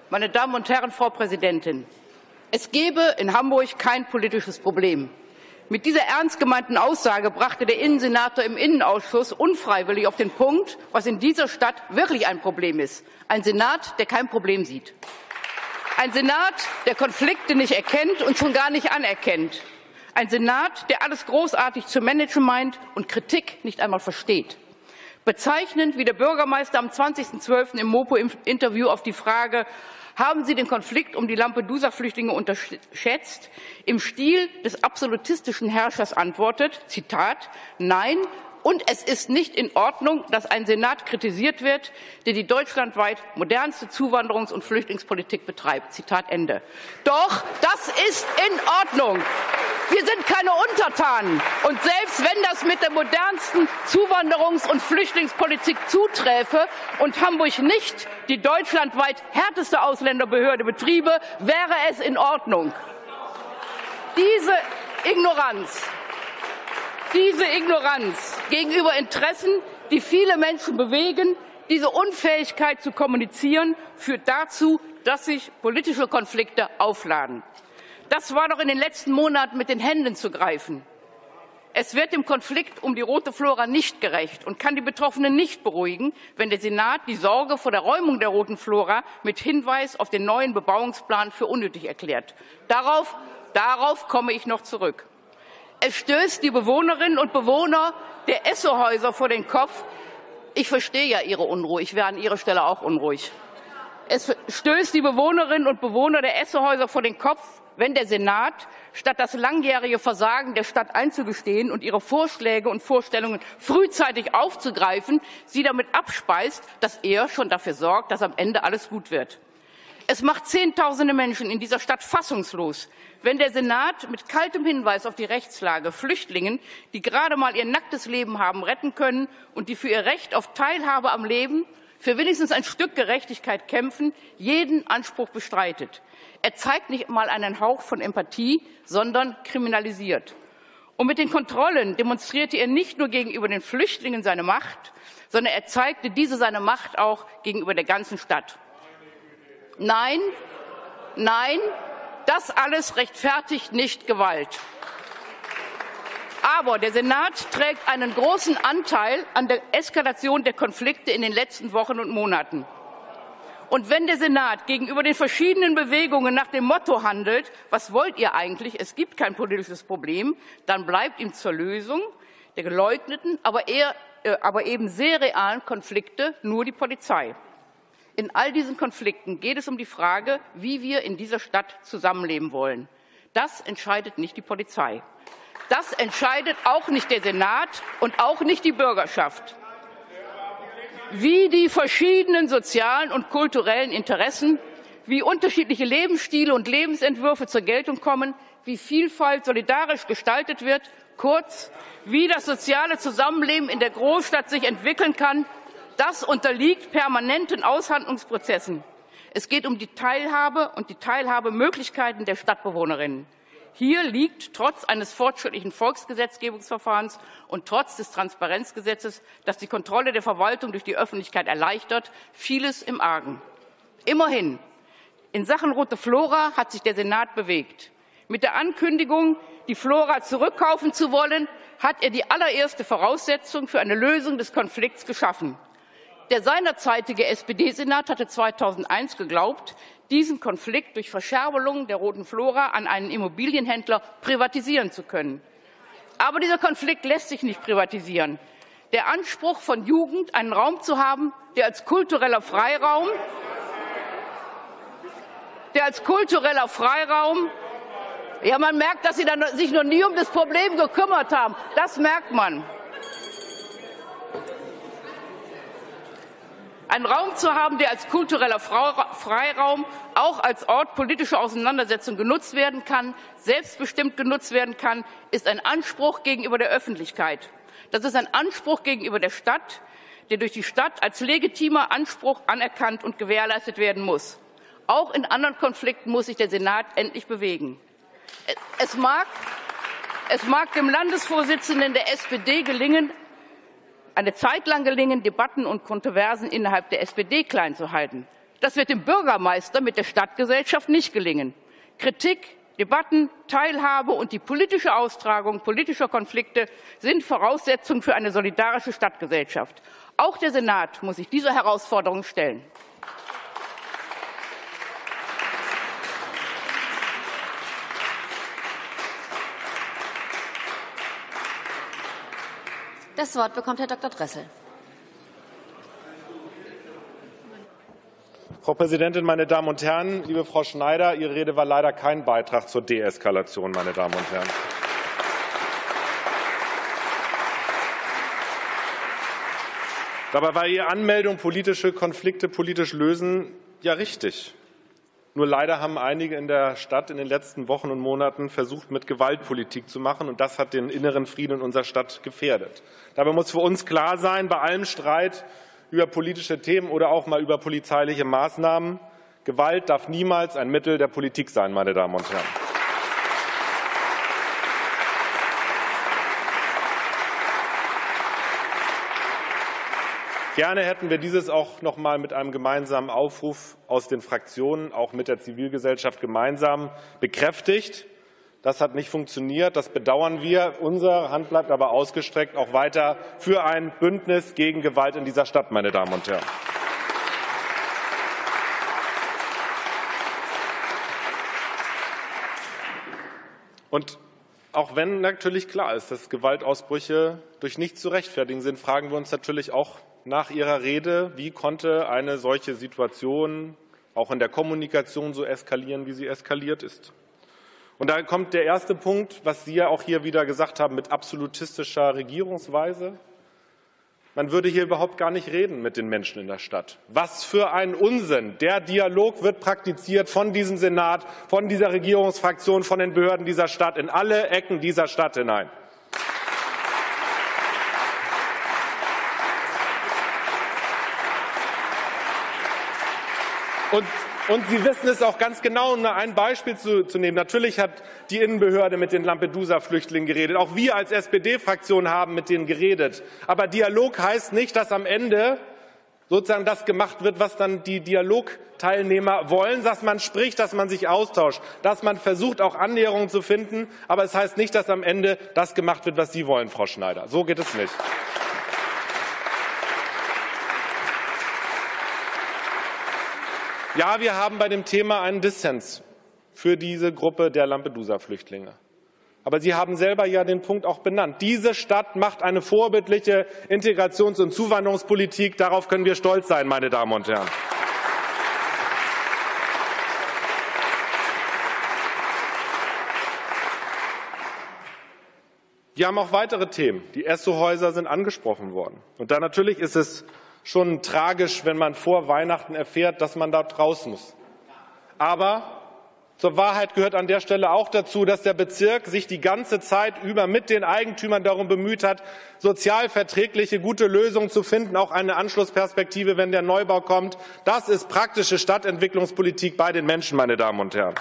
Meine Damen und Herren, Frau Präsidentin! Es gebe in Hamburg kein politisches Problem. Mit dieser ernst gemeinten Aussage brachte der Innensenator im Innenausschuss unfreiwillig auf den Punkt, was in dieser Stadt wirklich ein Problem ist. Ein Senat, der kein Problem sieht. Ein Senat, der Konflikte nicht erkennt und schon gar nicht anerkennt. Ein Senat, der alles großartig zu managen meint und Kritik nicht einmal versteht. Bezeichnend, wie der Bürgermeister am 20.12. im Mopo-Interview auf die Frage, haben Sie den Konflikt um die Lampedusa-Flüchtlinge unterschätzt, im Stil des absolutistischen Herrschers antwortet, Zitat, nein, und es ist nicht in Ordnung, dass ein Senat kritisiert wird, der die deutschlandweit modernste Zuwanderungs- und Flüchtlingspolitik betreibt. Zitat Ende. Doch das ist in Ordnung. Wir sind keine Untertanen. Und selbst wenn das mit der modernsten Zuwanderungs- und Flüchtlingspolitik zuträfe und Hamburg nicht die deutschlandweit härteste Ausländerbehörde betriebe, wäre es in Ordnung. Diese Ignoranz gegenüber Interessen, die viele Menschen bewegen, diese Unfähigkeit zu kommunizieren, führt dazu, dass sich politische Konflikte aufladen. Das war doch in den letzten Monaten mit den Händen zu greifen. Es wird dem Konflikt um die Rote Flora nicht gerecht und kann die Betroffenen nicht beruhigen, wenn der Senat die Sorge vor der Räumung der Roten Flora mit Hinweis auf den neuen Bebauungsplan für unnötig erklärt. Darauf komme ich noch zurück. Es stößt die Bewohnerinnen und Bewohner der Esso-Häuser vor den Kopf. Ich verstehe ja Ihre Unruhe. Ich wäre an Ihrer Stelle auch unruhig. Es stößt die Bewohnerinnen und Bewohner der Esso-Häuser vor den Kopf, wenn der Senat, statt das langjährige Versagen der Stadt einzugestehen und ihre Vorschläge und Vorstellungen frühzeitig aufzugreifen, sie damit abspeist, dass er schon dafür sorgt, dass am Ende alles gut wird. Es macht Zehntausende Menschen in dieser Stadt fassungslos, wenn der Senat mit kaltem Hinweis auf die Rechtslage Flüchtlingen, die gerade mal ihr nacktes Leben haben retten können und die für ihr Recht auf Teilhabe am Leben, für wenigstens ein Stück Gerechtigkeit kämpfen, jeden Anspruch bestreitet. Er zeigt nicht mal einen Hauch von Empathie, sondern kriminalisiert. Und mit den Kontrollen demonstrierte er nicht nur gegenüber den Flüchtlingen seine Macht, sondern er zeigte diese seine Macht auch gegenüber der ganzen Stadt. Nein, das alles rechtfertigt nicht Gewalt. Aber der Senat trägt einen großen Anteil an der Eskalation der Konflikte in den letzten Wochen und Monaten. Und wenn der Senat gegenüber den verschiedenen Bewegungen nach dem Motto handelt, was wollt ihr eigentlich, es gibt kein politisches Problem, dann bleibt ihm zur Lösung der geleugneten, aber eben sehr realen Konflikte nur die Polizei. In all diesen Konflikten geht es um die Frage, wie wir in dieser Stadt zusammenleben wollen. Das entscheidet nicht die Polizei. Das entscheidet auch nicht der Senat und auch nicht die Bürgerschaft. Wie die verschiedenen sozialen und kulturellen Interessen, wie unterschiedliche Lebensstile und Lebensentwürfe zur Geltung kommen, wie Vielfalt solidarisch gestaltet wird, kurz, wie das soziale Zusammenleben in der Großstadt sich entwickeln kann, das unterliegt permanenten Aushandlungsprozessen. Es geht um die Teilhabe und die Teilhabemöglichkeiten der Stadtbewohnerinnen. Hier liegt trotz eines fortschrittlichen Volksgesetzgebungsverfahrens und trotz des Transparenzgesetzes, das die Kontrolle der Verwaltung durch die Öffentlichkeit erleichtert, vieles im Argen. Immerhin, in Sachen Rote Flora hat sich der Senat bewegt. Mit der Ankündigung, die Flora zurückkaufen zu wollen, hat er die allererste Voraussetzung für eine Lösung des Konflikts geschaffen. Der seinerzeitige SPD-Senat hatte 2001 geglaubt, diesen Konflikt durch Verscherbelung der Roten Flora an einen Immobilienhändler privatisieren zu können. Aber dieser Konflikt lässt sich nicht privatisieren. Der Anspruch von Jugend, einen Raum zu haben, der als kultureller Freiraum, ja, man merkt, dass Sie sich noch nie um das Problem gekümmert haben. Das merkt man. Einen Raum zu haben, der als kultureller Freiraum auch als Ort politischer Auseinandersetzung genutzt werden kann, selbstbestimmt genutzt werden kann, ist ein Anspruch gegenüber der Öffentlichkeit. Das ist ein Anspruch gegenüber der Stadt, der durch die Stadt als legitimer Anspruch anerkannt und gewährleistet werden muss. Auch in anderen Konflikten muss sich der Senat endlich bewegen. Es mag dem Landesvorsitzenden der SPD eine Zeit lang gelingen, Debatten und Kontroversen innerhalb der SPD klein zu halten. Das wird dem Bürgermeister mit der Stadtgesellschaft nicht gelingen. Kritik, Debatten, Teilhabe und die politische Austragung politischer Konflikte sind Voraussetzungen für eine solidarische Stadtgesellschaft. Auch der Senat muss sich dieser Herausforderung stellen. Das Wort bekommt Herr Dr. Dressel. Frau Präsidentin, meine Damen und Herren! Liebe Frau Schneider, Ihre Rede war leider kein Beitrag zur Deeskalation, meine Damen und Herren. Dabei war Ihre Anmeldung, politische Konflikte politisch lösen, ja richtig. Nur leider haben einige in der Stadt in den letzten Wochen und Monaten versucht, mit Gewalt Politik zu machen, und das hat den inneren Frieden in unserer Stadt gefährdet. Dabei muss für uns klar sein, bei allem Streit über politische Themen oder auch mal über polizeiliche Maßnahmen: Gewalt darf niemals ein Mittel der Politik sein, meine Damen und Herren. Gerne hätten wir dieses auch noch mal mit einem gemeinsamen Aufruf aus den Fraktionen, auch mit der Zivilgesellschaft gemeinsam bekräftigt. Das hat nicht funktioniert. Das bedauern wir. Unsere Hand bleibt aber ausgestreckt, auch weiter für ein Bündnis gegen Gewalt in dieser Stadt, meine Damen und Herren. Und auch wenn natürlich klar ist, dass Gewaltausbrüche durch nichts zu rechtfertigen sind, fragen wir uns natürlich auch nach Ihrer Rede, wie konnte eine solche Situation auch in der Kommunikation so eskalieren, wie sie eskaliert ist. Und da kommt der erste Punkt, was Sie ja auch hier wieder gesagt haben, mit absolutistischer Regierungsweise. Man würde hier überhaupt gar nicht reden mit den Menschen in der Stadt. Was für ein Unsinn! Der Dialog wird praktiziert von diesem Senat, von dieser Regierungsfraktion, von den Behörden dieser Stadt in alle Ecken dieser Stadt hinein. Und Sie wissen es auch ganz genau, um ein Beispiel zu nehmen. Natürlich hat die Innenbehörde mit den Lampedusa-Flüchtlingen geredet. Auch wir als SPD-Fraktion haben mit denen geredet. Aber Dialog heißt nicht, dass am Ende sozusagen das gemacht wird, was dann die Dialogteilnehmer wollen, dass man spricht, dass man sich austauscht, dass man versucht, auch Annäherungen zu finden. Aber es heißt nicht, dass am Ende das gemacht wird, was Sie wollen, Frau Schneider. So geht es nicht. Ja, wir haben bei dem Thema einen Dissens für diese Gruppe der Lampedusa-Flüchtlinge. Aber Sie haben selber ja den Punkt auch benannt. Diese Stadt macht eine vorbildliche Integrations- und Zuwanderungspolitik. Darauf können wir stolz sein, meine Damen und Herren. Wir haben auch weitere Themen. Die Esso-Häuser sind angesprochen worden. Und da natürlich ist es schon tragisch, wenn man vor Weihnachten erfährt, dass man dort raus muss. Aber zur Wahrheit gehört an der Stelle auch dazu, dass der Bezirk sich die ganze Zeit über mit den Eigentümern darum bemüht hat, sozial verträgliche, gute Lösungen zu finden, auch eine Anschlussperspektive, wenn der Neubau kommt. Das ist praktische Stadtentwicklungspolitik bei den Menschen, meine Damen und Herren.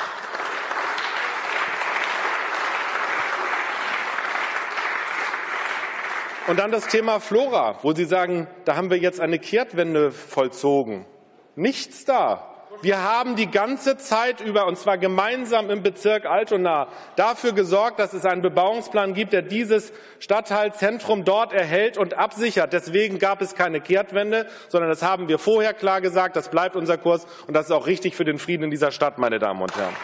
Und dann das Thema Flora, wo Sie sagen, da haben wir jetzt eine Kehrtwende vollzogen. Nichts da. Wir haben die ganze Zeit über, und zwar gemeinsam im Bezirk Altona, dafür gesorgt, dass es einen Bebauungsplan gibt, der dieses Stadtteilzentrum dort erhält und absichert. Deswegen gab es keine Kehrtwende, sondern das haben wir vorher klar gesagt. Das bleibt unser Kurs, und das ist auch richtig für den Frieden in dieser Stadt, meine Damen und Herren.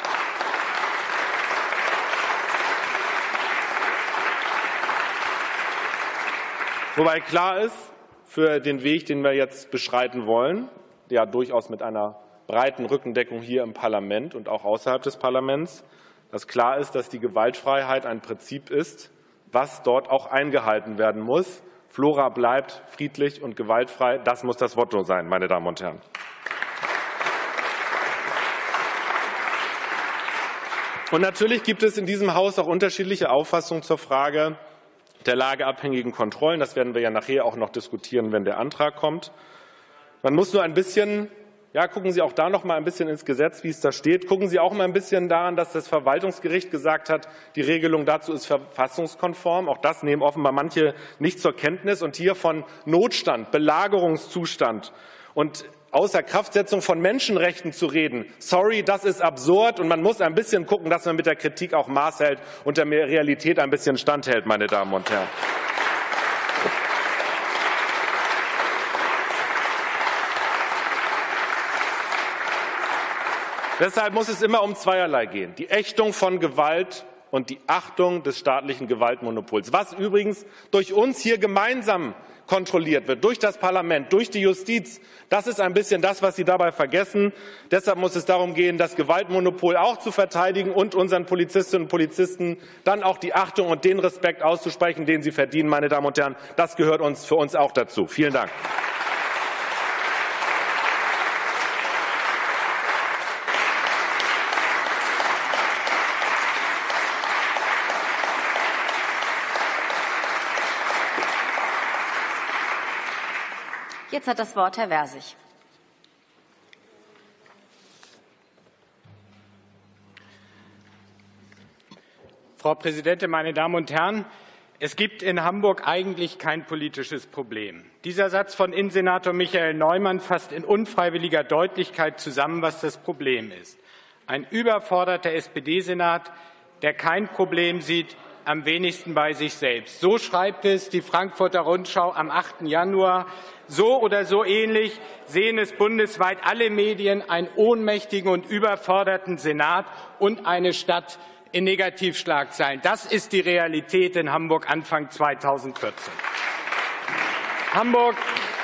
Wobei klar ist, für den Weg, den wir jetzt beschreiten wollen, der durchaus mit einer breiten Rückendeckung hier im Parlament und auch außerhalb des Parlaments, dass klar ist, dass die Gewaltfreiheit ein Prinzip ist, was dort auch eingehalten werden muss. Flora bleibt friedlich und gewaltfrei. Das muss das Motto sein, meine Damen und Herren. Und natürlich gibt es in diesem Haus auch unterschiedliche Auffassungen zur Frage der lageabhängigen Kontrollen. Das werden wir ja nachher auch noch diskutieren, wenn der Antrag kommt. Man muss nur ein bisschen, ja, gucken Sie auch da noch mal ein bisschen ins Gesetz, wie es da steht. Gucken Sie auch mal ein bisschen daran, dass das Verwaltungsgericht gesagt hat, die Regelung dazu ist verfassungskonform. Auch das nehmen offenbar manche nicht zur Kenntnis. Und hier von Notstand, Belagerungszustand Und Außerkraftsetzung von Menschenrechten zu reden, sorry, das ist absurd, und man muss ein bisschen gucken, dass man mit der Kritik auch Maß hält und der Realität ein bisschen standhält, meine Damen und Herren. Deshalb muss es immer um zweierlei gehen: die Ächtung von Gewalt und die Achtung des staatlichen Gewaltmonopols, was übrigens durch uns hier gemeinsam kontrolliert wird, durch das Parlament, durch die Justiz. Das ist ein bisschen das, was Sie dabei vergessen. Deshalb muss es darum gehen, das Gewaltmonopol auch zu verteidigen und unseren Polizistinnen und Polizisten dann auch die Achtung und den Respekt auszusprechen, den sie verdienen, meine Damen und Herren. Das gehört für uns auch dazu. Vielen Dank. Jetzt hat das Wort Herr Versich. Frau Präsidentin, meine Damen und Herren! Es gibt in Hamburg eigentlich kein politisches Problem. Dieser Satz von Innensenator Michael Neumann fasst in unfreiwilliger Deutlichkeit zusammen, was das Problem ist. Ein überforderter SPD-Senat, der kein Problem sieht, am wenigsten bei sich selbst. So schreibt es die Frankfurter Rundschau am 8. Januar. So oder so ähnlich sehen es bundesweit alle Medien: einen ohnmächtigen und überforderten Senat und eine Stadt in Negativschlagzeilen. Das ist die Realität in Hamburg Anfang 2014. Hamburg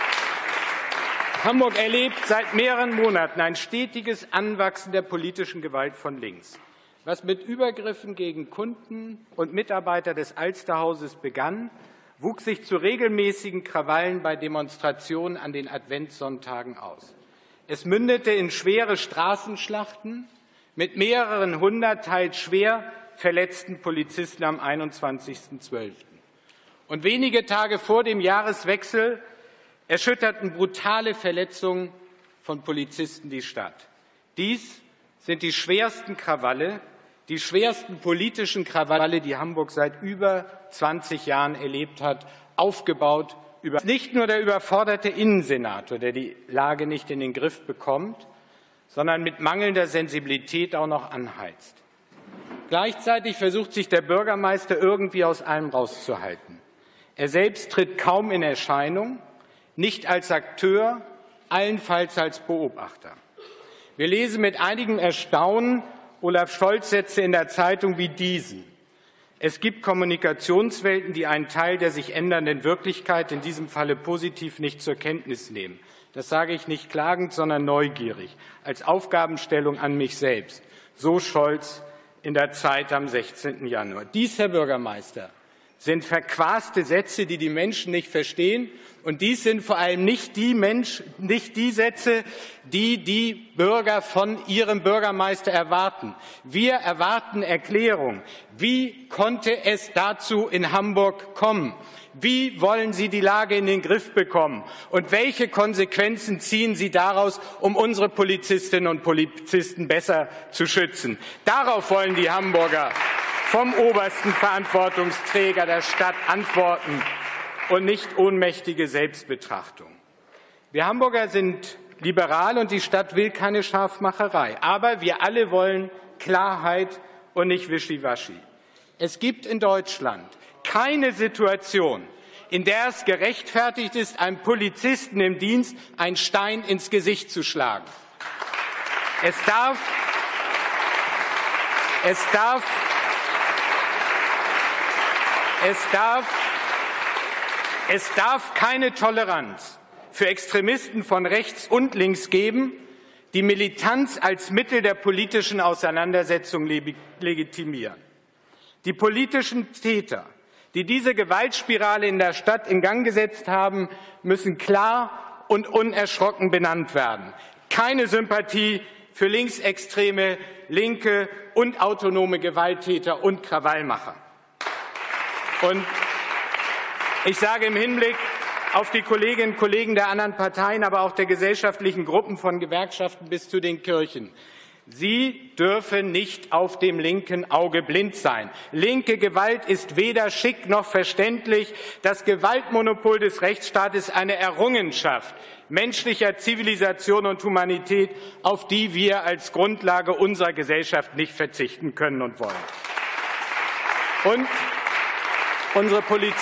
erlebt seit mehreren Monaten ein stetiges Anwachsen der politischen Gewalt von links. Was mit Übergriffen gegen Kunden und Mitarbeiter des Alsterhauses begann, wuchs sich zu regelmäßigen Krawallen bei Demonstrationen an den Adventssonntagen aus. Es mündete in schwere Straßenschlachten mit mehreren hundert teils schwer verletzten Polizisten am 21.12. Und wenige Tage vor dem Jahreswechsel erschütterten brutale Verletzungen von Polizisten die Stadt. Dies sind die schwersten Krawalle, die schwersten politischen Krawalle, die Hamburg seit über 20 Jahren erlebt hat, aufgebaut über nicht nur der überforderte Innensenator, der die Lage nicht in den Griff bekommt, sondern mit mangelnder Sensibilität auch noch anheizt. Gleichzeitig versucht sich der Bürgermeister irgendwie aus allem rauszuhalten. Er selbst tritt kaum in Erscheinung, nicht als Akteur, allenfalls als Beobachter. Wir lesen mit einigem Erstaunen Olaf Scholz-Sätze in der Zeitung wie diesen: Es gibt Kommunikationswelten, die einen Teil der sich ändernden Wirklichkeit, in diesem Falle positiv, nicht zur Kenntnis nehmen. Das sage ich nicht klagend, sondern neugierig, als Aufgabenstellung an mich selbst. So Scholz in der Zeit am 16. Januar. Dies, Herr Bürgermeister, sind verquaste Sätze, die die Menschen nicht verstehen. Und dies sind vor allem nicht die Sätze, die die Bürger von ihrem Bürgermeister erwarten. Wir erwarten Erklärung. Wie konnte es dazu in Hamburg kommen? Wie wollen Sie die Lage in den Griff bekommen? Und welche Konsequenzen ziehen Sie daraus, um unsere Polizistinnen und Polizisten besser zu schützen? Darauf wollen die Hamburger vom obersten Verantwortungsträger der Stadt antworten und nicht ohnmächtige Selbstbetrachtung. Wir Hamburger sind liberal und die Stadt will keine Scharfmacherei. Aber wir alle wollen Klarheit und nicht Wischiwaschi. Es gibt in Deutschland keine Situation, in der es gerechtfertigt ist, einem Polizisten im Dienst einen Stein ins Gesicht zu schlagen. Es darf keine Toleranz für Extremisten von rechts und links geben, die Militanz als Mittel der politischen Auseinandersetzung legitimieren. Die politischen Täter, die diese Gewaltspirale in der Stadt in Gang gesetzt haben, müssen klar und unerschrocken benannt werden. Keine Sympathie für linksextreme, linke und autonome Gewalttäter und Krawallmacher. Und ich sage im Hinblick auf die Kolleginnen und Kollegen der anderen Parteien, aber auch der gesellschaftlichen Gruppen von Gewerkschaften bis zu den Kirchen: Sie dürfen nicht auf dem linken Auge blind sein. Linke Gewalt ist weder schick noch verständlich. Das Gewaltmonopol des Rechtsstaates ist eine Errungenschaft menschlicher Zivilisation und Humanität, auf die wir als Grundlage unserer Gesellschaft nicht verzichten können und wollen. Und unsere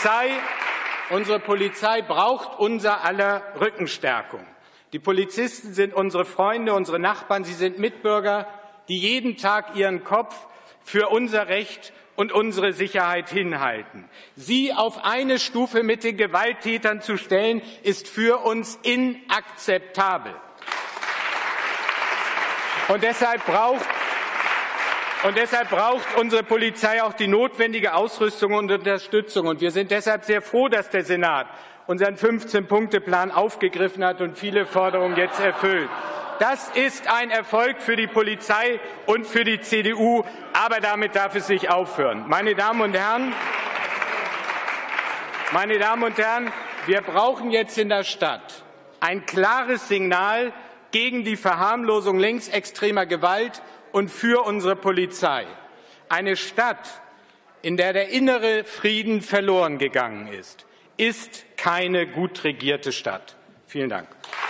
Polizei braucht unser aller Rückenstärkung. Die Polizisten sind unsere Freunde, unsere Nachbarn, sie sind Mitbürger, die jeden Tag ihren Kopf für unser Recht und unsere Sicherheit hinhalten. Sie auf eine Stufe mit den Gewalttätern zu stellen, ist für uns inakzeptabel. Und deshalb braucht unsere Polizei auch die notwendige Ausrüstung und Unterstützung. Und wir sind deshalb sehr froh, dass der Senat unseren 15-Punkte-Plan aufgegriffen hat und viele Forderungen jetzt erfüllt. Das ist ein Erfolg für die Polizei und für die CDU, aber damit darf es nicht aufhören. Meine Damen und Herren, wir brauchen jetzt in der Stadt ein klares Signal gegen die Verharmlosung linksextremer Gewalt und für unsere Polizei. Eine Stadt, in der der innere Frieden verloren gegangen ist keine gut regierte Stadt. Vielen Dank.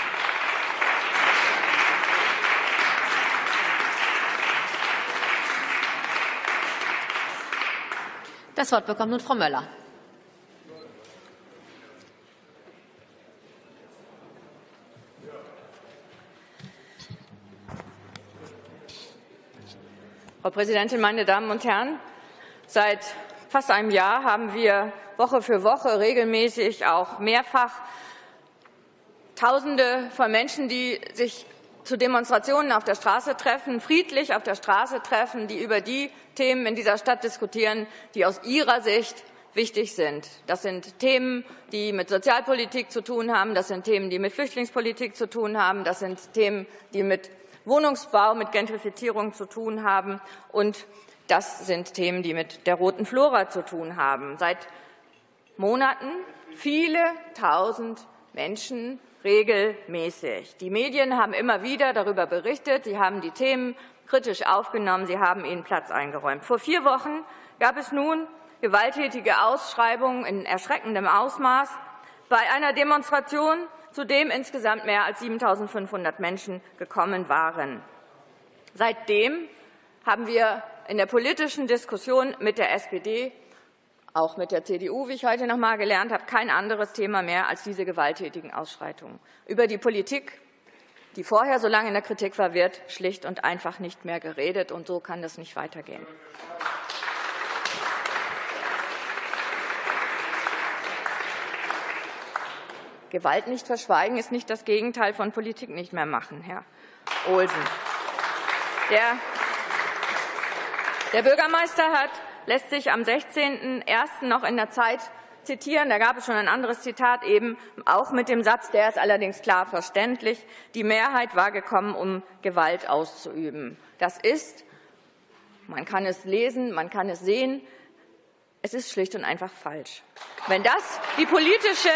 Das Wort bekommt nun Frau Möller. Frau Präsidentin, meine Damen und Herren! Seit fast einem Jahr haben wir Woche für Woche regelmäßig auch mehrfach Tausende von Menschen, die sich zu Demonstrationen auf der Straße treffen, friedlich auf der Straße treffen, die über die Themen in dieser Stadt diskutieren, die aus ihrer Sicht wichtig sind. Das sind Themen, die mit Sozialpolitik zu tun haben, das sind Themen, die mit Flüchtlingspolitik zu tun haben, das sind Themen, die mit Wohnungsbau, mit Gentrifizierung zu tun haben, und das sind Themen, die mit der roten Flora zu tun haben. Seit Monaten viele tausend Menschen regelmäßig. Die Medien haben immer wieder darüber berichtet, sie haben die Themen kritisch aufgenommen, sie haben ihnen Platz eingeräumt. Vor 4 Wochen gab es nun gewalttätige Ausschreibungen in erschreckendem Ausmaß bei einer Demonstration, zu dem insgesamt mehr als 7.500 Menschen gekommen waren. Seitdem haben wir in der politischen Diskussion mit der SPD, auch mit der CDU, wie ich heute noch mal gelernt habe, kein anderes Thema mehr als diese gewalttätigen Ausschreitungen. Über die Politik, die vorher so lange in der Kritik war, wird schlicht und einfach nicht mehr geredet, und so kann das nicht weitergehen. Gewalt nicht verschweigen ist nicht das Gegenteil von Politik nicht mehr machen, Herr Olsen. Der Bürgermeister lässt sich am 16.01. noch in der Zeit zitieren. Da gab es schon ein anderes Zitat, eben auch mit dem Satz, der ist allerdings klar verständlich: Die Mehrheit war gekommen, um Gewalt auszuüben. Das ist, man kann es lesen, man kann es sehen, es ist schlicht und einfach falsch. Wenn das die politische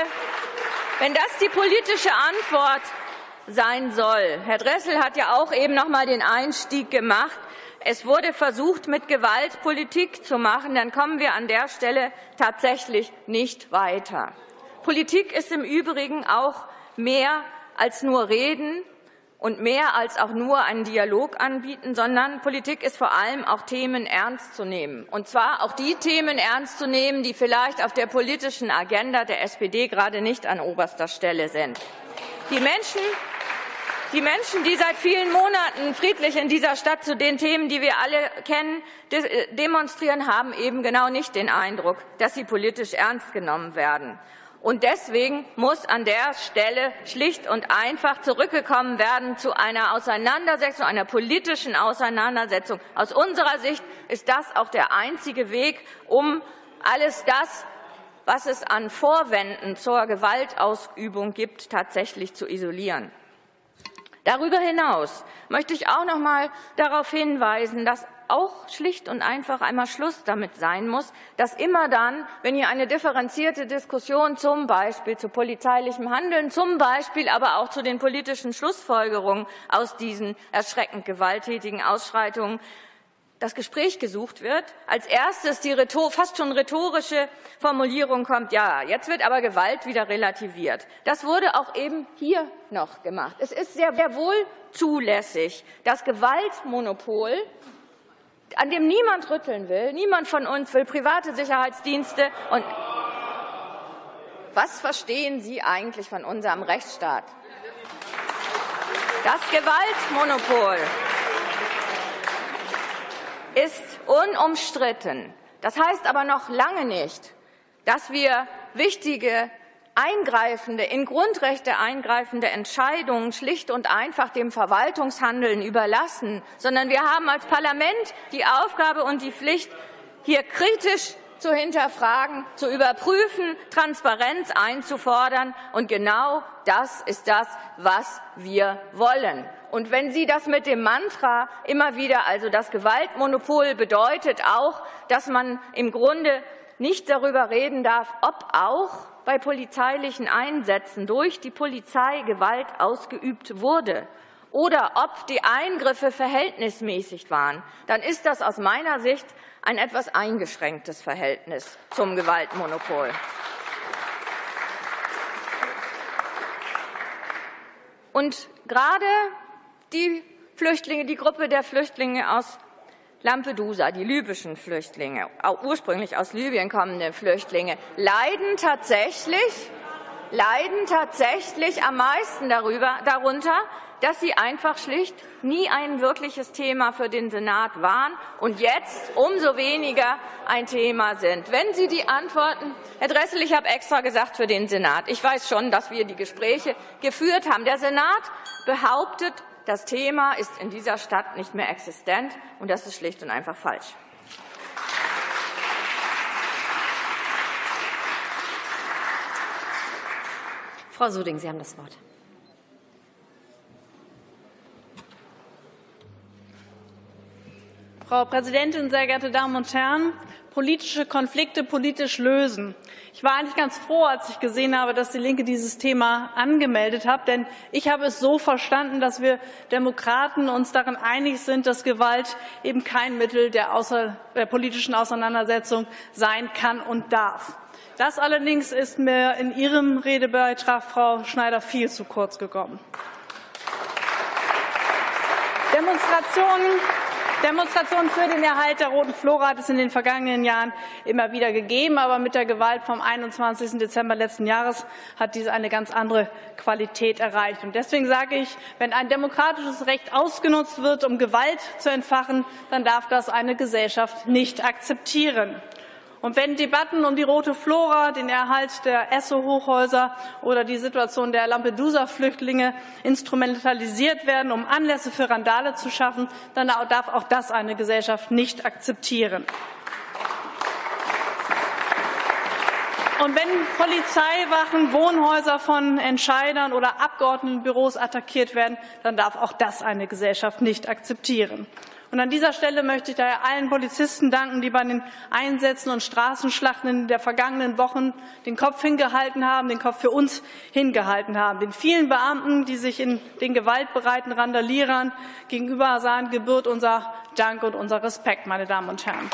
Antwort sein soll. Herr Dressel hat ja auch eben noch mal den Einstieg gemacht. Es wurde versucht, mit Gewalt Politik zu machen. Dann kommen wir an der Stelle tatsächlich nicht weiter. Politik ist im Übrigen auch mehr als nur reden und mehr als auch nur einen Dialog anbieten, sondern Politik ist vor allem auch Themen ernst zu nehmen. Und zwar auch die Themen ernst zu nehmen, die vielleicht auf der politischen Agenda der SPD gerade nicht an oberster Stelle sind. Die Menschen, die seit vielen Monaten friedlich in dieser Stadt zu den Themen, die wir alle kennen, demonstrieren, haben eben genau nicht den Eindruck, dass sie politisch ernst genommen werden. Und deswegen muss an der Stelle schlicht und einfach zurückgekommen werden zu einer Auseinandersetzung, einer politischen Auseinandersetzung. Aus unserer Sicht ist das auch der einzige Weg, um alles das, was es an Vorwänden zur Gewaltausübung gibt, tatsächlich zu isolieren. Darüber hinaus möchte ich auch noch mal darauf hinweisen, dass auch schlicht und einfach einmal Schluss damit sein muss, dass immer dann, wenn hier eine differenzierte Diskussion zum Beispiel zu polizeilichem Handeln, zum Beispiel aber auch zu den politischen Schlussfolgerungen aus diesen erschreckend gewalttätigen Ausschreitungen das Gespräch gesucht wird, als erstes die fast schon rhetorische Formulierung kommt, ja, jetzt wird aber Gewalt wieder relativiert. Das wurde auch eben hier noch gemacht. Es ist sehr wohl zulässig, das Gewaltmonopol, an dem niemand rütteln will, niemand von uns will private Sicherheitsdienste. Und was verstehen Sie eigentlich von unserem Rechtsstaat? Das Gewaltmonopol ist unumstritten. Das heißt aber noch lange nicht, dass wir wichtige in Grundrechte eingreifende Entscheidungen schlicht und einfach dem Verwaltungshandeln überlassen, sondern wir haben als Parlament die Aufgabe und die Pflicht, hier kritisch zu hinterfragen, zu überprüfen, Transparenz einzufordern. Und genau das ist das, was wir wollen. Und wenn Sie das mit dem Mantra immer wieder, also das Gewaltmonopol bedeutet auch, dass man im Grunde nicht darüber reden darf, ob auch bei polizeilichen Einsätzen durch die Polizei Gewalt ausgeübt wurde oder ob die Eingriffe verhältnismäßig waren, dann ist das aus meiner Sicht ein etwas eingeschränktes Verhältnis zum Gewaltmonopol. Und gerade die Gruppe der Flüchtlinge aus Lampedusa, die libyschen Flüchtlinge, ursprünglich aus Libyen kommende Flüchtlinge, leiden tatsächlich am meisten darunter, dass sie einfach schlicht nie ein wirkliches Thema für den Senat waren und jetzt umso weniger ein Thema sind. Wenn Sie die Antworten, Herr Dressel, ich habe extra gesagt für den Senat. Ich weiß schon, dass wir die Gespräche geführt haben. Der Senat behauptet, das Thema ist in dieser Stadt nicht mehr existent, und das ist schlicht und einfach falsch. Frau Suding, Sie haben das Wort. Frau Präsidentin, sehr geehrte Damen und Herren! Politische Konflikte politisch lösen. Ich war eigentlich ganz froh, als ich gesehen habe, dass die Linke dieses Thema angemeldet hat, denn ich habe es so verstanden, dass wir Demokraten uns darin einig sind, dass Gewalt eben kein Mittel der politischen Auseinandersetzung sein kann und darf. Das allerdings ist mir in Ihrem Redebeitrag, Frau Schneider, viel zu kurz gekommen. Demonstrationen für den Erhalt der roten Flora hat es in den vergangenen Jahren immer wieder gegeben. Aber mit der Gewalt vom 21. Dezember letzten Jahres hat diese eine ganz andere Qualität erreicht. Und deswegen sage ich, wenn ein demokratisches Recht ausgenutzt wird, um Gewalt zu entfachen, dann darf das eine Gesellschaft nicht akzeptieren. Und wenn Debatten um die rote Flora, den Erhalt der Esso-Hochhäuser oder die Situation der Lampedusa-Flüchtlinge instrumentalisiert werden, um Anlässe für Randale zu schaffen, dann darf auch das eine Gesellschaft nicht akzeptieren. Und wenn Polizeiwachen, Wohnhäuser von Entscheidern oder Abgeordnetenbüros attackiert werden, dann darf auch das eine Gesellschaft nicht akzeptieren. Und an dieser Stelle möchte ich daher allen Polizisten danken, die bei den Einsätzen und Straßenschlachten in der vergangenen Wochen den Kopf hingehalten haben, den Kopf für uns hingehalten haben. Den vielen Beamten, die sich in den gewaltbereiten Randalierern gegenüber sahen, gebührt unser Dank und unser Respekt, meine Damen und Herren.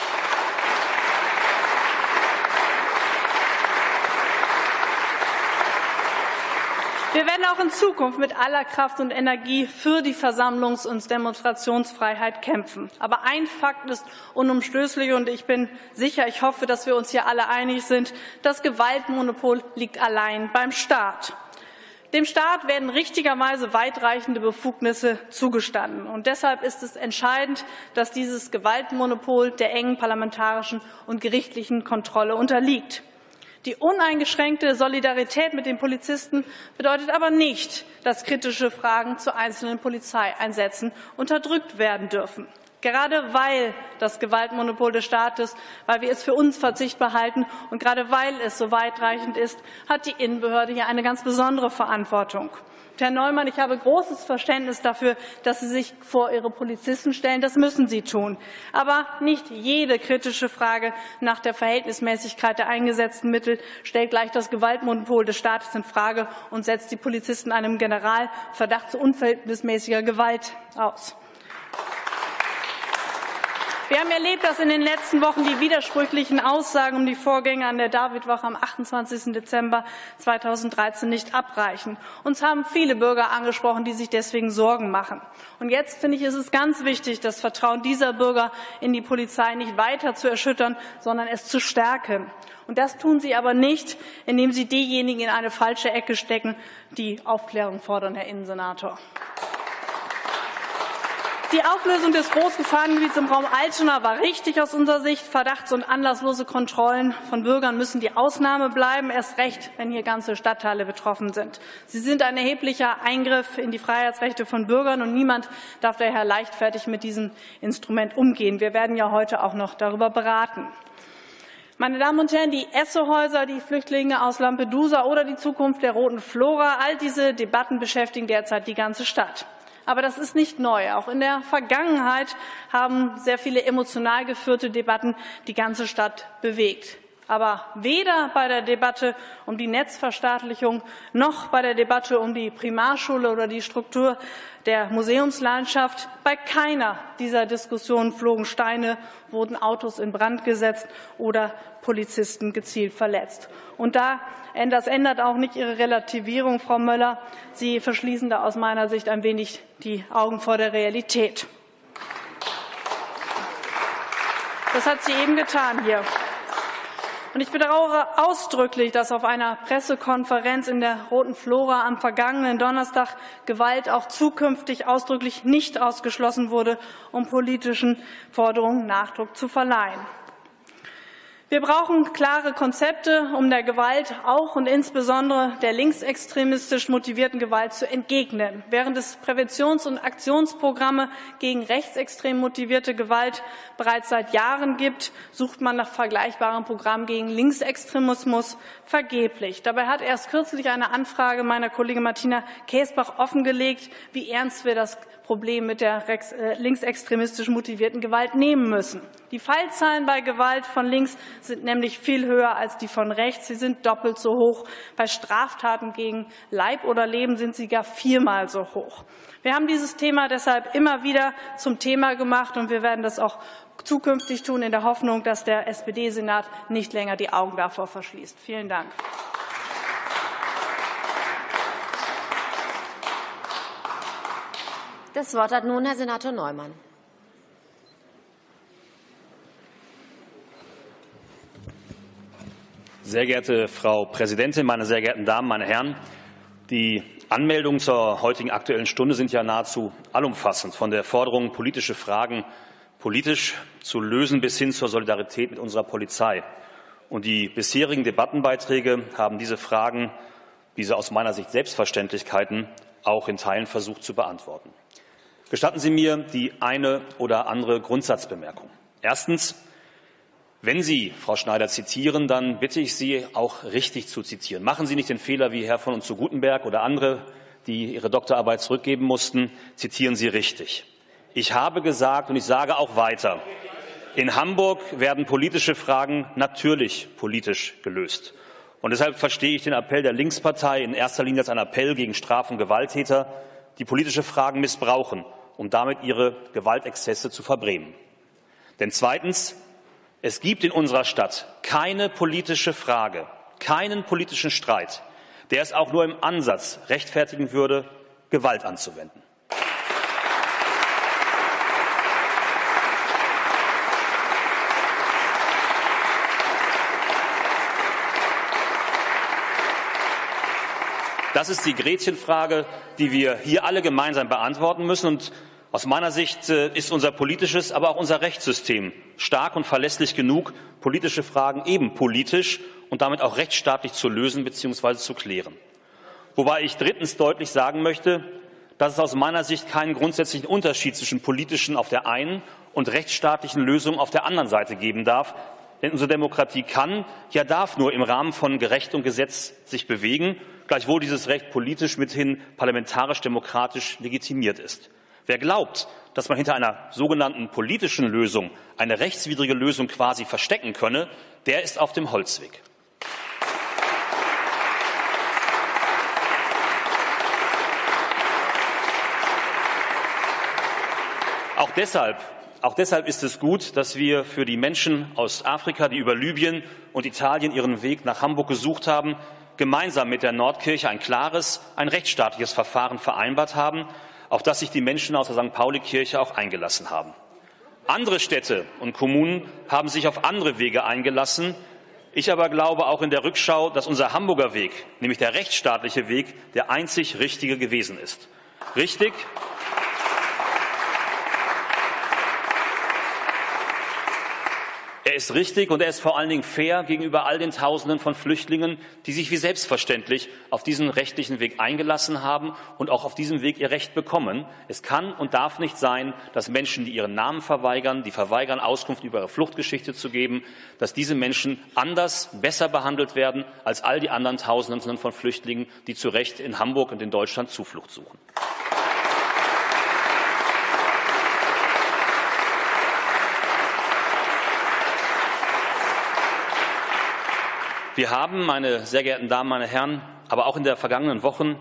Wir werden auch in Zukunft mit aller Kraft und Energie für die Versammlungs- und Demonstrationsfreiheit kämpfen. Aber ein Fakt ist unumstößlich, und ich bin sicher, ich hoffe, dass wir uns hier alle einig sind: Das Gewaltmonopol liegt allein beim Staat. Dem Staat werden richtigerweise weitreichende Befugnisse zugestanden. Und deshalb ist es entscheidend, dass dieses Gewaltmonopol der engen parlamentarischen und gerichtlichen Kontrolle unterliegt. Die uneingeschränkte Solidarität mit den Polizisten bedeutet aber nicht, dass kritische Fragen zu einzelnen Polizeieinsätzen unterdrückt werden dürfen. Gerade weil das Gewaltmonopol des Staates, weil wir es für unverzichtbar halten und gerade weil es so weitreichend ist, hat die Innenbehörde hier eine ganz besondere Verantwortung. Herr Neumann, ich habe großes Verständnis dafür, dass Sie sich vor Ihre Polizisten stellen. Das müssen Sie tun. Aber nicht jede kritische Frage nach der Verhältnismäßigkeit der eingesetzten Mittel stellt gleich das Gewaltmonopol des Staates in Frage und setzt die Polizisten einem Generalverdacht zu unverhältnismäßiger Gewalt aus. Wir haben erlebt, dass in den letzten Wochen die widersprüchlichen Aussagen um die Vorgänge an der Davidwache am 28. Dezember 2013 nicht abreichen. Uns haben viele Bürger angesprochen, die sich deswegen Sorgen machen. Und jetzt, finde ich, ist es ganz wichtig, das Vertrauen dieser Bürger in die Polizei nicht weiter zu erschüttern, sondern es zu stärken. Und das tun Sie aber nicht, indem Sie diejenigen in eine falsche Ecke stecken, die Aufklärung fordern, Herr Innensenator. Die Auflösung des Großgefahrengebiets im Raum Altona war richtig aus unserer Sicht. Verdachts- und anlasslose Kontrollen von Bürgern müssen die Ausnahme bleiben, erst recht, wenn hier ganze Stadtteile betroffen sind. Sie sind ein erheblicher Eingriff in die Freiheitsrechte von Bürgern, und niemand darf daher leichtfertig mit diesem Instrument umgehen. Wir werden ja heute auch noch darüber beraten. Meine Damen und Herren, die Esso-Häuser, die Flüchtlinge aus Lampedusa oder die Zukunft der Roten Flora, all diese Debatten beschäftigen derzeit die ganze Stadt. Aber das ist nicht neu. Auch in der Vergangenheit haben sehr viele emotional geführte Debatten die ganze Stadt bewegt. Aber weder bei der Debatte um die Netzverstaatlichung noch bei der Debatte um die Primarschule oder die Struktur der Museumslandschaft, bei keiner dieser Diskussionen flogen Steine, wurden Autos in Brand gesetzt oder Polizisten gezielt verletzt. Und das ändert auch nicht Ihre Relativierung, Frau Möller. Sie verschließen da aus meiner Sicht ein wenig die Augen vor der Realität. Das hat sie eben getan hier. Und ich bedauere ausdrücklich, dass auf einer Pressekonferenz in der Roten Flora am vergangenen Donnerstag Gewalt auch zukünftig ausdrücklich nicht ausgeschlossen wurde, um politischen Forderungen Nachdruck zu verleihen. Wir brauchen klare Konzepte, um der Gewalt auch und insbesondere der linksextremistisch motivierten Gewalt zu entgegnen. Während es Präventions- und Aktionsprogramme gegen rechtsextrem motivierte Gewalt bereits seit Jahren gibt, sucht man nach vergleichbaren Programmen gegen Linksextremismus vergeblich. Dabei hat erst kürzlich eine Anfrage meiner Kollegin Martina Käsbach offengelegt, wie ernst wir das Problem mit der linksextremistisch motivierten Gewalt nehmen müssen. Die Fallzahlen bei Gewalt von links sind nämlich viel höher als die von rechts. Sie sind doppelt so hoch. Bei Straftaten gegen Leib oder Leben sind sie gar 4-mal so hoch. Wir haben dieses Thema deshalb immer wieder zum Thema gemacht, und wir werden das auch zukünftig tun, in der Hoffnung, dass der SPD-Senat nicht länger die Augen davor verschließt. Vielen Dank. Das Wort hat nun Herr Senator Neumann. Sehr geehrte Frau Präsidentin, meine sehr geehrten Damen, meine Herren! Die Anmeldungen zur heutigen Aktuellen Stunde sind ja nahezu allumfassend, von der Forderung, politische Fragen politisch zu lösen, bis hin zur Solidarität mit unserer Polizei. Und die bisherigen Debattenbeiträge haben diese Fragen, diese aus meiner Sicht Selbstverständlichkeiten, auch in Teilen versucht zu beantworten. Gestatten Sie mir die eine oder andere Grundsatzbemerkung. Erstens: Wenn Sie Frau Schneider zitieren, dann bitte ich Sie, auch richtig zu zitieren. Machen Sie nicht den Fehler wie Herr von und zu Gutenberg oder andere, die ihre Doktorarbeit zurückgeben mussten. Zitieren Sie richtig. Ich habe gesagt, und ich sage auch weiter, in Hamburg werden politische Fragen natürlich politisch gelöst. Und deshalb verstehe ich den Appell der Linkspartei in erster Linie als einen Appell gegen Straf- und Gewalttäter, die politische Fragen missbrauchen, um damit ihre Gewaltexzesse zu verbrämen. Denn zweitens: Es gibt in unserer Stadt keine politische Frage, keinen politischen Streit, der es auch nur im Ansatz rechtfertigen würde, Gewalt anzuwenden. Das ist die Gretchenfrage, die wir hier alle gemeinsam beantworten müssen. Und aus meiner Sicht ist unser politisches, aber auch unser Rechtssystem stark und verlässlich genug, politische Fragen eben politisch und damit auch rechtsstaatlich zu lösen bzw. zu klären. Wobei ich drittens deutlich sagen möchte, dass es aus meiner Sicht keinen grundsätzlichen Unterschied zwischen politischen auf der einen und rechtsstaatlichen Lösungen auf der anderen Seite geben darf. Denn unsere Demokratie kann, ja darf nur im Rahmen von Recht und Gesetz sich bewegen, gleichwohl dieses Recht politisch mithin parlamentarisch-demokratisch legitimiert ist. Wer glaubt, dass man hinter einer sogenannten politischen Lösung eine rechtswidrige Lösung quasi verstecken könne, der ist auf dem Holzweg. Auch deshalb ist es gut, dass wir für die Menschen aus Afrika, die über Libyen und Italien ihren Weg nach Hamburg gesucht haben, gemeinsam mit der Nordkirche ein klares, ein rechtsstaatliches Verfahren vereinbart haben, auf das sich die Menschen aus der St. Pauli-Kirche auch eingelassen haben. Andere Städte und Kommunen haben sich auf andere Wege eingelassen. Ich aber glaube auch in der Rückschau, dass unser Hamburger Weg, nämlich der rechtsstaatliche Weg, der einzig richtige gewesen ist. Richtig. Er ist richtig und er ist vor allen Dingen fair gegenüber all den Tausenden von Flüchtlingen, die sich wie selbstverständlich auf diesen rechtlichen Weg eingelassen haben und auch auf diesem Weg ihr Recht bekommen. Es kann und darf nicht sein, dass Menschen, die ihren Namen verweigern, die verweigern, Auskunft über ihre Fluchtgeschichte zu geben, dass diese Menschen anders, besser behandelt werden als all die anderen Tausenden von Flüchtlingen, die zu Recht in Hamburg und in Deutschland Zuflucht suchen. Wir haben, meine sehr geehrten Damen, meine Herren, aber auch in den vergangenen Wochen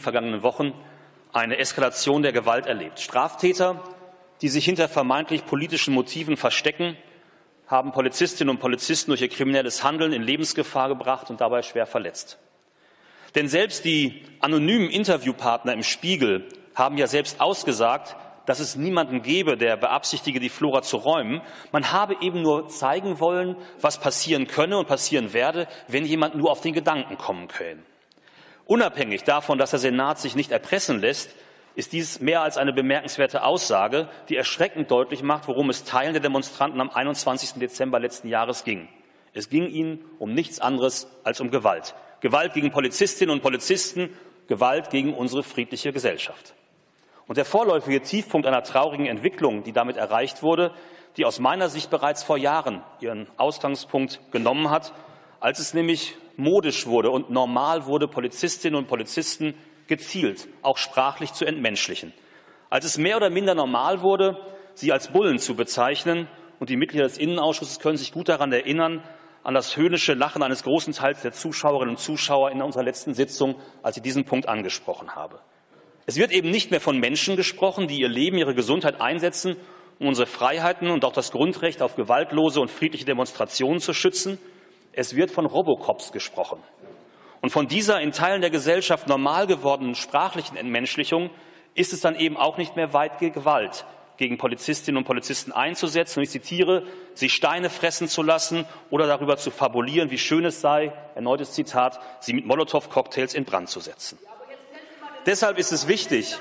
eine Eskalation der Gewalt erlebt. Straftäter, die sich hinter vermeintlich politischen Motiven verstecken, haben Polizistinnen und Polizisten durch ihr kriminelles Handeln in Lebensgefahr gebracht und dabei schwer verletzt. Denn selbst die anonymen Interviewpartner im Spiegel haben ja selbst ausgesagt, dass es niemanden gebe, der beabsichtige, die Flora zu räumen. Man habe eben nur zeigen wollen, was passieren könne und passieren werde, wenn jemand nur auf den Gedanken kommen könne. Unabhängig davon, dass der Senat sich nicht erpressen lässt, ist dies mehr als eine bemerkenswerte Aussage, die erschreckend deutlich macht, worum es Teilen der Demonstranten am 21. Dezember letzten Jahres ging. Es ging ihnen um nichts anderes als um Gewalt. Gewalt gegen Polizistinnen und Polizisten, Gewalt gegen unsere friedliche Gesellschaft. Und der vorläufige Tiefpunkt einer traurigen Entwicklung, die damit erreicht wurde, die aus meiner Sicht bereits vor Jahren ihren Ausgangspunkt genommen hat, als es nämlich modisch wurde und normal wurde, Polizistinnen und Polizisten gezielt, auch sprachlich zu entmenschlichen. Als es mehr oder minder normal wurde, sie als Bullen zu bezeichnen, und die Mitglieder des Innenausschusses können sich gut daran erinnern, an das höhnische Lachen eines großen Teils der Zuschauerinnen und Zuschauer in unserer letzten Sitzung, als ich diesen Punkt angesprochen habe. Es wird eben nicht mehr von Menschen gesprochen, die ihr Leben, ihre Gesundheit einsetzen, um unsere Freiheiten und auch das Grundrecht auf gewaltlose und friedliche Demonstrationen zu schützen. Es wird von Robocops gesprochen. Und von dieser in Teilen der Gesellschaft normal gewordenen sprachlichen Entmenschlichung ist es dann eben auch nicht mehr weit, Gewalt gegen Polizistinnen und Polizisten einzusetzen. Und ich zitiere, sie Steine fressen zu lassen oder darüber zu fabulieren, wie schön es sei, erneutes Zitat, sie mit Molotow-Cocktails in Brand zu setzen. Deshalb ist es wichtig,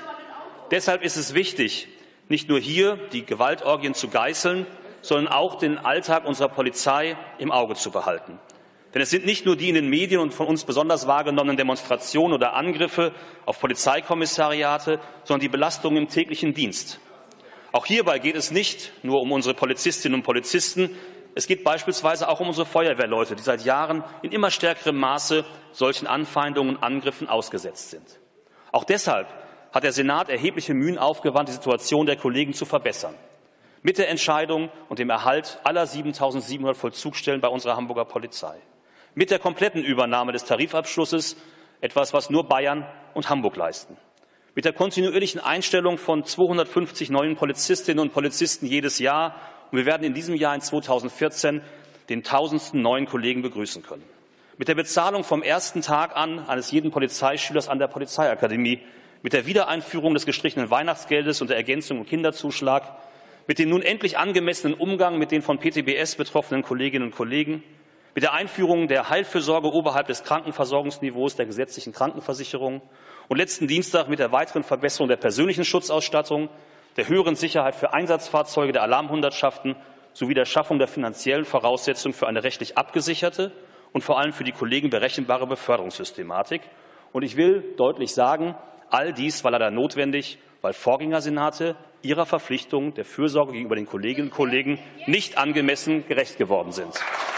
nicht nur hier die Gewaltorgien zu geißeln, sondern auch den Alltag unserer Polizei im Auge zu behalten. Denn es sind nicht nur die in den Medien und von uns besonders wahrgenommenen Demonstrationen oder Angriffe auf Polizeikommissariate, sondern die Belastungen im täglichen Dienst. Auch hierbei geht es nicht nur um unsere Polizistinnen und Polizisten, es geht beispielsweise auch um unsere Feuerwehrleute, die seit Jahren in immer stärkerem Maße solchen Anfeindungen und Angriffen ausgesetzt sind. Auch deshalb hat der Senat erhebliche Mühen aufgewandt, die Situation der Kollegen zu verbessern. Mit der Entscheidung und dem Erhalt aller 7.700 Vollzugsstellen bei unserer Hamburger Polizei. Mit der kompletten Übernahme des Tarifabschlusses, etwas, was nur Bayern und Hamburg leisten. Mit der kontinuierlichen Einstellung von 250 neuen Polizistinnen und Polizisten jedes Jahr. Und wir werden in diesem Jahr, in 2014, den 1000. neuen Kollegen begrüßen können. Mit der Bezahlung vom ersten Tag an eines jeden Polizeischülers an der Polizeiakademie, mit der Wiedereinführung des gestrichenen Weihnachtsgeldes und der Ergänzung im Kinderzuschlag, mit dem nun endlich angemessenen Umgang mit den von PTBS betroffenen Kolleginnen und Kollegen, mit der Einführung der Heilfürsorge oberhalb des Krankenversorgungsniveaus der gesetzlichen Krankenversicherung und letzten Dienstag mit der weiteren Verbesserung der persönlichen Schutzausstattung, der höheren Sicherheit für Einsatzfahrzeuge der Alarmhundertschaften sowie der Schaffung der finanziellen Voraussetzungen für eine rechtlich abgesicherte und vor allem für die Kollegen berechenbare Beförderungssystematik. Und ich will deutlich sagen, All dies war leider notwendig, weil Vorgängersenate ihrer Verpflichtung der Fürsorge gegenüber den Kolleginnen und Kollegen nicht angemessen gerecht geworden sind.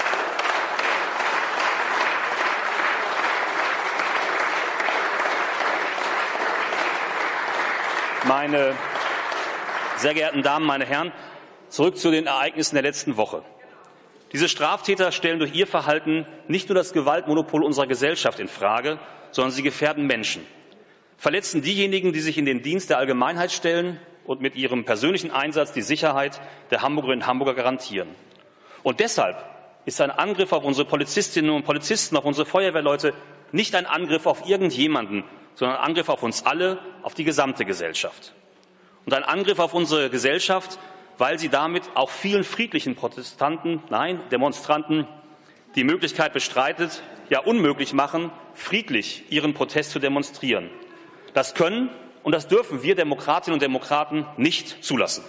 Meine sehr geehrten Damen, meine Herren, zurück zu den Ereignissen der letzten Woche. Diese Straftäter stellen durch ihr Verhalten nicht nur das Gewaltmonopol unserer Gesellschaft infrage, sondern sie gefährden Menschen, verletzen diejenigen, die sich in den Dienst der Allgemeinheit stellen und mit ihrem persönlichen Einsatz die Sicherheit der Hamburgerinnen und Hamburger garantieren. Und deshalb ist ein Angriff auf unsere Polizistinnen und Polizisten, auf unsere Feuerwehrleute nicht ein Angriff auf irgendjemanden, sondern ein Angriff auf uns alle, auf die gesamte Gesellschaft. Und ein Angriff auf unsere Gesellschaft, weil sie damit auch vielen friedlichen Demonstranten die Möglichkeit bestreitet, ja unmöglich machen, friedlich ihren Protest zu demonstrieren. Das können und das dürfen wir Demokratinnen und Demokraten nicht zulassen.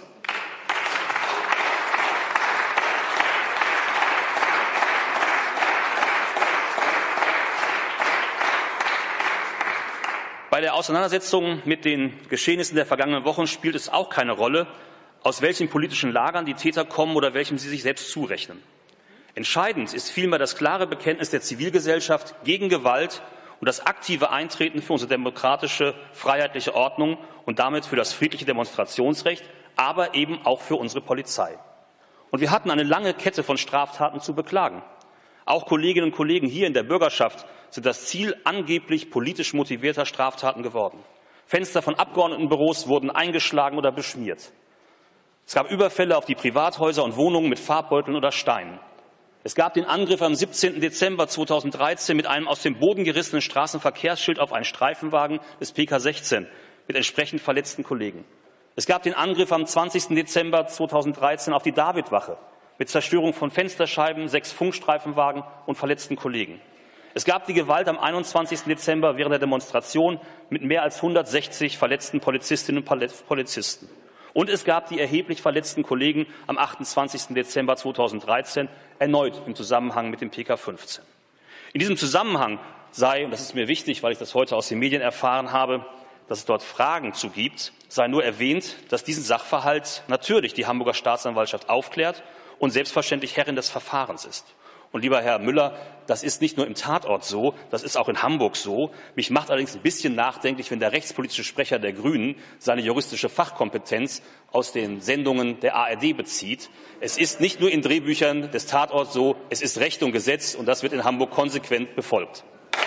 Bei der Auseinandersetzung mit den Geschehnissen der vergangenen Wochen spielt es auch keine Rolle, aus welchen politischen Lagern die Täter kommen oder welchem sie sich selbst zurechnen. Entscheidend ist vielmehr das klare Bekenntnis der Zivilgesellschaft gegen Gewalt und das aktive Eintreten für unsere demokratische, freiheitliche Ordnung und damit für das friedliche Demonstrationsrecht, aber eben auch für unsere Polizei. Und wir hatten eine lange Kette von Straftaten zu beklagen. Auch Kolleginnen und Kollegen hier in der Bürgerschaft sind das Ziel angeblich politisch motivierter Straftaten geworden. Fenster von Abgeordnetenbüros wurden eingeschlagen oder beschmiert. Es gab Überfälle auf die Privathäuser und Wohnungen mit Farbbeuteln oder Steinen. Es gab den Angriff am 17. Dezember 2013 mit einem aus dem Boden gerissenen Straßenverkehrsschild auf einen Streifenwagen des PK 16 mit entsprechend verletzten Kollegen. Es gab den Angriff am 20. Dezember 2013 auf die Davidwache mit Zerstörung von Fensterscheiben, 6 Funkstreifenwagen und verletzten Kollegen. Es gab die Gewalt am 21. Dezember während der Demonstration mit mehr als 160 verletzten Polizistinnen und Polizisten. Und es gab die erheblich verletzten Kollegen am 28. Dezember 2013 erneut im Zusammenhang mit dem PK 15. In diesem Zusammenhang sei, und das ist mir wichtig, weil ich das heute aus den Medien erfahren habe, dass es dort Fragen zu gibt, sei nur erwähnt, dass diesen Sachverhalt natürlich die Hamburger Staatsanwaltschaft aufklärt und selbstverständlich Herrin des Verfahrens ist. Und lieber Herr Müller, das ist nicht nur im Tatort so, das ist auch in Hamburg so. Mich macht allerdings ein bisschen nachdenklich, wenn der rechtspolitische Sprecher der Grünen seine juristische Fachkompetenz aus den Sendungen der ARD bezieht. Es ist nicht nur in Drehbüchern des Tatorts so, es ist Recht und Gesetz, und das wird in Hamburg konsequent befolgt.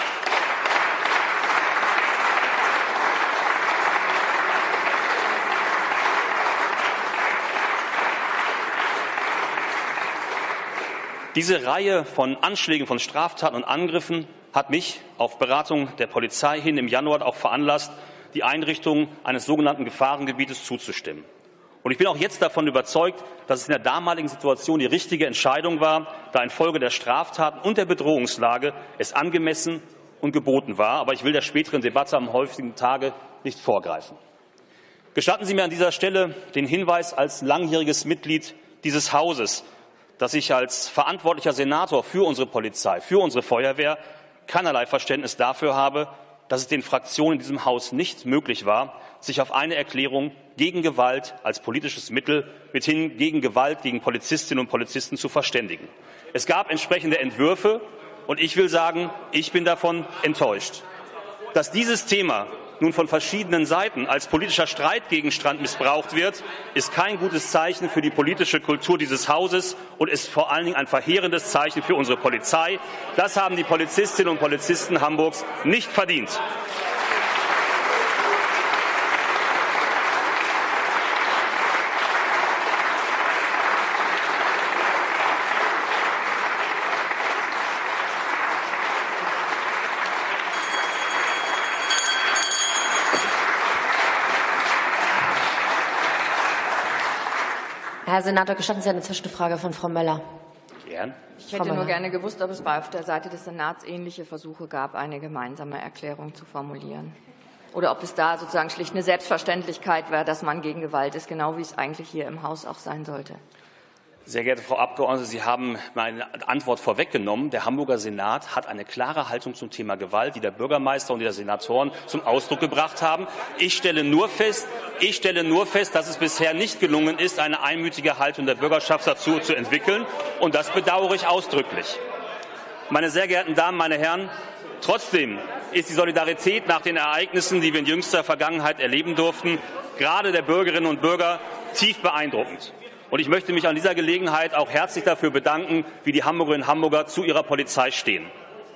Diese Reihe von Anschlägen, von Straftaten und Angriffen hat mich auf Beratung der Polizei hin im Januar auch veranlasst, die Einrichtung eines sogenannten Gefahrengebietes zuzustimmen. Und ich bin auch jetzt davon überzeugt, dass es in der damaligen Situation die richtige Entscheidung war, da infolge der Straftaten und der Bedrohungslage es angemessen und geboten war. Aber ich will der späteren Debatte am heutigen Tage nicht vorgreifen. Gestatten Sie mir an dieser Stelle den Hinweis als langjähriges Mitglied dieses Hauses, dass ich als verantwortlicher Senator für unsere Polizei, für unsere Feuerwehr keinerlei Verständnis dafür habe, dass es den Fraktionen in diesem Haus nicht möglich war, sich auf eine Erklärung gegen Gewalt als politisches Mittel mithin gegen Gewalt gegen Polizistinnen und Polizisten zu verständigen. Es gab entsprechende Entwürfe, und ich will sagen, ich bin davon enttäuscht. Dass dieses Thema nun von verschiedenen Seiten als politischer Streitgegenstand missbraucht wird, ist kein gutes Zeichen für die politische Kultur dieses Hauses und ist vor allen Dingen ein verheerendes Zeichen für unsere Polizei. Das haben die Polizistinnen und Polizisten Hamburgs nicht verdient. Herr Senator, gestatten Sie eine Zwischenfrage von Frau Möller. Gern. Ich hätte nur gerne gewusst, ob es auf der Seite des Senats ähnliche Versuche gab, eine gemeinsame Erklärung zu formulieren. Oder ob es da sozusagen schlicht eine Selbstverständlichkeit war, dass man gegen Gewalt ist, genau wie es eigentlich hier im Haus auch sein sollte. Sehr geehrte Frau Abgeordnete, Sie haben meine Antwort vorweggenommen. Der Hamburger Senat hat eine klare Haltung zum Thema Gewalt, die der Bürgermeister und die der Senatoren zum Ausdruck gebracht haben. Ich stelle nur fest, dass es bisher nicht gelungen ist, eine einmütige Haltung der Bürgerschaft dazu zu entwickeln. Und das bedauere ich ausdrücklich. Meine sehr geehrten Damen, meine Herren, trotzdem ist die Solidarität nach den Ereignissen, die wir in jüngster Vergangenheit erleben durften, gerade der Bürgerinnen und Bürger tief beeindruckend. Und ich möchte mich an dieser Gelegenheit auch herzlich dafür bedanken, wie die Hamburgerinnen und Hamburger zu ihrer Polizei stehen.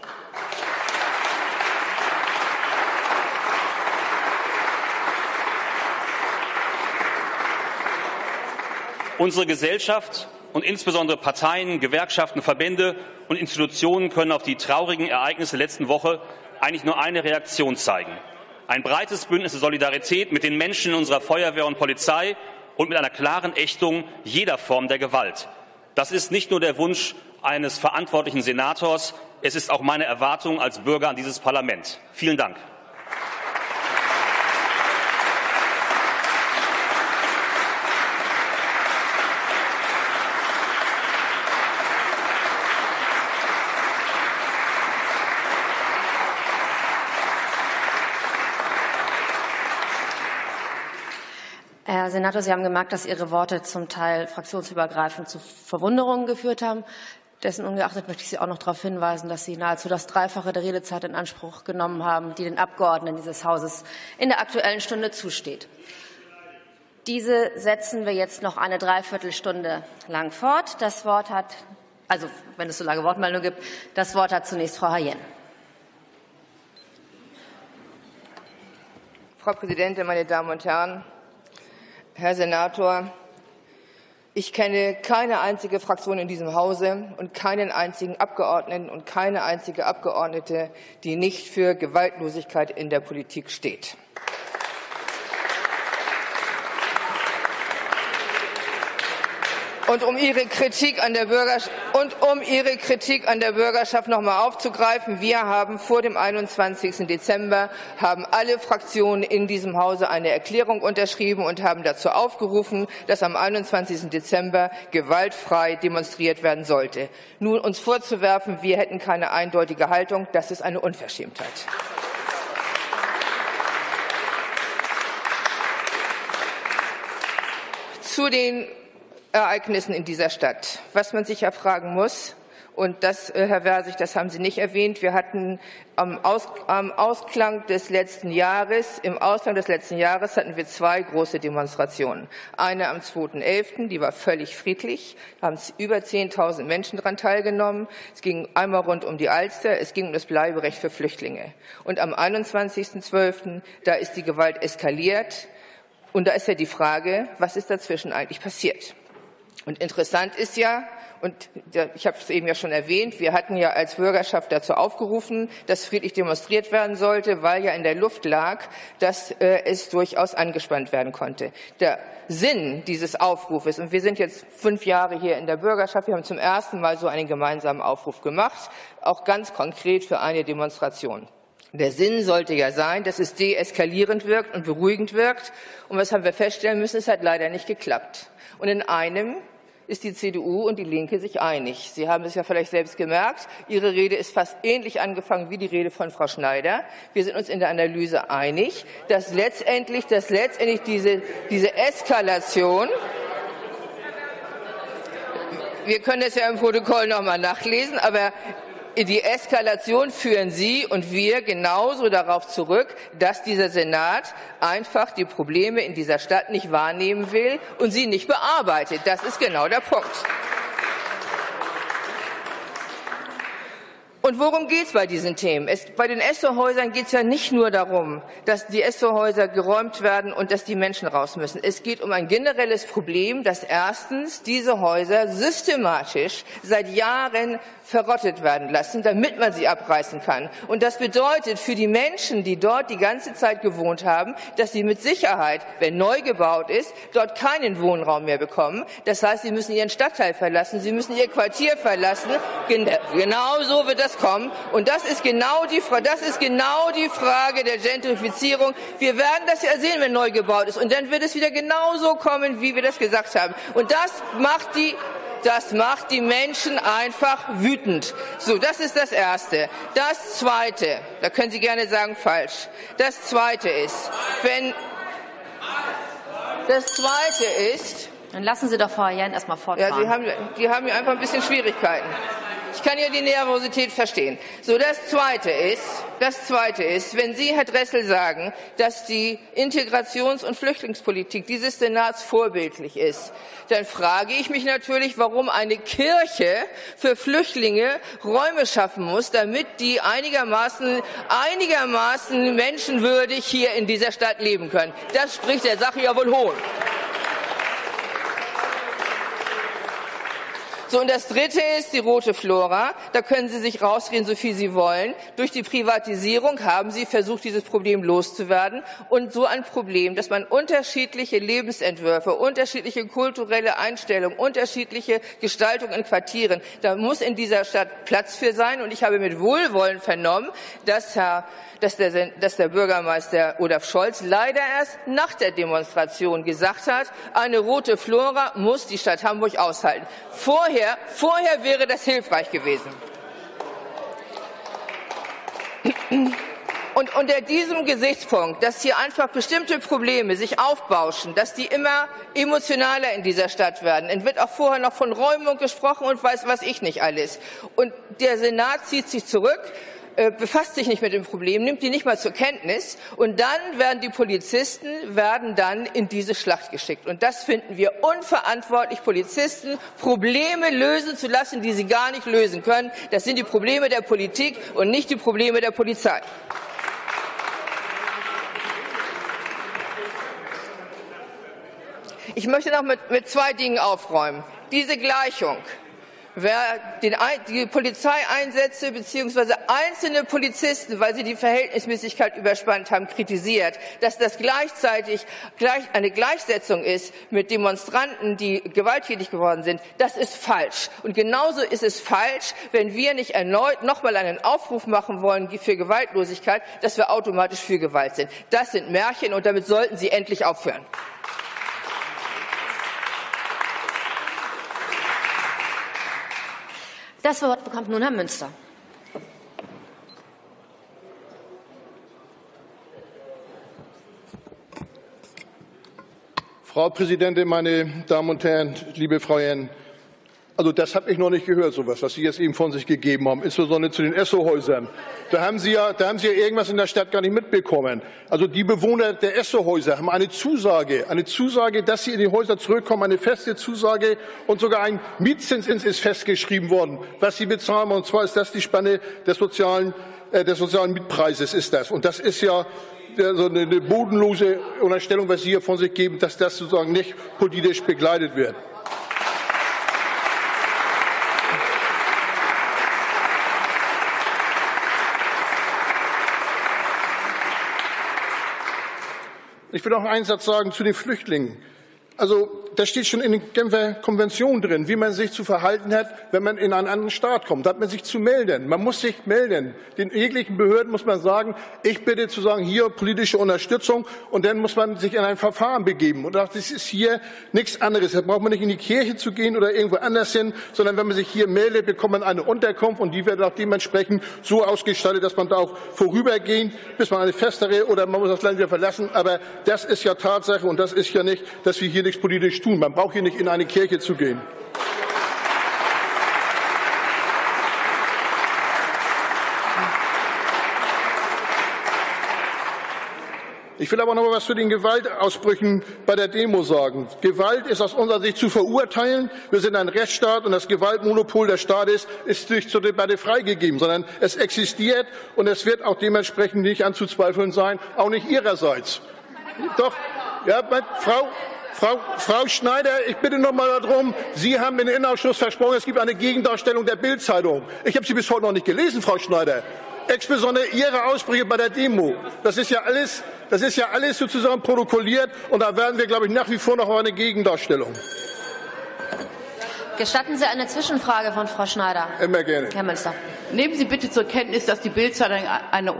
Unsere Gesellschaft und insbesondere Parteien, Gewerkschaften, Verbände und Institutionen können auf die traurigen Ereignisse der letzten Woche eigentlich nur eine Reaktion zeigen. Ein breites Bündnis der Solidarität mit den Menschen in unserer Feuerwehr und Polizei und mit einer klaren Ächtung jeder Form der Gewalt. Das ist nicht nur der Wunsch eines verantwortlichen Senators, es ist auch meine Erwartung als Bürger an dieses Parlament. Vielen Dank. Herr Senator, Sie haben gemerkt, dass Ihre Worte zum Teil fraktionsübergreifend zu Verwunderungen geführt haben. Dessen ungeachtet möchte ich Sie auch noch darauf hinweisen, dass Sie nahezu das Dreifache der Redezeit in Anspruch genommen haben, die den Abgeordneten dieses Hauses in der Aktuellen Stunde zusteht. Diese setzen wir jetzt noch eine Dreiviertelstunde lang fort. Das Wort hat, also wenn es so lange Wortmeldungen gibt, das Wort hat zunächst Frau Hayén. Frau Präsidentin, meine Damen und Herren! Herr Senator, ich kenne keine einzige Fraktion in diesem Hause und keinen einzigen Abgeordneten und keine einzige Abgeordnete, die nicht für Gewaltlosigkeit in der Politik steht. Und um Ihre Kritik an der Bürgerschaft noch einmal aufzugreifen, wir haben vor dem 21. Dezember alle Fraktionen in diesem Hause eine Erklärung unterschrieben und haben dazu aufgerufen, dass am 21. Dezember gewaltfrei demonstriert werden sollte. Nun uns vorzuwerfen, wir hätten keine eindeutige Haltung, das ist eine Unverschämtheit. Zu den Ereignissen in dieser Stadt. Was man sich ja fragen muss, und das, Herr Versich, das haben Sie nicht erwähnt, wir hatten im Ausklang des letzten Jahres hatten wir zwei große Demonstrationen. Eine am 2.11., die war völlig friedlich, da haben über 10.000 Menschen daran teilgenommen. Es ging einmal rund um die Alster, es ging um das Bleiberecht für Flüchtlinge. Und am 21.12., da ist die Gewalt eskaliert. Und da ist ja die Frage, was ist dazwischen eigentlich passiert? Und interessant ist ja, und ich habe es eben ja schon erwähnt, wir hatten ja als Bürgerschaft dazu aufgerufen, dass friedlich demonstriert werden sollte, weil ja in der Luft lag, dass es durchaus angespannt werden konnte. Der Sinn dieses Aufrufes, und wir sind jetzt 5 Jahre hier in der Bürgerschaft, wir haben zum ersten Mal so einen gemeinsamen Aufruf gemacht, auch ganz konkret für eine Demonstration. Der Sinn sollte ja sein, dass es deeskalierend wirkt und beruhigend wirkt. Und was haben wir feststellen müssen? Es hat leider nicht geklappt. Und in einem ist die CDU und die Linke sich einig. Sie haben es ja vielleicht selbst gemerkt. Ihre Rede ist fast ähnlich angefangen wie die Rede von Frau Schneider. Wir sind uns in der Analyse einig, dass letztendlich diese Eskalation, wir können es ja im Protokoll noch mal nachlesen, aber die Eskalation führen Sie und wir genauso darauf zurück, dass dieser Senat einfach die Probleme in dieser Stadt nicht wahrnehmen will und sie nicht bearbeitet. Das ist genau der Punkt. Und worum geht es bei diesen Themen? Bei den Esso-Häusern geht es ja nicht nur darum, dass die Esso-Häuser geräumt werden und dass die Menschen raus müssen. Es geht um ein generelles Problem, dass erstens diese Häuser systematisch seit Jahren verrottet werden lassen, damit man sie abreißen kann. Und das bedeutet für die Menschen, die dort die ganze Zeit gewohnt haben, dass sie mit Sicherheit, wenn neu gebaut ist, dort keinen Wohnraum mehr bekommen. Das heißt, sie müssen ihren Stadtteil verlassen, sie müssen ihr Quartier verlassen. Genau so wird das kommen. Und das ist genau die Frage der Gentrifizierung. Wir werden das ja sehen, wenn neu gebaut ist. Und dann wird es wieder genauso kommen, wie wir das gesagt haben. Und das macht die Das macht die Menschen einfach wütend. So, das ist das Erste. Das Zweite, da können Sie gerne sagen, falsch. Das Zweite ist, Dann lassen Sie doch Frau Jen erst mal fortfahren. Ja, die haben hier einfach ein bisschen Schwierigkeiten. Ich kann ja die Nervosität verstehen. So, das Zweite ist, wenn Sie, Herr Dressel, sagen, dass die Integrations- und Flüchtlingspolitik dieses Senats vorbildlich ist, dann frage ich mich natürlich, warum eine Kirche für Flüchtlinge Räume schaffen muss, damit die einigermaßen menschenwürdig hier in dieser Stadt leben können. Das spricht der Sache ja wohl Hohn. So, und das Dritte ist die rote Flora. Da können Sie sich rausreden, so viel Sie wollen. Durch die Privatisierung haben Sie versucht, dieses Problem loszuwerden. Und so ein Problem, dass man unterschiedliche Lebensentwürfe, unterschiedliche kulturelle Einstellungen, unterschiedliche Gestaltung in Quartieren, da muss in dieser Stadt Platz für sein. Und ich habe mit Wohlwollen vernommen, dass der Bürgermeister Olaf Scholz leider erst nach der Demonstration gesagt hat, eine rote Flora muss die Stadt Hamburg aushalten. Vorher wäre das hilfreich gewesen. Und unter diesem Gesichtspunkt, dass hier einfach bestimmte Probleme sich aufbauschen, dass die immer emotionaler in dieser Stadt werden, dann wird auch vorher noch von Räumung gesprochen und weiß was ich nicht alles. Und der Senat zieht sich zurück, befasst sich nicht mit dem Problem, nimmt die nicht mal zur Kenntnis, und dann werden die Polizisten in diese Schlacht geschickt. Und das finden wir unverantwortlich, Polizisten Probleme lösen zu lassen, die sie gar nicht lösen können. Das sind die Probleme der Politik und nicht die Probleme der Polizei. Ich möchte noch mit zwei Dingen aufräumen. Diese Gleichung, wer die Polizeieinsätze bzw. einzelne Polizisten, weil sie die Verhältnismäßigkeit überspannt haben, kritisiert, dass das gleichzeitig eine Gleichsetzung ist mit Demonstranten, die gewalttätig geworden sind, das ist falsch. Und genauso ist es falsch, wenn wir nicht erneut noch mal einen Aufruf machen wollen für Gewaltlosigkeit, dass wir automatisch für Gewalt sind. Das sind Märchen, und damit sollten Sie endlich aufhören. Das Wort bekommt nun Herr Münster. Frau Präsidentin, meine Damen und Herren, liebe Frau Jen, also das habe ich noch nicht gehört, sowas, was Sie jetzt eben von sich gegeben haben, insbesondere zu den Esso-Häusern. Da haben Sie ja irgendwas in der Stadt gar nicht mitbekommen. Also die Bewohner der Esso-Häuser haben eine Zusage, dass sie in die Häuser zurückkommen, eine feste Zusage, und sogar ein Mietzins ist festgeschrieben worden, was sie bezahlen. Und zwar ist das die Spanne des sozialen Mietpreises, ist das. Und das ist ja so eine bodenlose Unterstellung, was Sie hier von sich geben, dass das sozusagen nicht politisch begleitet wird. Ich will noch einen Satz sagen zu den Flüchtlingen. Also, das steht schon in der Genfer Konvention drin, wie man sich zu verhalten hat, wenn man in einen anderen Staat kommt. Da hat man sich zu melden. Man muss sich melden. Den jeglichen Behörden muss man sagen, ich bitte zu sagen, hier politische Unterstützung, und dann muss man sich in ein Verfahren begeben. Und das ist hier nichts anderes. Da braucht man nicht in die Kirche zu gehen oder irgendwo anders hin, sondern wenn man sich hier meldet, bekommt man eine Unterkunft, und die wird auch dementsprechend so ausgestaltet, dass man da auch vorübergehend, bis man eine festere, oder man muss das Land wieder verlassen. Aber das ist ja Tatsache, und das ist ja nicht, dass wir hier nichts politisch tun. Man braucht hier nicht in eine Kirche zu gehen. Ich will aber noch mal was zu den Gewaltausbrüchen bei der Demo sagen. Gewalt ist aus unserer Sicht zu verurteilen. Wir sind ein Rechtsstaat, und das Gewaltmonopol des Staates ist nicht zur Debatte freigegeben, sondern es existiert, und es wird auch dementsprechend nicht anzuzweifeln sein, auch nicht Ihrerseits. Doch, ja, Frau Schneider, ich bitte noch mal darum, Sie haben im Innenausschuss versprochen, es gibt eine Gegendarstellung der Bild-Zeitung. Ich habe sie bis heute noch nicht gelesen, Frau Schneider. Insbesondere Ihre Ausbrüche bei der Demo. Das ist ja alles sozusagen protokolliert, und da werden wir, glaube ich, nach wie vor noch eine Gegendarstellung. Gestatten Sie eine Zwischenfrage von Frau Schneider? Immer gerne. Herr Münster. Nehmen Sie bitte zur Kenntnis, dass die Bild-Zeitung eine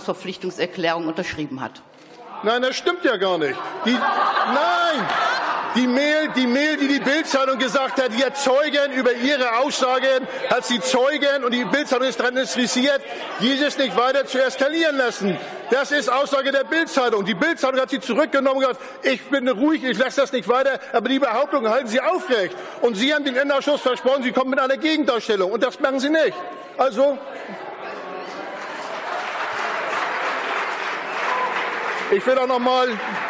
Unterlassungsverpflichtungserklärung unterschrieben hat. Nein, das stimmt ja gar nicht. Nein! Die Mail, die Bild-Zeitung gesagt hat, die Zeugen über ihre Aussagen, hat sie Zeugen und die Bild-Zeitung ist daran interessiert, Jesus nicht weiter zu eskalieren lassen. Das ist Aussage der Bild-Zeitung. Die Bild-Zeitung hat sie zurückgenommen und gesagt, ich bin ruhig, ich lasse das nicht weiter, aber die Behauptung halten Sie aufrecht. Und Sie haben dem Innenausschuss versprochen, Sie kommen mit einer Gegendarstellung und das machen Sie nicht. Also, ich will auch noch mal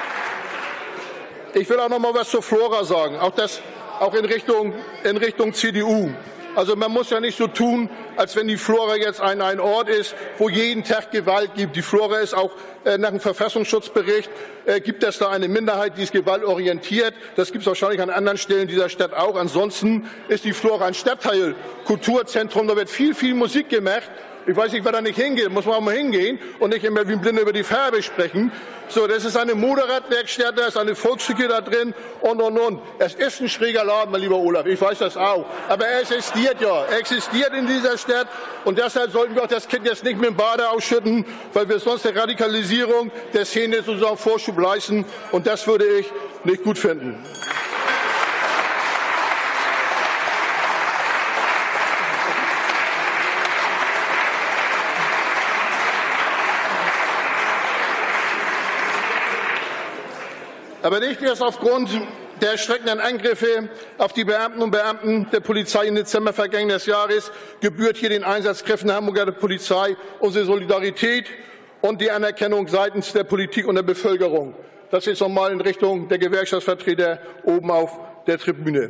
was zur Flora sagen, auch in Richtung CDU. Also man muss ja nicht so tun, als wenn die Flora jetzt ein Ort ist, wo jeden Tag Gewalt gibt. Die Flora ist auch nach dem Verfassungsschutzbericht, gibt es da eine Minderheit, die ist gewaltorientiert. Das gibt es wahrscheinlich an anderen Stellen dieser Stadt auch. Ansonsten ist die Flora ein Stadtteil, Kulturzentrum, da wird viel, viel Musik gemacht. Ich weiß nicht, wer da nicht hingeht, muss man auch mal hingehen und nicht immer wie ein Blinder über die Farbe sprechen. So, das ist eine Motorradwerkstatt, da ist eine Volksschule da drin und. Es ist ein schräger Laden, mein lieber Olaf, ich weiß das auch. Aber er existiert in dieser Stadt und deshalb sollten wir auch das Kind jetzt nicht mit dem Bade ausschütten, weil wir sonst der Radikalisierung der Szene sozusagen Vorschub leisten und das würde ich nicht gut finden. Aber nicht erst aufgrund der erschreckenden Angriffe auf die Beamten und Beamten der Polizei im Dezember vergangenen Jahres gebührt hier den Einsatzkräften der Hamburger Polizei unsere Solidarität und die Anerkennung seitens der Politik und der Bevölkerung. Das ist nochmal in Richtung der Gewerkschaftsvertreter oben auf der Tribüne.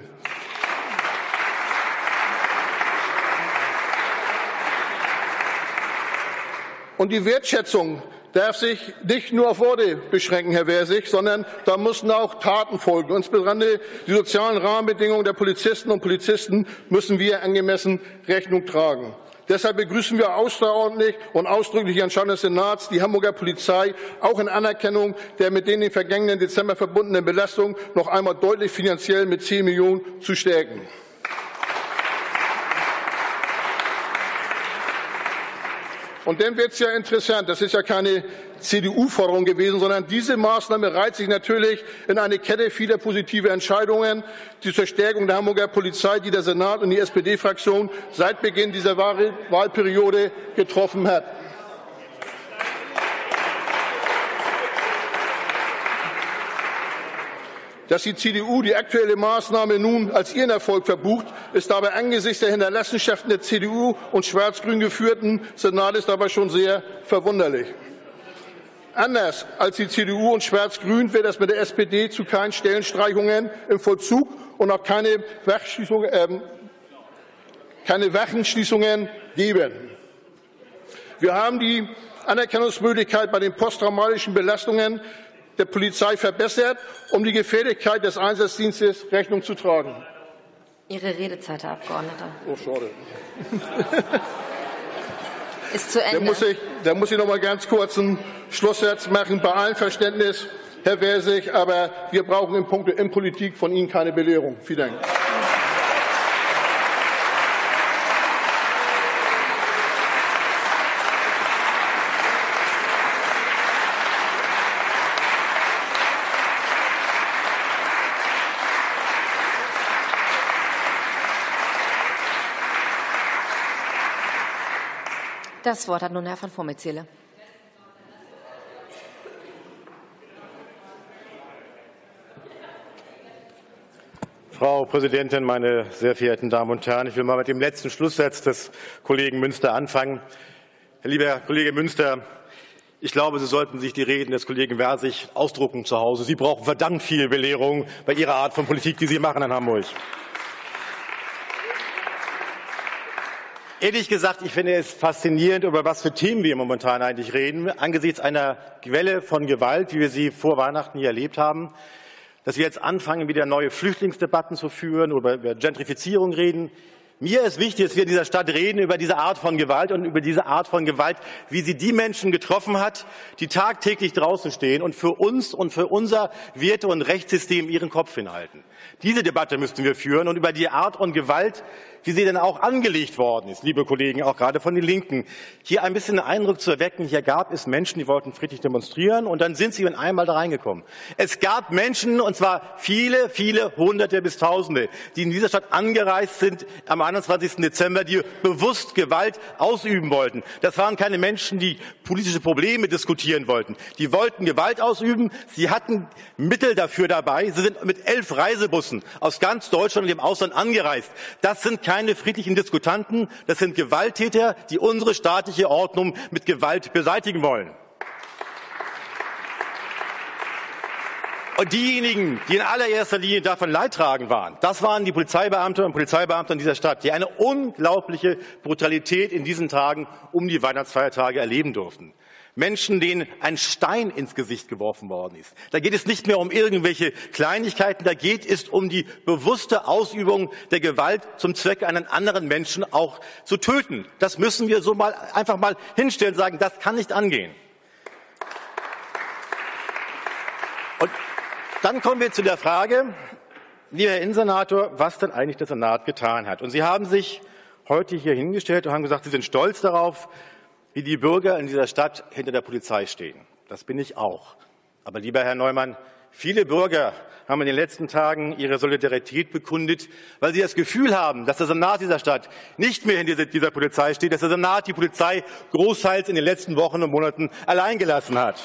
Und die Wertschätzung darf sich nicht nur auf Worte beschränken, Herr Versich, sondern da müssen auch Taten folgen. Insbesondere die sozialen Rahmenbedingungen der Polizistinnen und Polizisten müssen wir angemessen Rechnung tragen. Deshalb begrüßen wir außerordentlich und ausdrücklich die Entscheidung des Senats, die Hamburger Polizei auch in Anerkennung der mit den im vergangenen Dezember verbundenen Belastungen noch einmal deutlich finanziell mit 10 Millionen zu stärken. Und dann wird es ja interessant, das ist ja keine CDU-Forderung gewesen, sondern diese Maßnahme reiht sich natürlich in eine Kette vieler positiver Entscheidungen, die zur Stärkung der Hamburger Polizei, die der Senat und die SPD-Fraktion seit Beginn dieser Wahlperiode getroffen hat. Dass die CDU die aktuelle Maßnahme nun als ihren Erfolg verbucht, ist dabei angesichts der Hinterlassenschaften der CDU und schwarz-grün geführten Senats dabei schon sehr verwunderlich. Anders als die CDU und schwarz-grün wird es mit der SPD zu keinen Stellenstreichungen im Vollzug und auch keine Wachenschließungen geben. Wir haben die Anerkennungsmöglichkeit bei den posttraumatischen Belastungen der Polizei verbessert, um die Gefährlichkeit des Einsatzdienstes Rechnung zu tragen. Ihre Redezeit, Herr Abgeordneter. Oh, schade. Ist zu Ende. Da muss ich noch mal ganz kurz einen Schlusssatz machen. Bei allem Verständnis, Herr Versich, aber wir brauchen in puncto Innenpolitik von Ihnen keine Belehrung. Vielen Dank. Das Wort hat nun Herr von Vormetzele. Frau Präsidentin, meine sehr verehrten Damen und Herren! Ich will mal mit dem letzten Schlusssatz des Kollegen Münster anfangen. Lieber Kollege Münster, ich glaube, Sie sollten sich die Reden des Kollegen Versich ausdrucken zu Hause. Sie brauchen verdammt viel Belehrung bei Ihrer Art von Politik, die Sie machen in Hamburg. Ehrlich gesagt, ich finde es faszinierend, über was für Themen wir momentan eigentlich reden, angesichts einer Welle von Gewalt, wie wir sie vor Weihnachten hier erlebt haben, dass wir jetzt anfangen, wieder neue Flüchtlingsdebatten zu führen oder über Gentrifizierung reden. Mir ist wichtig, dass wir in dieser Stadt reden über diese Art von Gewalt und über diese Art von Gewalt, wie sie die Menschen getroffen hat, die tagtäglich draußen stehen und für uns und für unser Werte- und Rechtssystem ihren Kopf hinhalten. Diese Debatte müssten wir führen und über die Art und Gewalt, wie sie denn auch angelegt worden ist, liebe Kollegen, auch gerade von den Linken, hier ein bisschen den Eindruck zu erwecken, hier gab es Menschen, die wollten friedlich demonstrieren und dann sind sie in einmal da reingekommen. Es gab Menschen, und zwar viele, viele Hunderte bis Tausende, die in dieser Stadt angereist sind am 21. Dezember, die bewusst Gewalt ausüben wollten. Das waren keine Menschen, die politische Probleme diskutieren wollten. Die wollten Gewalt ausüben. Sie hatten Mittel dafür dabei. Sie sind mit 11 Reisebussen aus ganz Deutschland und dem Ausland angereist. Das sind keine friedlichen Diskutanten. Das sind Gewalttäter, die unsere staatliche Ordnung mit Gewalt beseitigen wollen. Und diejenigen, die in allererster Linie davon leidtragend waren, das waren die Polizeibeamte und Polizeibeamte in dieser Stadt, die eine unglaubliche Brutalität in diesen Tagen um die Weihnachtsfeiertage erleben durften. Menschen, denen ein Stein ins Gesicht geworfen worden ist. Da geht es nicht mehr um irgendwelche Kleinigkeiten, da geht es um die bewusste Ausübung der Gewalt zum Zwecke, einen anderen Menschen auch zu töten. Das müssen wir so mal einfach mal hinstellen und sagen, das kann nicht angehen. Und dann kommen wir zu der Frage, lieber Herr Innensenator, was denn eigentlich der Senat getan hat. Und Sie haben sich heute hier hingestellt und haben gesagt, Sie sind stolz darauf, wie die Bürger in dieser Stadt hinter der Polizei stehen. Das bin ich auch. Aber lieber Herr Neumann, viele Bürger haben in den letzten Tagen ihre Solidarität bekundet, weil sie das Gefühl haben, dass der Senat dieser Stadt nicht mehr hinter dieser Polizei steht, dass der Senat die Polizei großteils in den letzten Wochen und Monaten allein gelassen hat.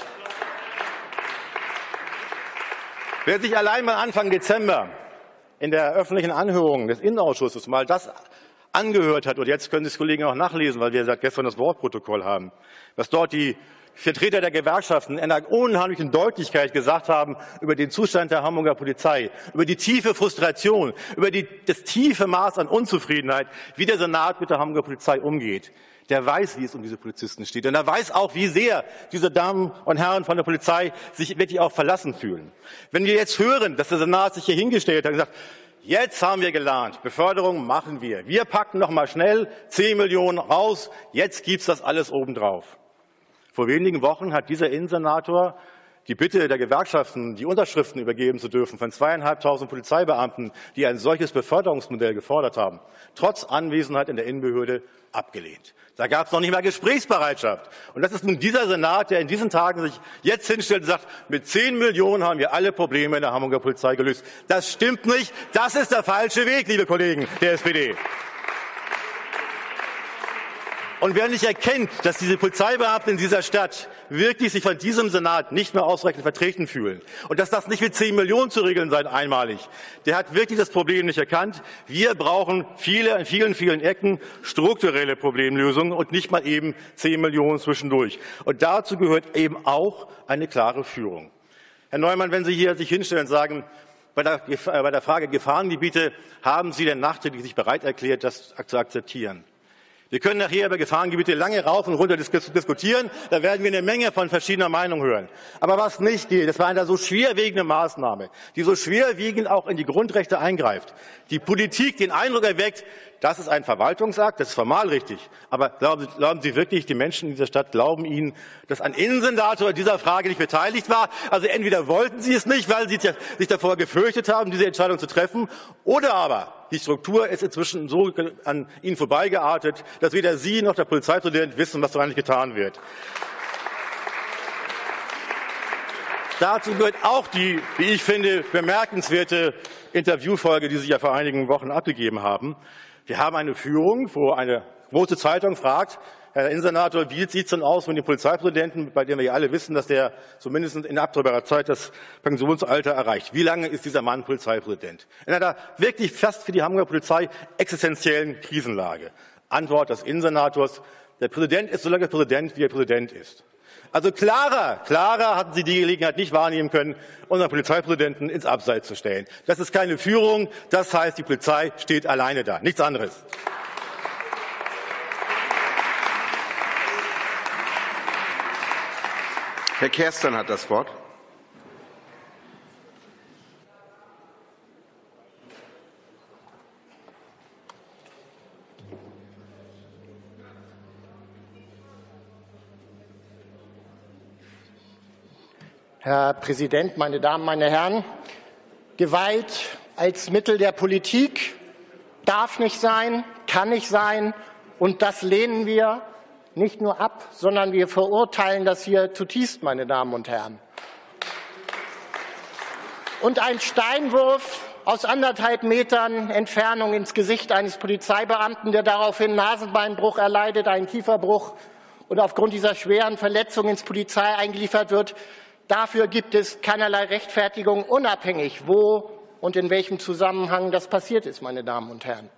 Wer sich allein mal Anfang Dezember in der öffentlichen Anhörung des Innenausschusses mal das angehört hat, und jetzt können Sie es Kollegen auch nachlesen, weil wir seit gestern das Wortprotokoll haben, was dort die Vertreter der Gewerkschaften in einer unheimlichen Deutlichkeit gesagt haben über den Zustand der Hamburger Polizei, über die tiefe Frustration, über das tiefe Maß an Unzufriedenheit, wie der Senat mit der Hamburger Polizei umgeht. Der weiß, wie es um diese Polizisten steht. Und er weiß auch, wie sehr diese Damen und Herren von der Polizei sich wirklich auch verlassen fühlen. Wenn wir jetzt hören, dass der Senat sich hier hingestellt hat und gesagt, jetzt haben wir gelernt, Beförderung machen wir. Wir packen noch mal schnell 10 Millionen raus, jetzt gibt's das alles obendrauf. Vor wenigen Wochen hat dieser Innensenator die Bitte der Gewerkschaften, die Unterschriften übergeben zu dürfen von 2.500 Polizeibeamten, die ein solches Beförderungsmodell gefordert haben, trotz Anwesenheit in der Innenbehörde abgelehnt. Da gab es noch nicht mal Gesprächsbereitschaft. Und das ist nun dieser Senat, der in diesen Tagen sich jetzt hinstellt und sagt, mit 10 Millionen haben wir alle Probleme in der Hamburger Polizei gelöst. Das stimmt nicht. Das ist der falsche Weg, liebe Kollegen der SPD. Und wer nicht erkennt, dass diese Polizeibeamten in dieser Stadt wirklich sich von diesem Senat nicht mehr ausreichend vertreten fühlen und dass das nicht mit 10 Millionen zu regeln sei einmalig, der hat wirklich das Problem nicht erkannt. Wir brauchen in vielen Ecken strukturelle Problemlösungen und nicht mal eben 10 Millionen zwischendurch. Und dazu gehört eben auch eine klare Führung. Herr Neumann, wenn Sie hier sich hinstellen und sagen, bei der Frage Gefahrengebiete haben Sie denn nachträglich sich bereit erklärt, das zu akzeptieren? Wir können nachher über Gefahrengebiete lange rauf und runter diskutieren. Da werden wir eine Menge von verschiedener Meinung hören. Aber was nicht geht, das war eine so schwerwiegende Maßnahme, die so schwerwiegend auch in die Grundrechte eingreift. Die Politik den Eindruck erweckt, das ist ein Verwaltungsakt, das ist formal richtig. Aber glauben Sie wirklich, die Menschen in dieser Stadt glauben Ihnen, dass ein Innensenator in dieser Frage nicht beteiligt war? Also entweder wollten Sie es nicht, weil Sie sich davor gefürchtet haben, diese Entscheidung zu treffen, oder aber die Struktur ist inzwischen so an Ihnen vorbeigeartet, dass weder Sie noch der Polizeipräsident wissen, was da eigentlich getan wird. Dazu gehört auch die, wie ich finde, bemerkenswerte Interviewfolge, die Sie ja vor einigen Wochen abgegeben haben. Wir haben eine Führung, wo eine große Zeitung fragt, Herr Innensenator, wie sieht es denn aus mit dem Polizeipräsidenten, bei dem wir ja alle wissen, dass der zumindest in absehbarer Zeit das Pensionsalter erreicht. Wie lange ist dieser Mann Polizeipräsident? In einer wirklich fast für die Hamburger Polizei existenziellen Krisenlage. Antwort des Innensenators, der Präsident ist so lange Präsident, wie er Präsident ist. Also klarer hatten Sie die Gelegenheit nicht wahrnehmen können, unseren Polizeipräsidenten ins Abseits zu stellen. Das ist keine Führung, das heißt, die Polizei steht alleine da, nichts anderes. Herr Kersten hat das Wort. Herr Präsident, meine Damen, meine Herren! Gewalt als Mittel der Politik darf nicht sein, kann nicht sein, und das lehnen wir nicht nur ab, sondern wir verurteilen das hier zutiefst, meine Damen und Herren. Und ein Steinwurf aus 1,5 Metern Entfernung ins Gesicht eines Polizeibeamten, der daraufhin Nasenbeinbruch erleidet, einen Kieferbruch und aufgrund dieser schweren Verletzung ins Polizei eingeliefert wird, dafür gibt es keinerlei Rechtfertigung, unabhängig, wo und in welchem Zusammenhang das passiert ist, meine Damen und Herren.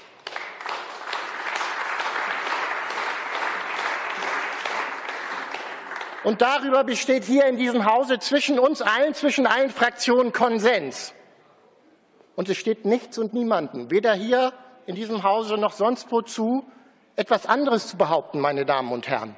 Und darüber besteht hier in diesem Hause zwischen uns allen, zwischen allen Fraktionen Konsens. Und es steht nichts und niemandem, weder hier in diesem Hause noch sonst wo zu, etwas anderes zu behaupten, meine Damen und Herren.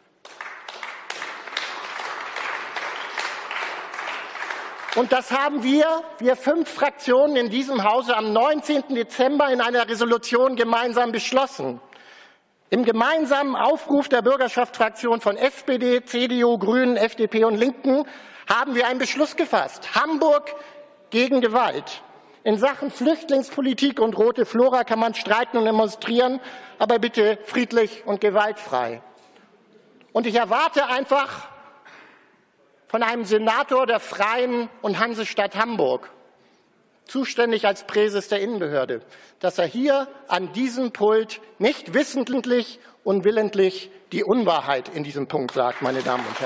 Und das haben wir 5 Fraktionen in diesem Hause am 19. Dezember in einer Resolution gemeinsam beschlossen. Im gemeinsamen Aufruf der Bürgerschaftsfraktion von SPD, CDU, Grünen, FDP und Linken haben wir einen Beschluss gefasst. Hamburg gegen Gewalt. In Sachen Flüchtlingspolitik und rote Flora kann man streiten und demonstrieren, aber bitte friedlich und gewaltfrei. Und ich erwarte einfach von einem Senator der Freien und Hansestadt Hamburg, zuständig als Präses der Innenbehörde, dass er hier an diesem Pult nicht wissentlich und willentlich die Unwahrheit in diesem Punkt sagt, meine Damen und Herren.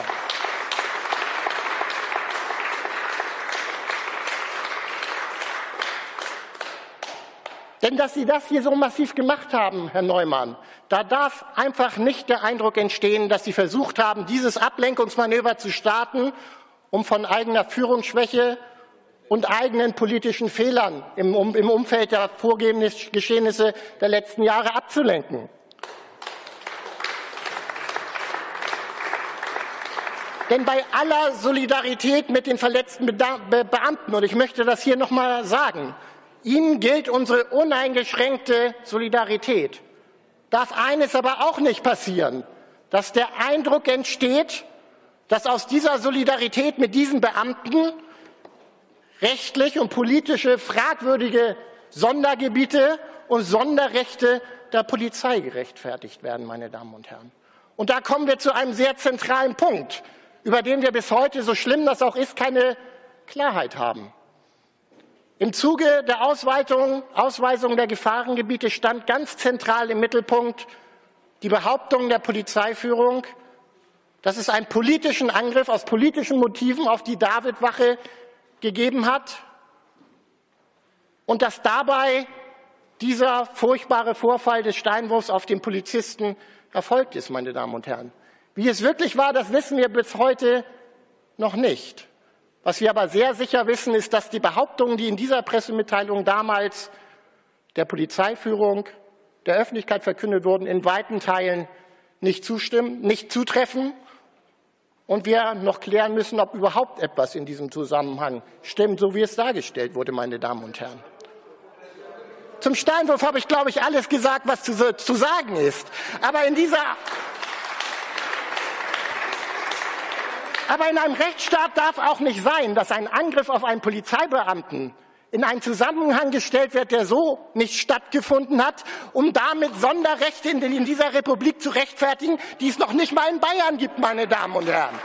Denn dass Sie das hier so massiv gemacht haben, Herr Neumann, da darf einfach nicht der Eindruck entstehen, dass Sie versucht haben, dieses Ablenkungsmanöver zu starten, um von eigener Führungsschwäche und eigenen politischen Fehlern im Umfeld der Vorgeschehnisse der letzten Jahre abzulenken. Denn bei aller Solidarität mit den verletzten Beamten, und ich möchte das hier noch mal sagen, Ihnen gilt unsere uneingeschränkte Solidarität. Darf eines aber auch nicht passieren, dass der Eindruck entsteht, dass aus dieser Solidarität mit diesen Beamten rechtlich und politische fragwürdige Sondergebiete und Sonderrechte der Polizei gerechtfertigt werden, meine Damen und Herren. Und da kommen wir zu einem sehr zentralen Punkt, über den wir bis heute, so schlimm das auch ist, keine Klarheit haben. Im Zuge der Ausweisung der Gefahrengebiete stand ganz zentral im Mittelpunkt die Behauptung der Polizeiführung, dass es einen politischen Angriff aus politischen Motiven auf die David-Wache gegeben hat und dass dabei dieser furchtbare Vorfall des Steinwurfs auf den Polizisten erfolgt ist, meine Damen und Herren. Wie es wirklich war, das wissen wir bis heute noch nicht. Was wir aber sehr sicher wissen, ist, dass die Behauptungen, die in dieser Pressemitteilung damals der Polizeiführung, der Öffentlichkeit verkündet wurden, in weiten Teilen nicht zutreffen und wir noch klären müssen, ob überhaupt etwas in diesem Zusammenhang stimmt, so wie es dargestellt wurde, meine Damen und Herren. Zum Steinwurf habe ich, glaube ich, alles gesagt, was zu sagen ist. Aber in einem Rechtsstaat darf auch nicht sein, dass ein Angriff auf einen Polizeibeamten in einen Zusammenhang gestellt wird, der so nicht stattgefunden hat, um damit Sonderrechte in dieser Republik zu rechtfertigen, die es noch nicht mal in Bayern gibt, meine Damen und Herren.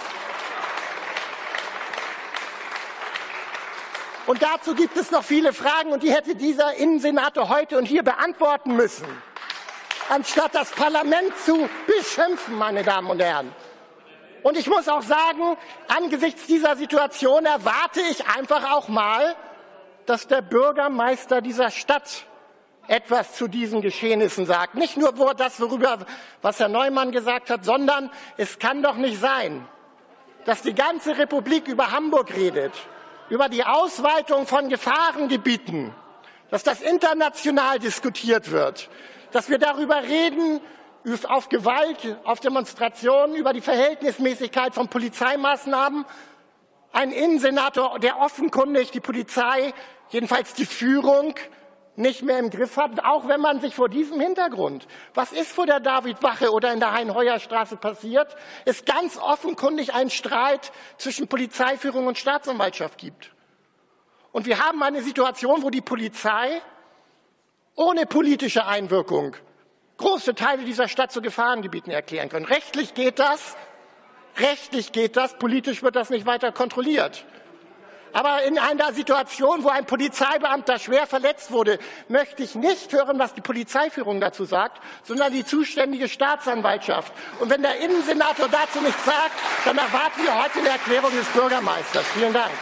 Und dazu gibt es noch viele Fragen, und die hätte dieser Innensenator heute und hier beantworten müssen, anstatt das Parlament zu beschimpfen, meine Damen und Herren. Und ich muss auch sagen, angesichts dieser Situation erwarte ich einfach auch mal, dass der Bürgermeister dieser Stadt etwas zu diesen Geschehnissen sagt. Nicht nur was Herr Neumann gesagt hat, sondern es kann doch nicht sein, dass die ganze Republik über Hamburg redet, über die Ausweitung von Gefahrengebieten, dass das international diskutiert wird, dass wir darüber reden, auf Gewalt, auf Demonstrationen, über die Verhältnismäßigkeit von Polizeimaßnahmen. Ein Innensenator, der offenkundig die Polizei, jedenfalls die Führung, nicht mehr im Griff hat, auch wenn man sich vor diesem Hintergrund, was ist vor der Davidwache oder in der Hein-Heuer-Straße passiert, es ganz offenkundig einen Streit zwischen Polizeiführung und Staatsanwaltschaft gibt. Und wir haben eine Situation, wo die Polizei ohne politische Einwirkung große Teile dieser Stadt zu Gefahrengebieten erklären können. Rechtlich geht das, politisch wird das nicht weiter kontrolliert. Aber in einer Situation, wo ein Polizeibeamter schwer verletzt wurde, möchte ich nicht hören, was die Polizeiführung dazu sagt, sondern die zuständige Staatsanwaltschaft. Und wenn der Innensenator dazu nichts sagt, dann erwarten wir heute eine Erklärung des Bürgermeisters. Vielen Dank.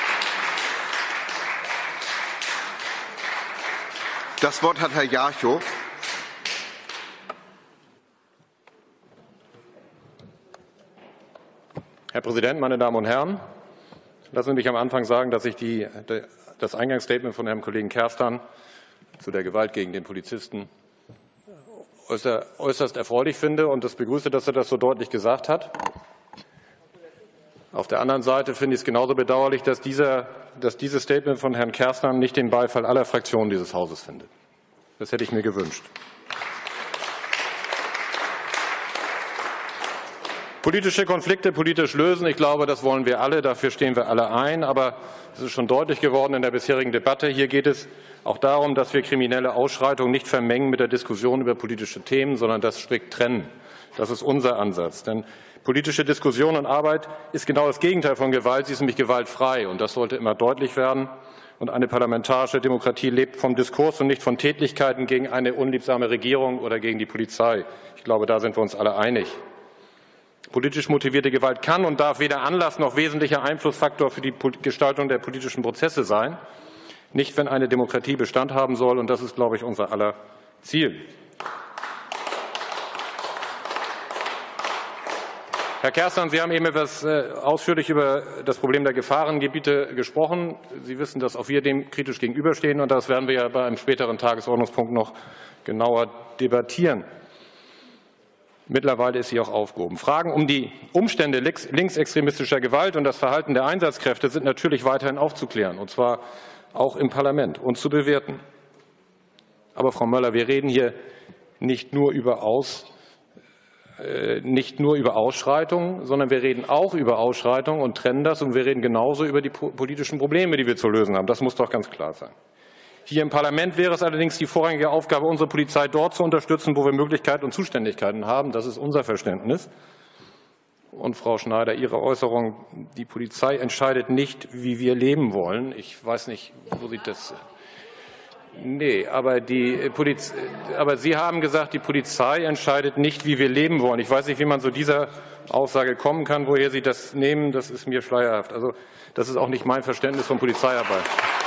Das Wort hat Herr Jarchow. Herr Präsident, meine Damen und Herren! Lassen Sie mich am Anfang sagen, dass ich das Eingangsstatement von Herrn Kollegen Kerstan zu der Gewalt gegen den Polizisten äußerst erfreulich finde und das begrüße, dass er das so deutlich gesagt hat. Auf der anderen Seite finde ich es genauso bedauerlich, dass dieses Statement von Herrn Kerstan nicht den Beifall aller Fraktionen dieses Hauses findet. Das hätte ich mir gewünscht. Politische Konflikte politisch lösen, ich glaube, das wollen wir alle, dafür stehen wir alle ein. Aber es ist schon deutlich geworden in der bisherigen Debatte, hier geht es auch darum, dass wir kriminelle Ausschreitungen nicht vermengen mit der Diskussion über politische Themen, sondern das strikt trennen. Das ist unser Ansatz. Denn politische Diskussion und Arbeit ist genau das Gegenteil von Gewalt. Sie ist nämlich gewaltfrei. Und das sollte immer deutlich werden. Und eine parlamentarische Demokratie lebt vom Diskurs und nicht von Tätlichkeiten gegen eine unliebsame Regierung oder gegen die Polizei. Ich glaube, da sind wir uns alle einig. Politisch motivierte Gewalt kann und darf weder Anlass noch wesentlicher Einflussfaktor für die Gestaltung der politischen Prozesse sein. Nicht, wenn eine Demokratie Bestand haben soll. Und das ist, glaube ich, unser aller Ziel. Herr Kerstan, Sie haben eben etwas ausführlich über das Problem der Gefahrengebiete gesprochen. Sie wissen, dass auch wir dem kritisch gegenüberstehen. Und das werden wir ja bei einem späteren Tagesordnungspunkt noch genauer debattieren. Mittlerweile ist sie auch aufgehoben. Fragen um die Umstände linksextremistischer Gewalt und das Verhalten der Einsatzkräfte sind natürlich weiterhin aufzuklären, und zwar auch im Parlament und zu bewerten. Aber, Frau Möller, wir reden hier nicht nur über Ausschreitungen, sondern wir reden auch über Ausschreitungen und trennen das. Und wir reden genauso über die politischen Probleme, die wir zu lösen haben. Das muss doch ganz klar sein. Hier im Parlament wäre es allerdings die vorrangige Aufgabe, unsere Polizei dort zu unterstützen, wo wir Möglichkeiten und Zuständigkeiten haben. Das ist unser Verständnis. Und Frau Schneider, Ihre Äußerung, die Polizei entscheidet nicht, wie wir leben wollen. Ich weiß nicht, wo Sie das. Nee, aber Sie haben gesagt, die Polizei entscheidet nicht, wie wir leben wollen. Ich weiß nicht, wie man zu dieser Aussage kommen kann. Woher Sie das nehmen, das ist mir schleierhaft. Also, das ist auch nicht mein Verständnis von Polizeiarbeit.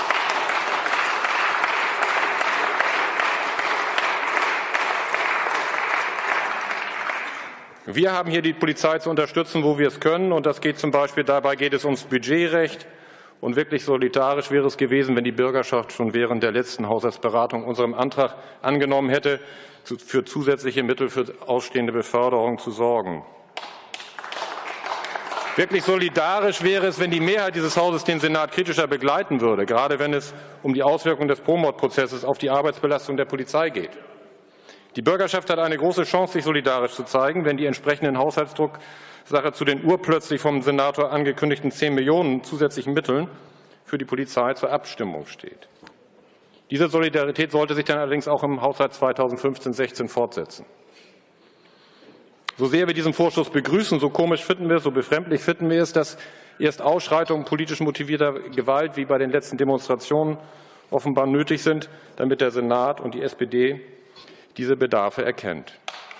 Wir haben hier die Polizei zu unterstützen, wo wir es können. Und das geht zum Beispiel, dabei geht es ums Budgetrecht. Und wirklich solidarisch wäre es gewesen, wenn die Bürgerschaft schon während der letzten Haushaltsberatung unserem Antrag angenommen hätte, für zusätzliche Mittel für ausstehende Beförderung zu sorgen. Wirklich solidarisch wäre es, wenn die Mehrheit dieses Hauses den Senat kritischer begleiten würde, gerade wenn es um die Auswirkungen des Pro-Mord-Prozesses auf die Arbeitsbelastung der Polizei geht. Die Bürgerschaft hat eine große Chance, sich solidarisch zu zeigen, wenn die entsprechenden Haushaltsdrucksache zu den urplötzlich vom Senator angekündigten 10 Millionen zusätzlichen Mitteln für die Polizei zur Abstimmung steht. Diese Solidarität sollte sich dann allerdings auch im Haushalt 2015/16 fortsetzen. So sehr wir diesen Vorschuss begrüßen, so komisch finden wir es, so befremdlich finden wir es, dass erst Ausschreitungen politisch motivierter Gewalt wie bei den letzten Demonstrationen offenbar nötig sind, damit der Senat und die SPD diese Bedarfe erkennt.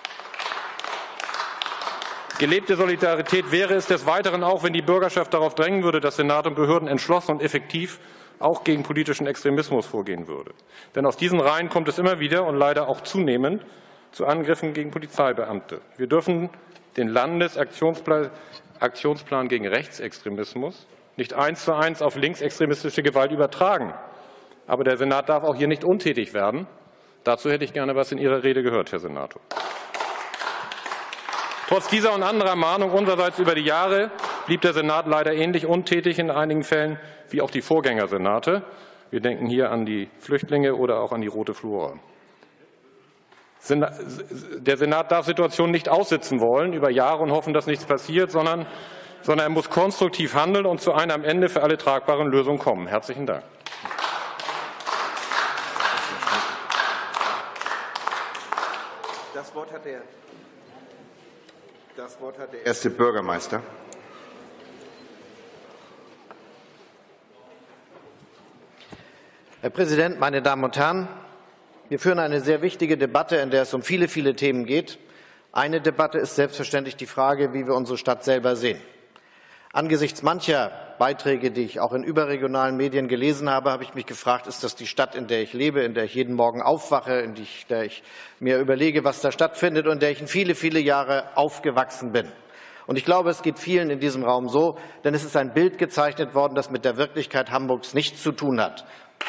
Gelebte Solidarität wäre es des Weiteren auch, wenn die Bürgerschaft darauf drängen würde, dass Senat und Behörden entschlossen und effektiv auch gegen politischen Extremismus vorgehen würde. Denn aus diesen Reihen kommt es immer wieder und leider auch zunehmend zu Angriffen gegen Polizeibeamte. Wir dürfen den Landesaktionsplan gegen Rechtsextremismus nicht 1:1 auf linksextremistische Gewalt übertragen. Aber der Senat darf auch hier nicht untätig werden. Dazu hätte ich gerne etwas in Ihrer Rede gehört, Herr Senator. Trotz dieser und anderer Mahnung unsererseits über die Jahre blieb der Senat leider ähnlich untätig in einigen Fällen wie auch die Vorgängersenate. Wir denken hier an die Flüchtlinge oder auch an die Rote Flora. Der Senat darf Situationen nicht aussitzen wollen über Jahre und hoffen, dass nichts passiert, sondern er muss konstruktiv handeln und zu einer am Ende für alle tragbaren Lösung kommen. Herzlichen Dank. Das Wort hat der erste Bürgermeister. Herr Präsident, meine Damen und Herren! Wir führen eine sehr wichtige Debatte, in der es um viele, viele Themen geht. Eine Debatte ist selbstverständlich die Frage, wie wir unsere Stadt selber sehen. Angesichts mancher Beiträge, die ich auch in überregionalen Medien gelesen habe, habe ich mich gefragt, ist das die Stadt, in der ich lebe, in der ich jeden Morgen aufwache, in der ich mir überlege, was da stattfindet und in der ich in viele, viele Jahre aufgewachsen bin. Und ich glaube, es geht vielen in diesem Raum so, denn es ist ein Bild gezeichnet worden, das mit der Wirklichkeit Hamburgs nichts zu tun hat.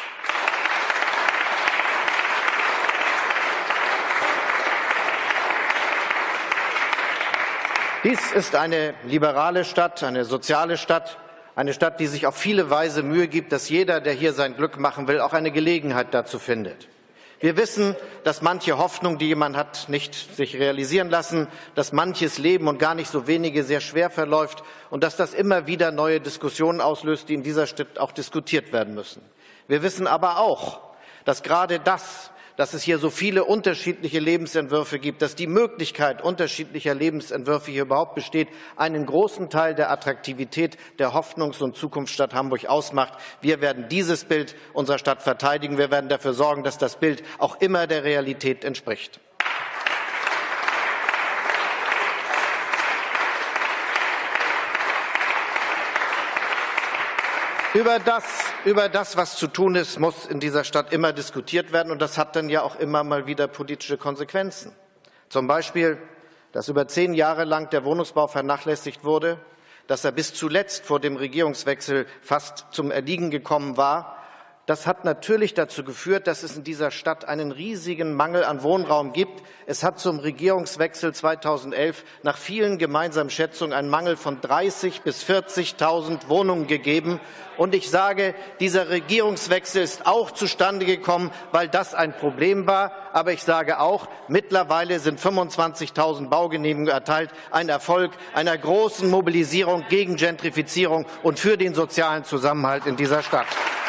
Dies ist eine liberale Stadt, eine soziale Stadt, eine Stadt, die sich auf viele Weise Mühe gibt, dass jeder, der hier sein Glück machen will, auch eine Gelegenheit dazu findet. Wir wissen, dass manche Hoffnung, die jemand hat, nicht sich realisieren lassen, dass manches Leben und gar nicht so wenige sehr schwer verläuft und dass das immer wieder neue Diskussionen auslöst, die in dieser Stadt auch diskutiert werden müssen. Wir wissen aber auch, dass gerade dass es hier so viele unterschiedliche Lebensentwürfe gibt, dass die Möglichkeit unterschiedlicher Lebensentwürfe hier überhaupt besteht, einen großen Teil der Attraktivität der Hoffnungs- und Zukunftsstadt Hamburg ausmacht. Wir werden dieses Bild unserer Stadt verteidigen. Wir werden dafür sorgen, dass das Bild auch immer der Realität entspricht. Über das, was zu tun ist, muss in dieser Stadt immer diskutiert werden. Und das hat dann ja auch immer mal wieder politische Konsequenzen. Zum Beispiel, dass über 10 Jahre lang der Wohnungsbau vernachlässigt wurde, dass er bis zuletzt vor dem Regierungswechsel fast zum Erliegen gekommen war. Das hat natürlich dazu geführt, dass es in dieser Stadt einen riesigen Mangel an Wohnraum gibt. Es hat zum Regierungswechsel 2011 nach vielen gemeinsamen Schätzungen einen Mangel von 30.000 bis 40.000 Wohnungen gegeben. Und ich sage, dieser Regierungswechsel ist auch zustande gekommen, weil das ein Problem war. Aber ich sage auch, mittlerweile sind 25.000 Baugenehmigungen erteilt. Ein Erfolg einer großen Mobilisierung gegen Gentrifizierung und für den sozialen Zusammenhalt in dieser Stadt.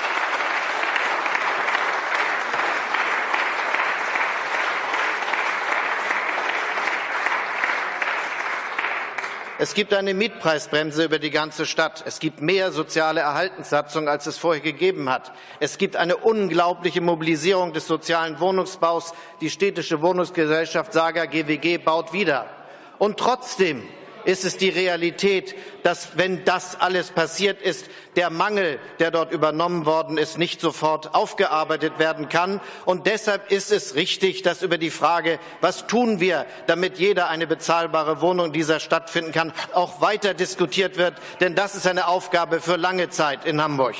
Es gibt eine Mietpreisbremse über die ganze Stadt. Es gibt mehr soziale Erhaltenssatzungen, als es vorher gegeben hat. Es gibt eine unglaubliche Mobilisierung des sozialen Wohnungsbaus. Die städtische Wohnungsgesellschaft Saga GWG baut wieder. Und trotzdem ist es die Realität, dass, wenn das alles passiert ist, der Mangel, der dort übernommen worden ist, nicht sofort aufgearbeitet werden kann. Und deshalb ist es richtig, dass über die Frage, was tun wir, damit jeder eine bezahlbare Wohnung in dieser Stadt finden kann, auch weiter diskutiert wird. Denn das ist eine Aufgabe für lange Zeit in Hamburg.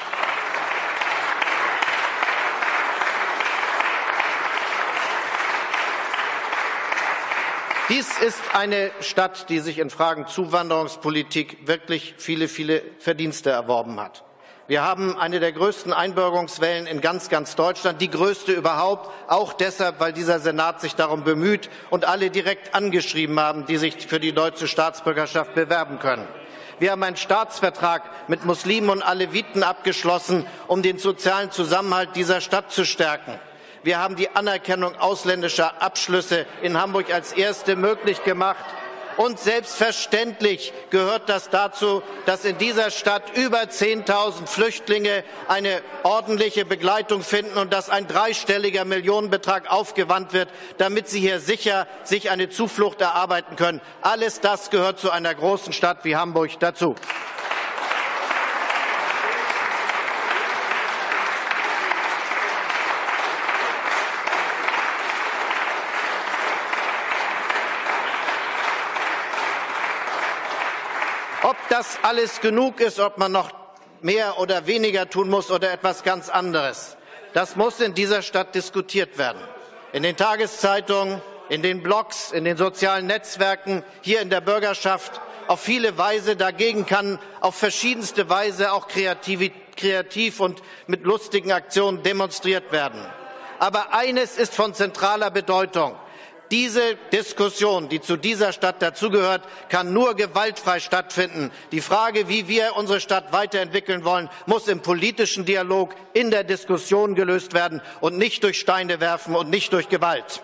Dies ist eine Stadt, die sich in Fragen Zuwanderungspolitik wirklich viele, viele Verdienste erworben hat. Wir haben eine der größten Einbürgerungswellen in ganz Deutschland, die größte überhaupt, auch deshalb, weil dieser Senat sich darum bemüht und alle direkt angeschrieben haben, die sich für die deutsche Staatsbürgerschaft bewerben können. Wir haben einen Staatsvertrag mit Muslimen und Aleviten abgeschlossen, um den sozialen Zusammenhalt dieser Stadt zu stärken. Wir haben die Anerkennung ausländischer Abschlüsse in Hamburg als erste möglich gemacht. Und selbstverständlich gehört das dazu, dass in dieser Stadt über 10.000 Flüchtlinge eine ordentliche Begleitung finden und dass ein dreistelliger Millionenbetrag aufgewandt wird, damit sie hier sicher sich eine Zuflucht erarbeiten können. Alles das gehört zu einer großen Stadt wie Hamburg dazu. Ob das alles genug ist, ob man noch mehr oder weniger tun muss oder etwas ganz anderes, das muss in dieser Stadt diskutiert werden. In den Tageszeitungen, in den Blogs, in den sozialen Netzwerken, hier in der Bürgerschaft auf viele Weise. Dagegen kann auf verschiedenste Weise auch kreativ und mit lustigen Aktionen demonstriert werden. Aber eines ist von zentraler Bedeutung. Diese Diskussion, die zu dieser Stadt dazugehört, kann nur gewaltfrei stattfinden. Die Frage, wie wir unsere Stadt weiterentwickeln wollen, muss im politischen Dialog, in der Diskussion gelöst werden und nicht durch Steine werfen und nicht durch Gewalt.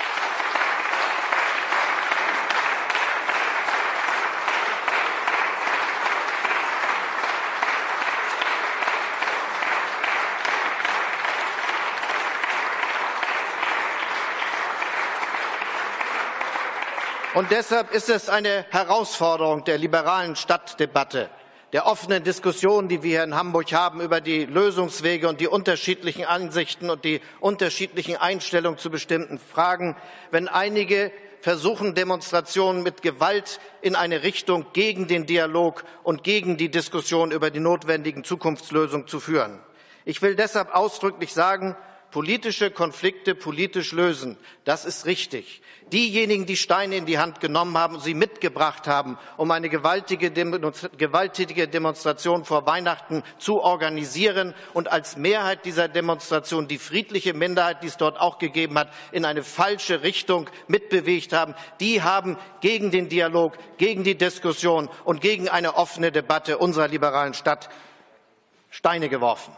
Und deshalb ist es eine Herausforderung der liberalen Stadtdebatte, der offenen Diskussion, die wir hier in Hamburg haben, über die Lösungswege und die unterschiedlichen Ansichten und die unterschiedlichen Einstellungen zu bestimmten Fragen, wenn einige versuchen, Demonstrationen mit Gewalt in eine Richtung gegen den Dialog und gegen die Diskussion über die notwendigen Zukunftslösungen zu führen. Ich will deshalb ausdrücklich sagen, politische Konflikte politisch lösen, das ist richtig. Diejenigen, die Steine in die Hand genommen haben und sie mitgebracht haben, um eine gewaltige Demonstration vor Weihnachten zu organisieren und als Mehrheit dieser Demonstration die friedliche Minderheit, die es dort auch gegeben hat, in eine falsche Richtung mitbewegt haben, die haben gegen den Dialog, gegen die Diskussion und gegen eine offene Debatte unserer liberalen Stadt Steine geworfen.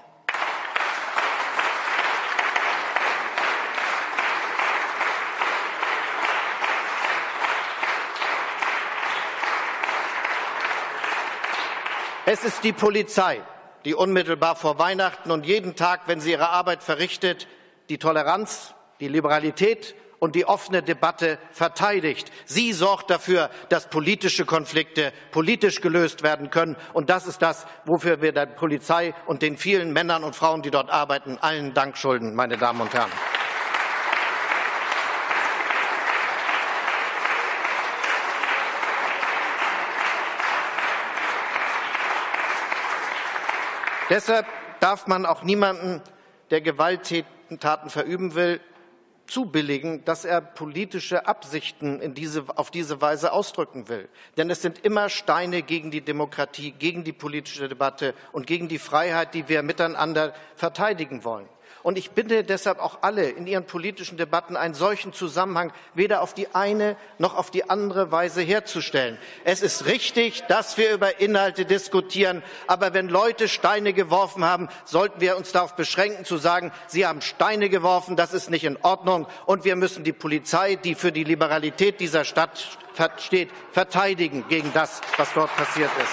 Es ist die Polizei, die unmittelbar vor Weihnachten und jeden Tag, wenn sie ihre Arbeit verrichtet, die Toleranz, die Liberalität und die offene Debatte verteidigt. Sie sorgt dafür, dass politische Konflikte politisch gelöst werden können. Und das ist das, wofür wir der Polizei und den vielen Männern und Frauen, die dort arbeiten, allen Dank schulden, meine Damen und Herren. Deshalb darf man auch niemanden, der Gewalttaten verüben will, zubilligen, dass er politische Absichten auf diese Weise ausdrücken will. Denn es sind immer Steine gegen die Demokratie, gegen die politische Debatte und gegen die Freiheit, die wir miteinander verteidigen wollen. Und ich bitte deshalb auch alle, in ihren politischen Debatten einen solchen Zusammenhang weder auf die eine noch auf die andere Weise herzustellen. Es ist richtig, dass wir über Inhalte diskutieren, aber wenn Leute Steine geworfen haben, sollten wir uns darauf beschränken, zu sagen, sie haben Steine geworfen, das ist nicht in Ordnung, und wir müssen die Polizei, die für die Liberalität dieser Stadt steht, verteidigen gegen das, was dort passiert ist.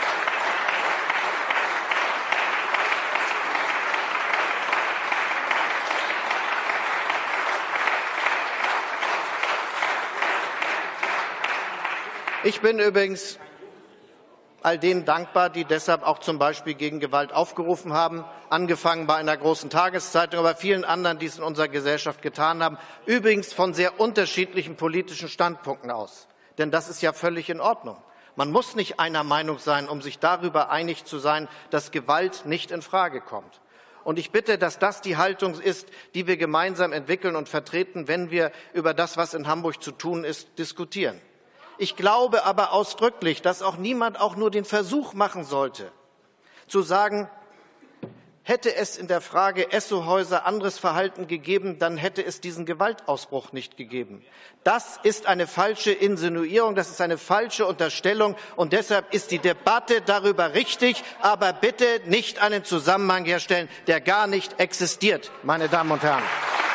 Ich bin übrigens all denen dankbar, die deshalb auch zum Beispiel gegen Gewalt aufgerufen haben, angefangen bei einer großen Tageszeitung, aber vielen anderen, die es in unserer Gesellschaft getan haben, übrigens von sehr unterschiedlichen politischen Standpunkten aus. Denn das ist ja völlig in Ordnung. Man muss nicht einer Meinung sein, um sich darüber einig zu sein, dass Gewalt nicht in Frage kommt. Und ich bitte, dass das die Haltung ist, die wir gemeinsam entwickeln und vertreten, wenn wir über das, was in Hamburg zu tun ist, diskutieren. Ich glaube aber ausdrücklich, dass auch niemand auch nur den Versuch machen sollte, zu sagen, hätte es in der Frage Essohäuser anderes Verhalten gegeben, dann hätte es diesen Gewaltausbruch nicht gegeben. Das ist eine falsche Insinuierung, das ist eine falsche Unterstellung, und deshalb ist die Debatte darüber richtig, aber bitte nicht einen Zusammenhang herstellen, der gar nicht existiert, meine Damen und Herren.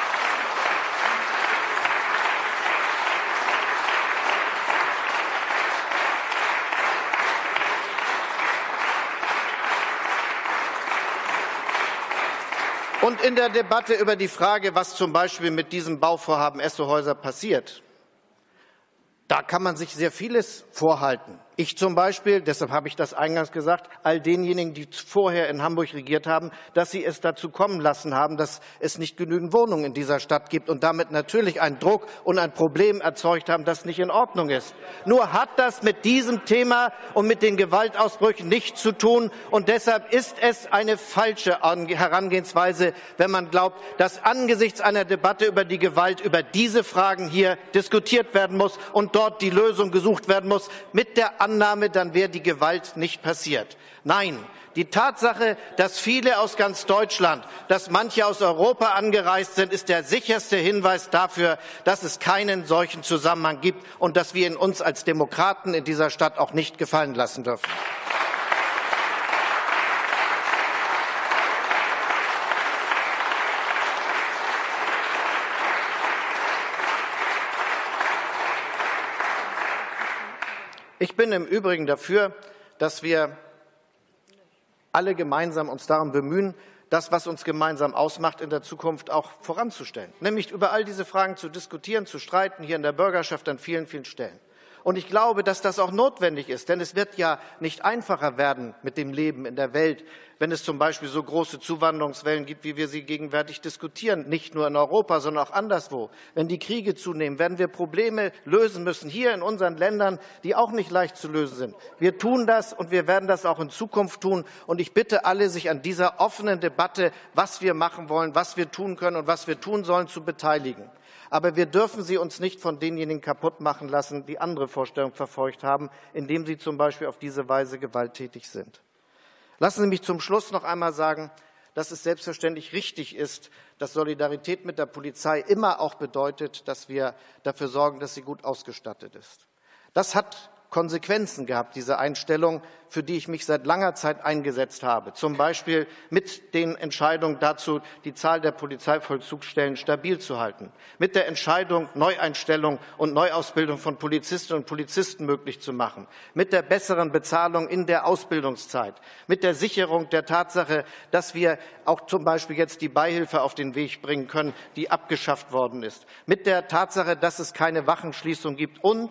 Und in der Debatte über die Frage, was zum Beispiel mit diesem Bauvorhaben Essohäuser passiert, da kann man sich sehr vieles vorhalten. Ich zum Beispiel, deshalb habe ich das eingangs gesagt, all denjenigen, die vorher in Hamburg regiert haben, dass sie es dazu kommen lassen haben, dass es nicht genügend Wohnungen in dieser Stadt gibt und damit natürlich einen Druck und ein Problem erzeugt haben, das nicht in Ordnung ist. Nur hat das mit diesem Thema und mit den Gewaltausbrüchen nichts zu tun, und deshalb ist es eine falsche Herangehensweise, wenn man glaubt, dass angesichts einer Debatte über die Gewalt über diese Fragen hier diskutiert werden muss und dort die Lösung gesucht werden muss mit der Annahme, dann wäre die Gewalt nicht passiert. Nein, die Tatsache, dass viele aus ganz Deutschland, dass manche aus Europa angereist sind, ist der sicherste Hinweis dafür, dass es keinen solchen Zusammenhang gibt und dass wir ihn uns als Demokraten in dieser Stadt auch nicht gefallen lassen dürfen. Ich bin im Übrigen dafür, dass wir alle gemeinsam uns darum bemühen, das, was uns gemeinsam ausmacht, in der Zukunft auch voranzustellen. Nämlich über all diese Fragen zu diskutieren, zu streiten, hier in der Bürgerschaft an vielen, vielen Stellen. Und ich glaube, dass das auch notwendig ist, denn es wird ja nicht einfacher werden mit dem Leben in der Welt, wenn es zum Beispiel so große Zuwanderungswellen gibt, wie wir sie gegenwärtig diskutieren, nicht nur in Europa, sondern auch anderswo. Wenn die Kriege zunehmen, werden wir Probleme lösen müssen, hier in unseren Ländern, die auch nicht leicht zu lösen sind. Wir tun das und wir werden das auch in Zukunft tun. Und ich bitte alle, sich an dieser offenen Debatte, was wir machen wollen, was wir tun können und was wir tun sollen, zu beteiligen. Aber wir dürfen sie uns nicht von denjenigen kaputt machen lassen, die andere Vorstellungen verfolgt haben, indem sie zum Beispiel auf diese Weise gewalttätig sind. Lassen Sie mich zum Schluss noch einmal sagen, dass es selbstverständlich richtig ist, dass Solidarität mit der Polizei immer auch bedeutet, dass wir dafür sorgen, dass sie gut ausgestattet ist. Das hat Konsequenzen gehabt, diese Einstellung, für die ich mich seit langer Zeit eingesetzt habe. Zum Beispiel mit den Entscheidungen dazu, die Zahl der Polizeivollzugsstellen stabil zu halten. Mit der Entscheidung, Neueinstellung und Neuausbildung von Polizistinnen und Polizisten möglich zu machen. Mit der besseren Bezahlung in der Ausbildungszeit. Mit der Sicherung der Tatsache, dass wir auch zum Beispiel jetzt die Beihilfe auf den Weg bringen können, die abgeschafft worden ist. Mit der Tatsache, dass es keine Wachenschließung gibt und.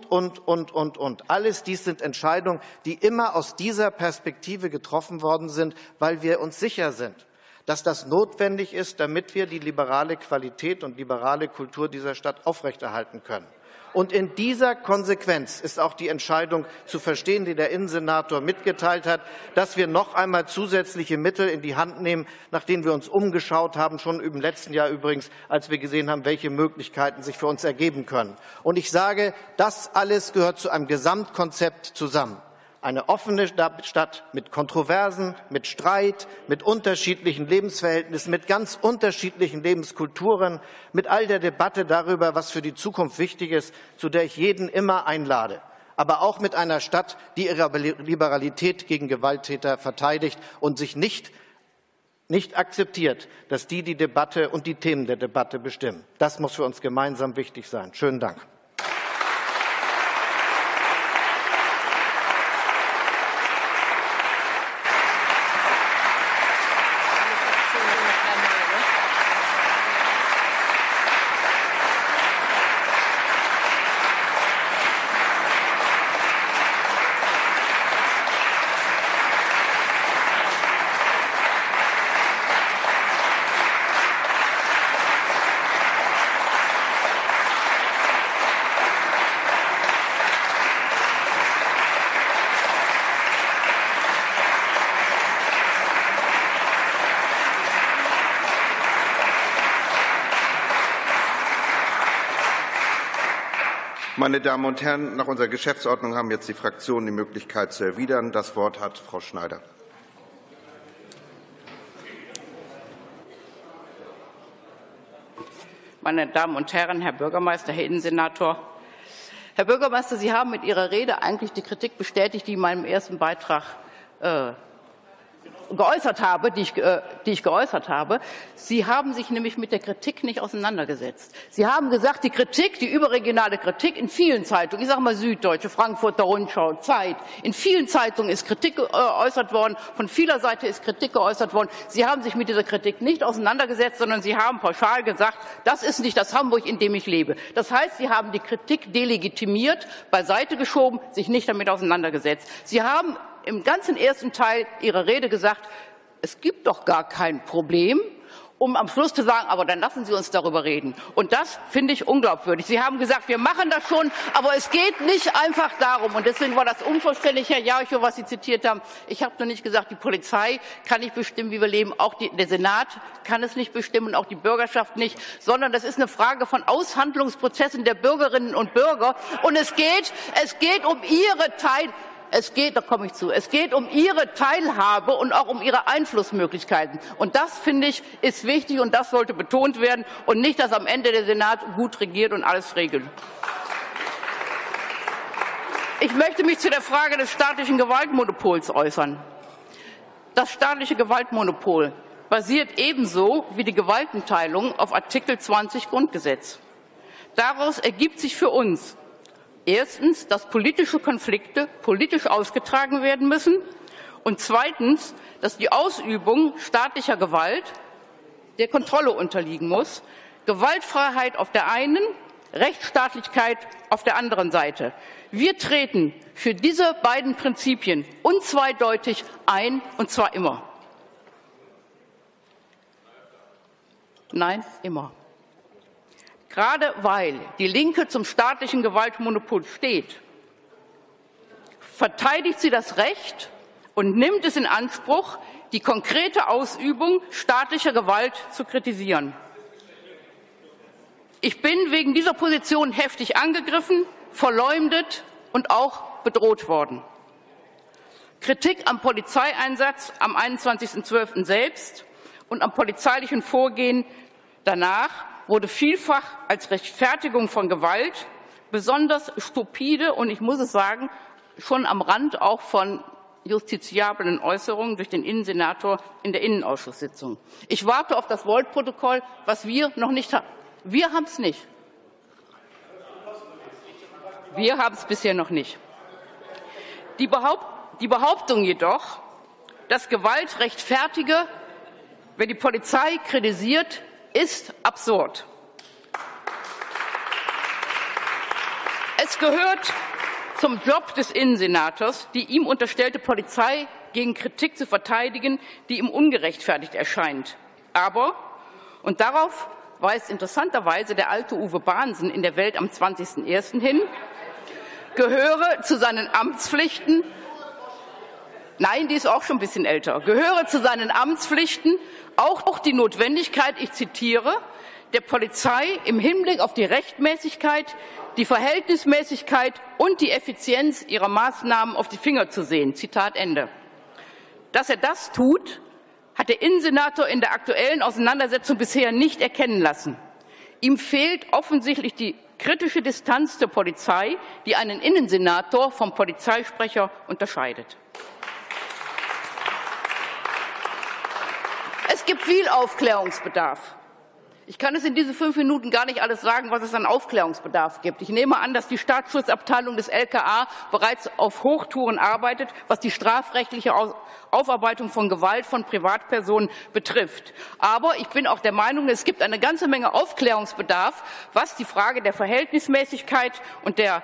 Alles dies sind Entscheidungen, die immer aus dieser Perspektive getroffen worden sind, weil wir uns sicher sind, dass das notwendig ist, damit wir die liberale Qualität und liberale Kultur dieser Stadt aufrechterhalten können. Und in dieser Konsequenz ist auch die Entscheidung zu verstehen, die der Innensenator mitgeteilt hat, dass wir noch einmal zusätzliche Mittel in die Hand nehmen, nachdem wir uns umgeschaut haben, schon im letzten Jahr übrigens, als wir gesehen haben, welche Möglichkeiten sich für uns ergeben können. Und ich sage, das alles gehört zu einem Gesamtkonzept zusammen. Eine offene Stadt mit Kontroversen, mit Streit, mit unterschiedlichen Lebensverhältnissen, mit ganz unterschiedlichen Lebenskulturen, mit all der Debatte darüber, was für die Zukunft wichtig ist, zu der ich jeden immer einlade. Aber auch mit einer Stadt, die ihre Liberalität gegen Gewalttäter verteidigt und sich nicht akzeptiert, dass die Debatte und die Themen der Debatte bestimmen. Das muss für uns gemeinsam wichtig sein. Schönen Dank. Meine Damen und Herren, nach unserer Geschäftsordnung haben jetzt die Fraktionen die Möglichkeit zu erwidern. Das Wort hat Frau Schneider. Meine Damen und Herren, Herr Bürgermeister, Herr Innensenator! Herr Bürgermeister, Sie haben mit Ihrer Rede eigentlich die Kritik bestätigt, die in meinem ersten Beitrag geäußert habe, die ich geäußert habe. Sie haben sich nämlich mit der Kritik nicht auseinandergesetzt. Sie haben gesagt, die Kritik, die überregionale Kritik in vielen Zeitungen, ich sage mal Süddeutsche, Frankfurter Rundschau, Zeit, in vielen Zeitungen ist Kritik geäußert worden, von vieler Seite ist Kritik geäußert worden. Sie haben sich mit dieser Kritik nicht auseinandergesetzt, sondern Sie haben pauschal gesagt, das ist nicht das Hamburg, in dem ich lebe. Das heißt, Sie haben die Kritik delegitimiert, beiseite geschoben, sich nicht damit auseinandergesetzt. Sie haben im ganzen ersten Teil Ihrer Rede gesagt, es gibt doch gar kein Problem, um am Schluss zu sagen, aber dann lassen Sie uns darüber reden. Und das finde ich unglaubwürdig. Sie haben gesagt, wir machen das schon, aber es geht nicht einfach darum. Und deswegen war das unvollständig, Herr Jarichow, was Sie zitiert haben. Ich habe nur nicht gesagt, die Polizei kann nicht bestimmen, wie wir leben. Auch der Senat kann es nicht bestimmen und auch die Bürgerschaft nicht. Sondern das ist eine Frage von Aushandlungsprozessen der Bürgerinnen und Bürger. Und es geht um ihre da komme ich zu. Es geht um ihre Teilhabe und auch um ihre Einflussmöglichkeiten. Und das, finde ich, ist wichtig und das sollte betont werden und nicht, dass am Ende der Senat gut regiert und alles regelt. Ich möchte mich zu der Frage des staatlichen Gewaltmonopols äußern. Das staatliche Gewaltmonopol basiert ebenso wie die Gewaltenteilung auf Artikel 20 Grundgesetz. Daraus ergibt sich für uns erstens, dass politische Konflikte politisch ausgetragen werden müssen und zweitens, dass die Ausübung staatlicher Gewalt der Kontrolle unterliegen muss. Gewaltfreiheit auf der einen, Rechtsstaatlichkeit auf der anderen Seite. Wir treten für diese beiden Prinzipien unzweideutig ein, und zwar immer. Nein, immer. Gerade weil die Linke zum staatlichen Gewaltmonopol steht, verteidigt sie das Recht und nimmt es in Anspruch, die konkrete Ausübung staatlicher Gewalt zu kritisieren. Ich bin wegen dieser Position heftig angegriffen, verleumdet und auch bedroht worden. Kritik am Polizeieinsatz am 21.12. selbst und am polizeilichen Vorgehen danach wurde vielfach als Rechtfertigung von Gewalt besonders stupide und ich muss es sagen, schon am Rand auch von justiziablen Äußerungen durch den Innensenator in der Innenausschusssitzung. Ich warte auf das Volt-Protokoll, was wir noch nicht haben. Wir haben es nicht. Wir haben es bisher noch nicht. Die Behauptung jedoch, dass Gewalt rechtfertige, wenn die Polizei kritisiert, ist absurd. Es gehört zum Job des Innensenators, die ihm unterstellte Polizei gegen Kritik zu verteidigen, die ihm ungerechtfertigt erscheint. Aber, und darauf weist interessanterweise der alte Uwe Bahnsen in der Welt am 20.01. hin, gehöre zu seinen Amtspflichten, nein, die ist auch schon ein bisschen älter, gehöre zu seinen Amtspflichten auch die Notwendigkeit, ich zitiere, der Polizei im Hinblick auf die Rechtmäßigkeit, die Verhältnismäßigkeit und die Effizienz ihrer Maßnahmen auf die Finger zu sehen. Zitat Ende. Dass er das tut, hat der Innensenator in der aktuellen Auseinandersetzung bisher nicht erkennen lassen. Ihm fehlt offensichtlich die kritische Distanz zur Polizei, die einen Innensenator vom Polizeisprecher unterscheidet. Es gibt viel Aufklärungsbedarf. Ich kann es in diesen 5 Minuten gar nicht alles sagen, was es an Aufklärungsbedarf gibt. Ich nehme an, dass die Staatsschutzabteilung des LKA bereits auf Hochtouren arbeitet, was die strafrechtliche Aufarbeitung von Gewalt von Privatpersonen betrifft. Aber ich bin auch der Meinung, es gibt eine ganze Menge Aufklärungsbedarf, was die Frage der Verhältnismäßigkeit und der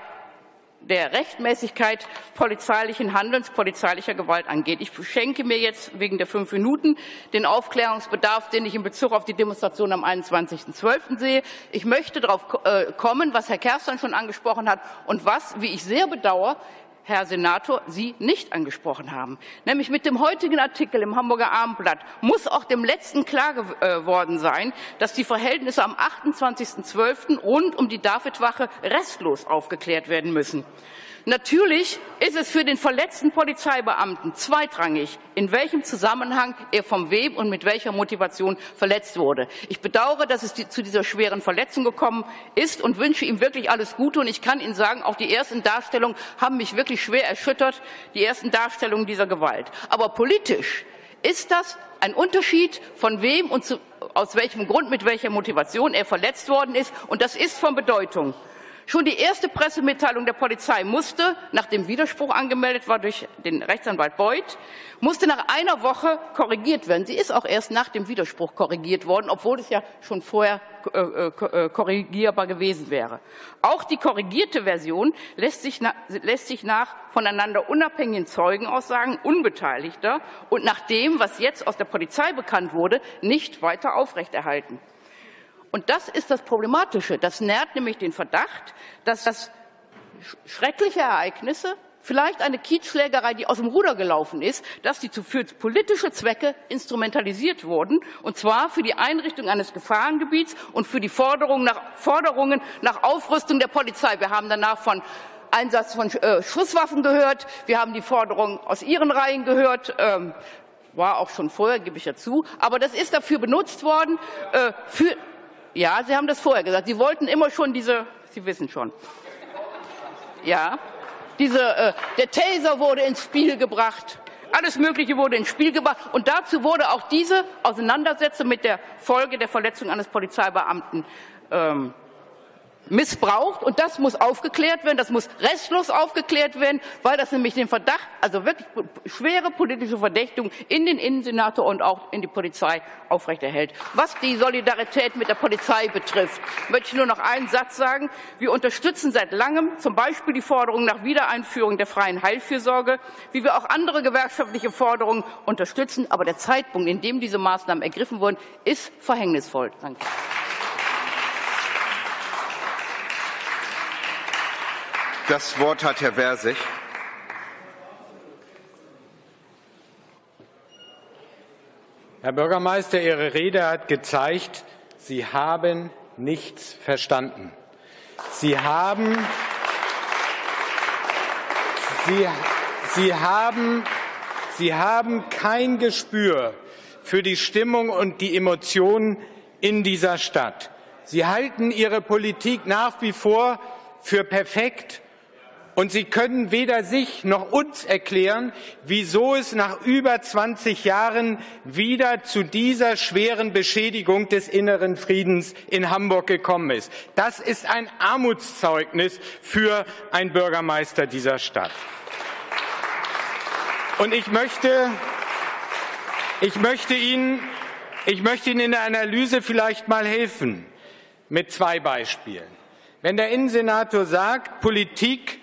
Rechtmäßigkeit polizeilichen Handelns, polizeilicher Gewalt angeht. Ich schenke mir jetzt wegen der 5 Minuten den Aufklärungsbedarf, den ich in Bezug auf die Demonstration am 21.12. sehe. Ich möchte darauf kommen, was Herr Kerstan schon angesprochen hat und was, wie ich sehr bedauere, Herr Senator, Sie nicht angesprochen haben. Nämlich mit dem heutigen Artikel im Hamburger Abendblatt muss auch dem Letzten klar geworden sein, dass die Verhältnisse am 28.12. rund um die Davidwache restlos aufgeklärt werden müssen. Natürlich ist es für den verletzten Polizeibeamten zweitrangig, in welchem Zusammenhang er von wem und mit welcher Motivation verletzt wurde. Ich bedauere, dass es zu dieser schweren Verletzung gekommen ist und wünsche ihm wirklich alles Gute. Und ich kann Ihnen sagen, auch die ersten Darstellungen haben mich wirklich schwer erschüttert, die ersten Darstellungen dieser Gewalt. Aber politisch ist das ein Unterschied, von wem und aus welchem Grund, mit welcher Motivation er verletzt worden ist. Und das ist von Bedeutung. Schon die erste Pressemitteilung der Polizei musste, nachdem Widerspruch angemeldet war durch den Rechtsanwalt Beuth, musste nach einer Woche korrigiert werden. Sie ist auch erst nach dem Widerspruch korrigiert worden, obwohl es ja schon vorher korrigierbar gewesen wäre. Auch die korrigierte Version lässt sich nach voneinander unabhängigen Zeugenaussagen Unbeteiligter und nach dem, was jetzt aus der Polizei bekannt wurde, nicht weiter aufrechterhalten. Und das ist das Problematische. Das nährt nämlich den Verdacht, dass das schreckliche Ereignisse, vielleicht eine Kiezschlägerei, die aus dem Ruder gelaufen ist, dass die für politische Zwecke instrumentalisiert wurden, und zwar für die Einrichtung eines Gefahrengebiets und für die Forderungen nach Aufrüstung der Polizei. Wir haben danach von Einsatz von Schusswaffen gehört. Wir haben die Forderung aus Ihren Reihen gehört. War auch schon vorher, gebe ich ja zu. Aber das ist dafür benutzt worden. Ja, Sie haben das vorher gesagt. Sie wollten immer schon Sie wissen schon. Ja, der Taser wurde ins Spiel gebracht. Alles Mögliche wurde ins Spiel gebracht. Und dazu wurde auch diese Auseinandersetzung mit der Folge der Verletzung eines Polizeibeamten missbraucht. Und das muss aufgeklärt werden. Das muss restlos aufgeklärt werden, weil das nämlich den Verdacht, also wirklich schwere politische Verdächtigung in den Innensenator und auch in die Polizei aufrechterhält. Was die Solidarität mit der Polizei betrifft, möchte ich nur noch einen Satz sagen. Wir unterstützen seit langem zum Beispiel die Forderung nach Wiedereinführung der freien Heilfürsorge, wie wir auch andere gewerkschaftliche Forderungen unterstützen. Aber der Zeitpunkt, in dem diese Maßnahmen ergriffen wurden, ist verhängnisvoll. Danke. Das Wort hat Herr Versich. Herr Bürgermeister, Ihre Rede hat gezeigt, Sie haben nichts verstanden. Sie haben kein Gespür für die Stimmung und die Emotionen in dieser Stadt. Sie halten Ihre Politik nach wie vor für perfekt. Und Sie können weder sich noch uns erklären, wieso es nach über 20 Jahren wieder zu dieser schweren Beschädigung des inneren Friedens in Hamburg gekommen ist. Das ist ein Armutszeugnis für einen Bürgermeister dieser Stadt. Und ich möchte Ihnen in der Analyse vielleicht mal helfen mit 2 Beispielen. Wenn der Innensenator sagt, Politik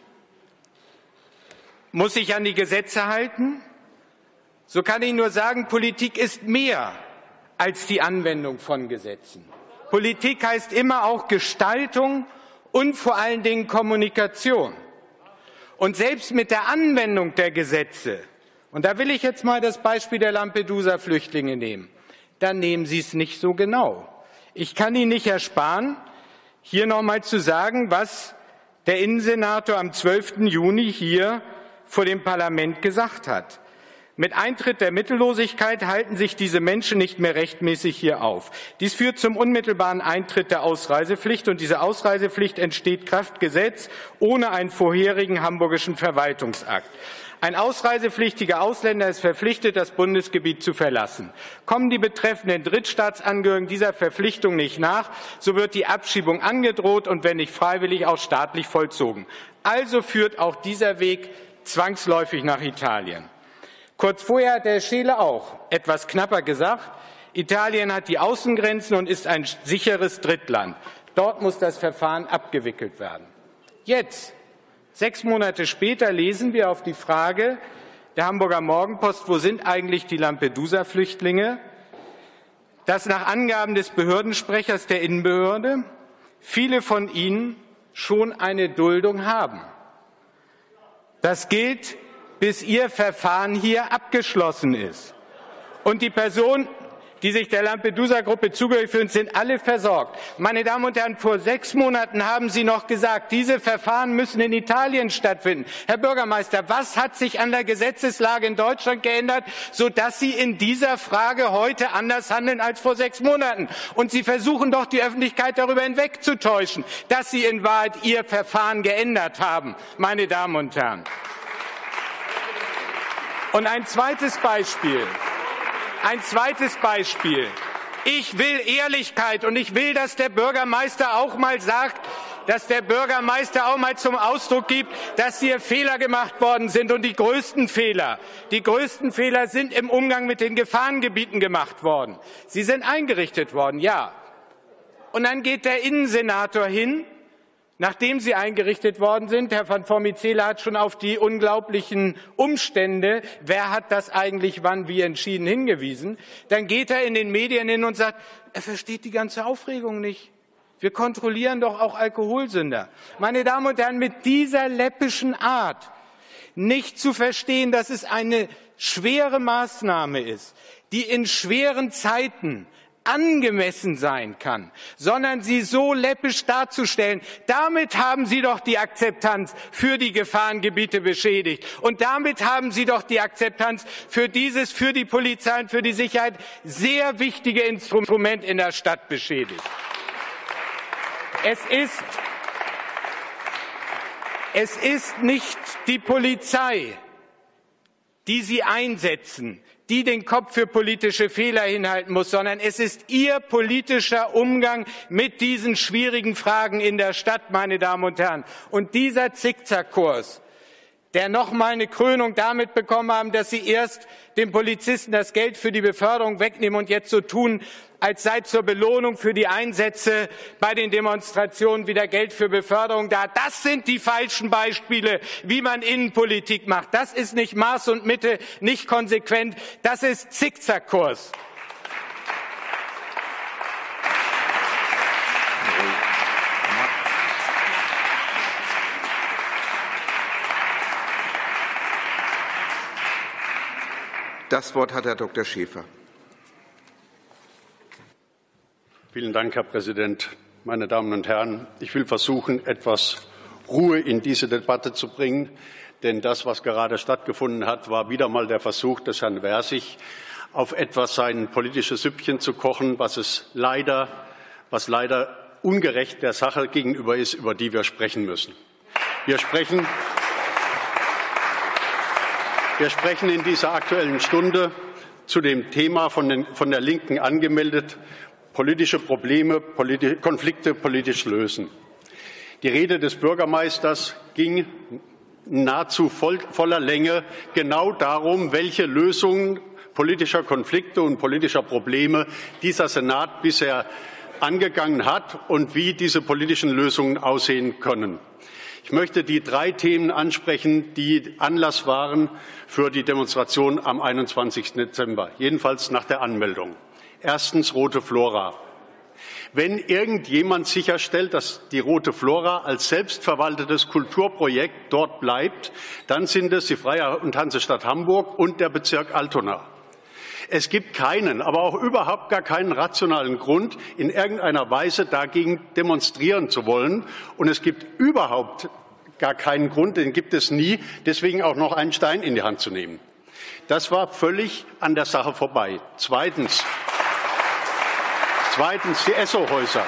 muss sich an die Gesetze halten, so kann ich nur sagen, Politik ist mehr als die Anwendung von Gesetzen. Politik heißt immer auch Gestaltung und vor allen Dingen Kommunikation. Und selbst mit der Anwendung der Gesetze, und da will ich jetzt mal das Beispiel der Lampedusa-Flüchtlinge nehmen, dann nehmen Sie es nicht so genau. Ich kann Ihnen nicht ersparen, hier noch mal zu sagen, was der Innensenator am 12. Juni hier vor dem Parlament gesagt hat. Mit Eintritt der Mittellosigkeit halten sich diese Menschen nicht mehr rechtmäßig hier auf. Dies führt zum unmittelbaren Eintritt der Ausreisepflicht, und diese Ausreisepflicht entsteht kraft Gesetz ohne einen vorherigen hamburgischen Verwaltungsakt. Ein ausreisepflichtiger Ausländer ist verpflichtet, das Bundesgebiet zu verlassen. Kommen die betreffenden Drittstaatsangehörigen dieser Verpflichtung nicht nach, so wird die Abschiebung angedroht und wenn nicht freiwillig auch staatlich vollzogen. Also führt auch dieser Weg zwangsläufig nach Italien. Kurz vorher hat Herr Scheele auch etwas knapper gesagt, Italien hat die Außengrenzen und ist ein sicheres Drittland. Dort muss das Verfahren abgewickelt werden. Jetzt, 6 Monate später, lesen wir auf die Frage der Hamburger Morgenpost, wo sind eigentlich die Lampedusa-Flüchtlinge, dass nach Angaben des Behördensprechers der Innenbehörde viele von ihnen schon eine Duldung haben. Das gilt, bis Ihr Verfahren hier abgeschlossen ist. Und die Personen, die sich der Lampedusa-Gruppe zugehörig fühlen, sind alle versorgt. Meine Damen und Herren, vor 6 Monaten haben Sie noch gesagt, diese Verfahren müssen in Italien stattfinden. Herr Bürgermeister, was hat sich an der Gesetzeslage in Deutschland geändert, sodass Sie in dieser Frage heute anders handeln als vor 6 Monaten? Und Sie versuchen doch, die Öffentlichkeit darüber hinwegzutäuschen, dass Sie in Wahrheit Ihr Verfahren geändert haben, meine Damen und Herren. Und ein zweites Beispiel. Ich will Ehrlichkeit, und ich will, dass der Bürgermeister auch mal sagt, dass der Bürgermeister auch mal zum Ausdruck gibt, dass hier Fehler gemacht worden sind. Und die größten Fehler sind im Umgang mit den Gefahrengebieten gemacht worden. Sie sind eingerichtet worden, ja. Und dann geht der Innensenator hin, nachdem sie eingerichtet worden sind. Herr van Formicela hat schon auf die unglaublichen Umstände, wer hat das eigentlich wann wie entschieden, hingewiesen. Dann geht er in den Medien hin und sagt, er versteht die ganze Aufregung nicht. Wir kontrollieren doch auch Alkoholsünder. Meine Damen und Herren, mit dieser läppischen Art nicht zu verstehen, dass es eine schwere Maßnahme ist, die in schweren Zeiten angemessen sein kann, sondern sie so läppisch darzustellen, damit haben Sie doch die Akzeptanz für die Gefahrengebiete beschädigt. Und damit haben Sie doch die Akzeptanz für dieses, für die Polizei und für die Sicherheit sehr wichtige Instrument in der Stadt beschädigt. Es ist nicht die Polizei, die Sie einsetzen, die den Kopf für politische Fehler hinhalten muss, sondern es ist Ihr politischer Umgang mit diesen schwierigen Fragen in der Stadt, meine Damen und Herren. Und dieser Zickzackkurs, der noch mal eine Krönung damit bekommen haben, dass Sie erst den Polizisten das Geld für die Beförderung wegnehmen und jetzt so tun, als sei zur Belohnung für die Einsätze bei den Demonstrationen wieder Geld für Beförderung da. Das sind die falschen Beispiele, wie man Innenpolitik macht. Das ist nicht Maß und Mitte, nicht konsequent. Das ist Zickzackkurs. Das Wort hat Herr Dr. Schäfer. Vielen Dank, Herr Präsident. Meine Damen und Herren, ich will versuchen, etwas Ruhe in diese Debatte zu bringen. Denn das, was gerade stattgefunden hat, war wieder mal der Versuch des Herrn Versich, auf etwas sein politisches Süppchen zu kochen, was leider ungerecht der Sache gegenüber ist, über die wir sprechen müssen. Wir sprechen in dieser Aktuellen Stunde zu dem Thema von der Linken angemeldet, politische Probleme, Konflikte politisch lösen. Die Rede des Bürgermeisters ging nahezu voller Länge genau darum, welche Lösungen politischer Konflikte und politischer Probleme dieser Senat bisher angegangen hat und wie diese politischen Lösungen aussehen können. Ich möchte die 3 Themen ansprechen, die Anlass waren für die Demonstration am 21. Dezember, jedenfalls nach der Anmeldung. Erstens Rote Flora. Wenn irgendjemand sicherstellt, dass die Rote Flora als selbstverwaltetes Kulturprojekt dort bleibt, dann sind es die Freie und Hansestadt Hamburg und der Bezirk Altona. Es gibt keinen, aber auch überhaupt gar keinen rationalen Grund, in irgendeiner Weise dagegen demonstrieren zu wollen. Und es gibt überhaupt gar keinen Grund, den gibt es nie, deswegen auch noch einen Stein in die Hand zu nehmen. Das war völlig an der Sache vorbei. Zweitens die Esso-Häuser.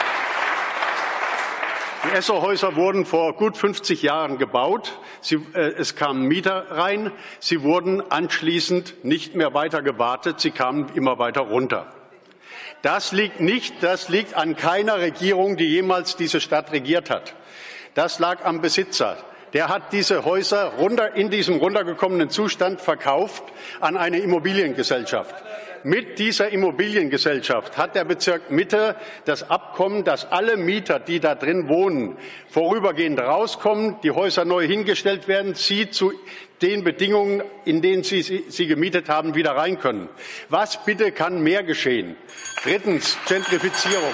Die Esso-Häuser wurden vor gut 50 Jahren gebaut. Es kamen Mieter rein. Sie wurden anschließend nicht mehr weiter gewartet. Sie kamen immer weiter runter. Das liegt an keiner Regierung, die jemals diese Stadt regiert hat. Das lag am Besitzer. Der hat diese Häuser in diesem runtergekommenen Zustand verkauft an eine Immobiliengesellschaft. Mit dieser Immobiliengesellschaft hat der Bezirk Mitte das Abkommen, dass alle Mieter, die da drin wohnen, vorübergehend rauskommen, die Häuser neu hingestellt werden, sie zu den Bedingungen, in denen sie gemietet haben, wieder rein können. Was bitte kann mehr geschehen? Drittens, Gentrifizierung.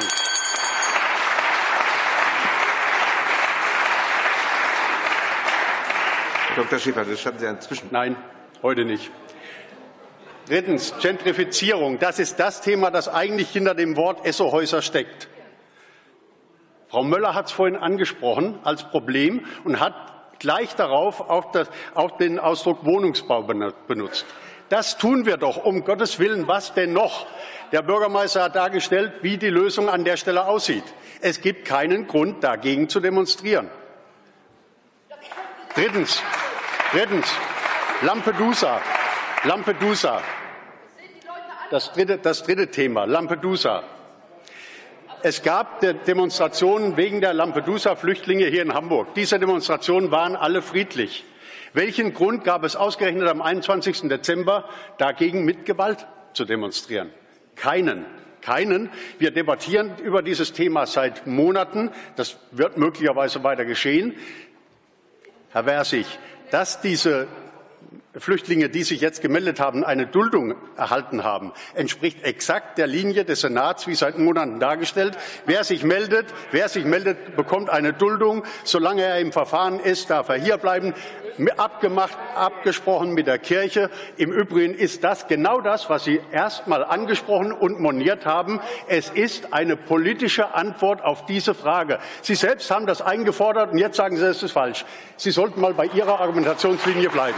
Herr Dr. Schäfer, das schaffen Sie inzwischen. Nein, heute nicht. Drittens, Gentrifizierung. Das ist das Thema, das eigentlich hinter dem Wort Esso-Häuser steckt. Frau Möller hat es vorhin angesprochen als Problem und hat gleich darauf auch den Ausdruck Wohnungsbau benutzt. Das tun wir doch, um Gottes Willen, was denn noch? Der Bürgermeister hat dargestellt, wie die Lösung an der Stelle aussieht. Es gibt keinen Grund, dagegen zu demonstrieren. Drittens, Lampedusa. Das dritte Thema, Lampedusa. Es gab Demonstrationen wegen der Lampedusa-Flüchtlinge hier in Hamburg. Diese Demonstrationen waren alle friedlich. Welchen Grund gab es ausgerechnet am 21. Dezember, dagegen mit Gewalt zu demonstrieren? Keinen. Wir debattieren über dieses Thema seit Monaten. Das wird möglicherweise weiter geschehen. Herr Versich, dass diese Flüchtlinge, die sich jetzt gemeldet haben, eine Duldung erhalten haben, entspricht exakt der Linie des Senats, wie seit Monaten dargestellt. Wer sich meldet, bekommt eine Duldung. Solange er im Verfahren ist, darf er hierbleiben. Abgesprochen mit der Kirche. Im Übrigen ist das genau das, was Sie erst mal angesprochen und moniert haben. Es ist eine politische Antwort auf diese Frage. Sie selbst haben das eingefordert und jetzt sagen Sie, es ist falsch. Sie sollten mal bei Ihrer Argumentationslinie bleiben.